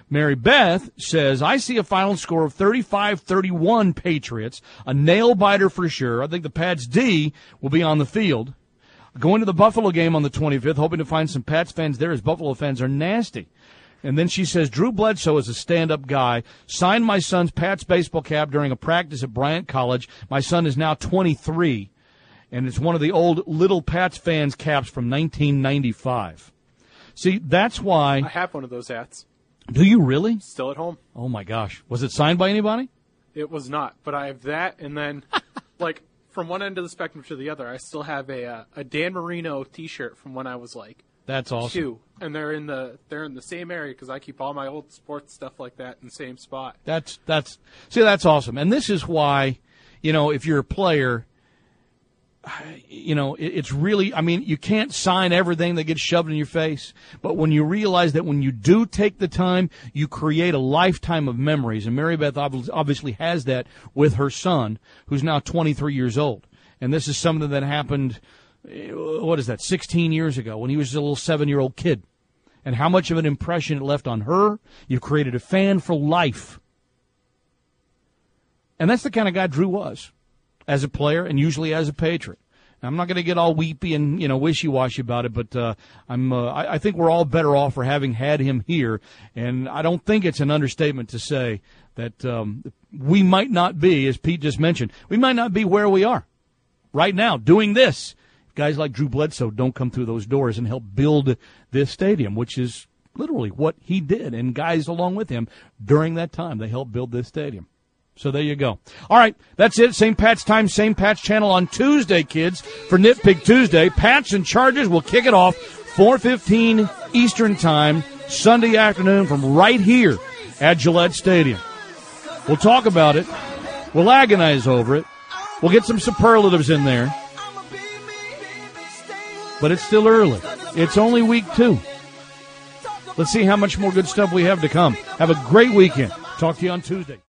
Mary Beth says, I see a final score of thirty-five thirty-one Patriots, a nail-biter for sure. I think the Pats D will be on the field. Going to the Buffalo game on the twenty-fifth, hoping to find some Pats fans there as Buffalo fans are nasty. And then she says, Drew Bledsoe is a stand-up guy. Signed my son's Pats baseball cap during a practice at Bryant College. My son is now twenty-three, and it's one of the old little Pats fans caps from nineteen ninety-five. See, that's why.
I have one of those hats.
Do you really?
Still at home.
Oh, my gosh. Was it signed by anybody?
It was not, but I have that, and then, like, from one end of the spectrum to the other, I still have a uh, a Dan Marino T-shirt from when I was, like,
That's awesome.
two. And they're in the they're in the same area because I keep all my old sports stuff like that in the same spot.
That's, that's, see, that's awesome. And this is why, you know, if you're a player, you know, it's really, I mean, you can't sign everything that gets shoved in your face, but when you realize that when you do take the time, you create a lifetime of memories, and Mary Beth obviously has that with her son, who's now twenty-three years old. And this is something that happened, what is that, sixteen years ago, when he was a little seven-year-old kid. And how much of an impression it left on her. You created a fan for life. And that's the kind of guy Drew was, as a player and usually as a Patriot. Now, I'm not going to get all weepy and, you know, wishy-washy about it, but uh, I'm uh, I, I think we're all better off for having had him here. And I don't think it's an understatement to say that um, we might not be, as Pete just mentioned, we might not be where we are right now doing this. Guys like Drew Bledsoe don't come through those doors and help build this stadium, which is literally what he did, and guys along with him during that time, they helped build this stadium. So there you go. All right, that's it. Same Pats time, same Pats channel on Tuesday, kids, for Nitpick Tuesday. Pats and Chargers will kick it off four fifteen Eastern time, Sunday afternoon from right here at Gillette Stadium. We'll talk about it. We'll agonize over it. We'll get some superlatives in there. But it's still early. It's only week two. Let's see how much more good stuff we have to come. Have a great weekend. Talk to you on Tuesday.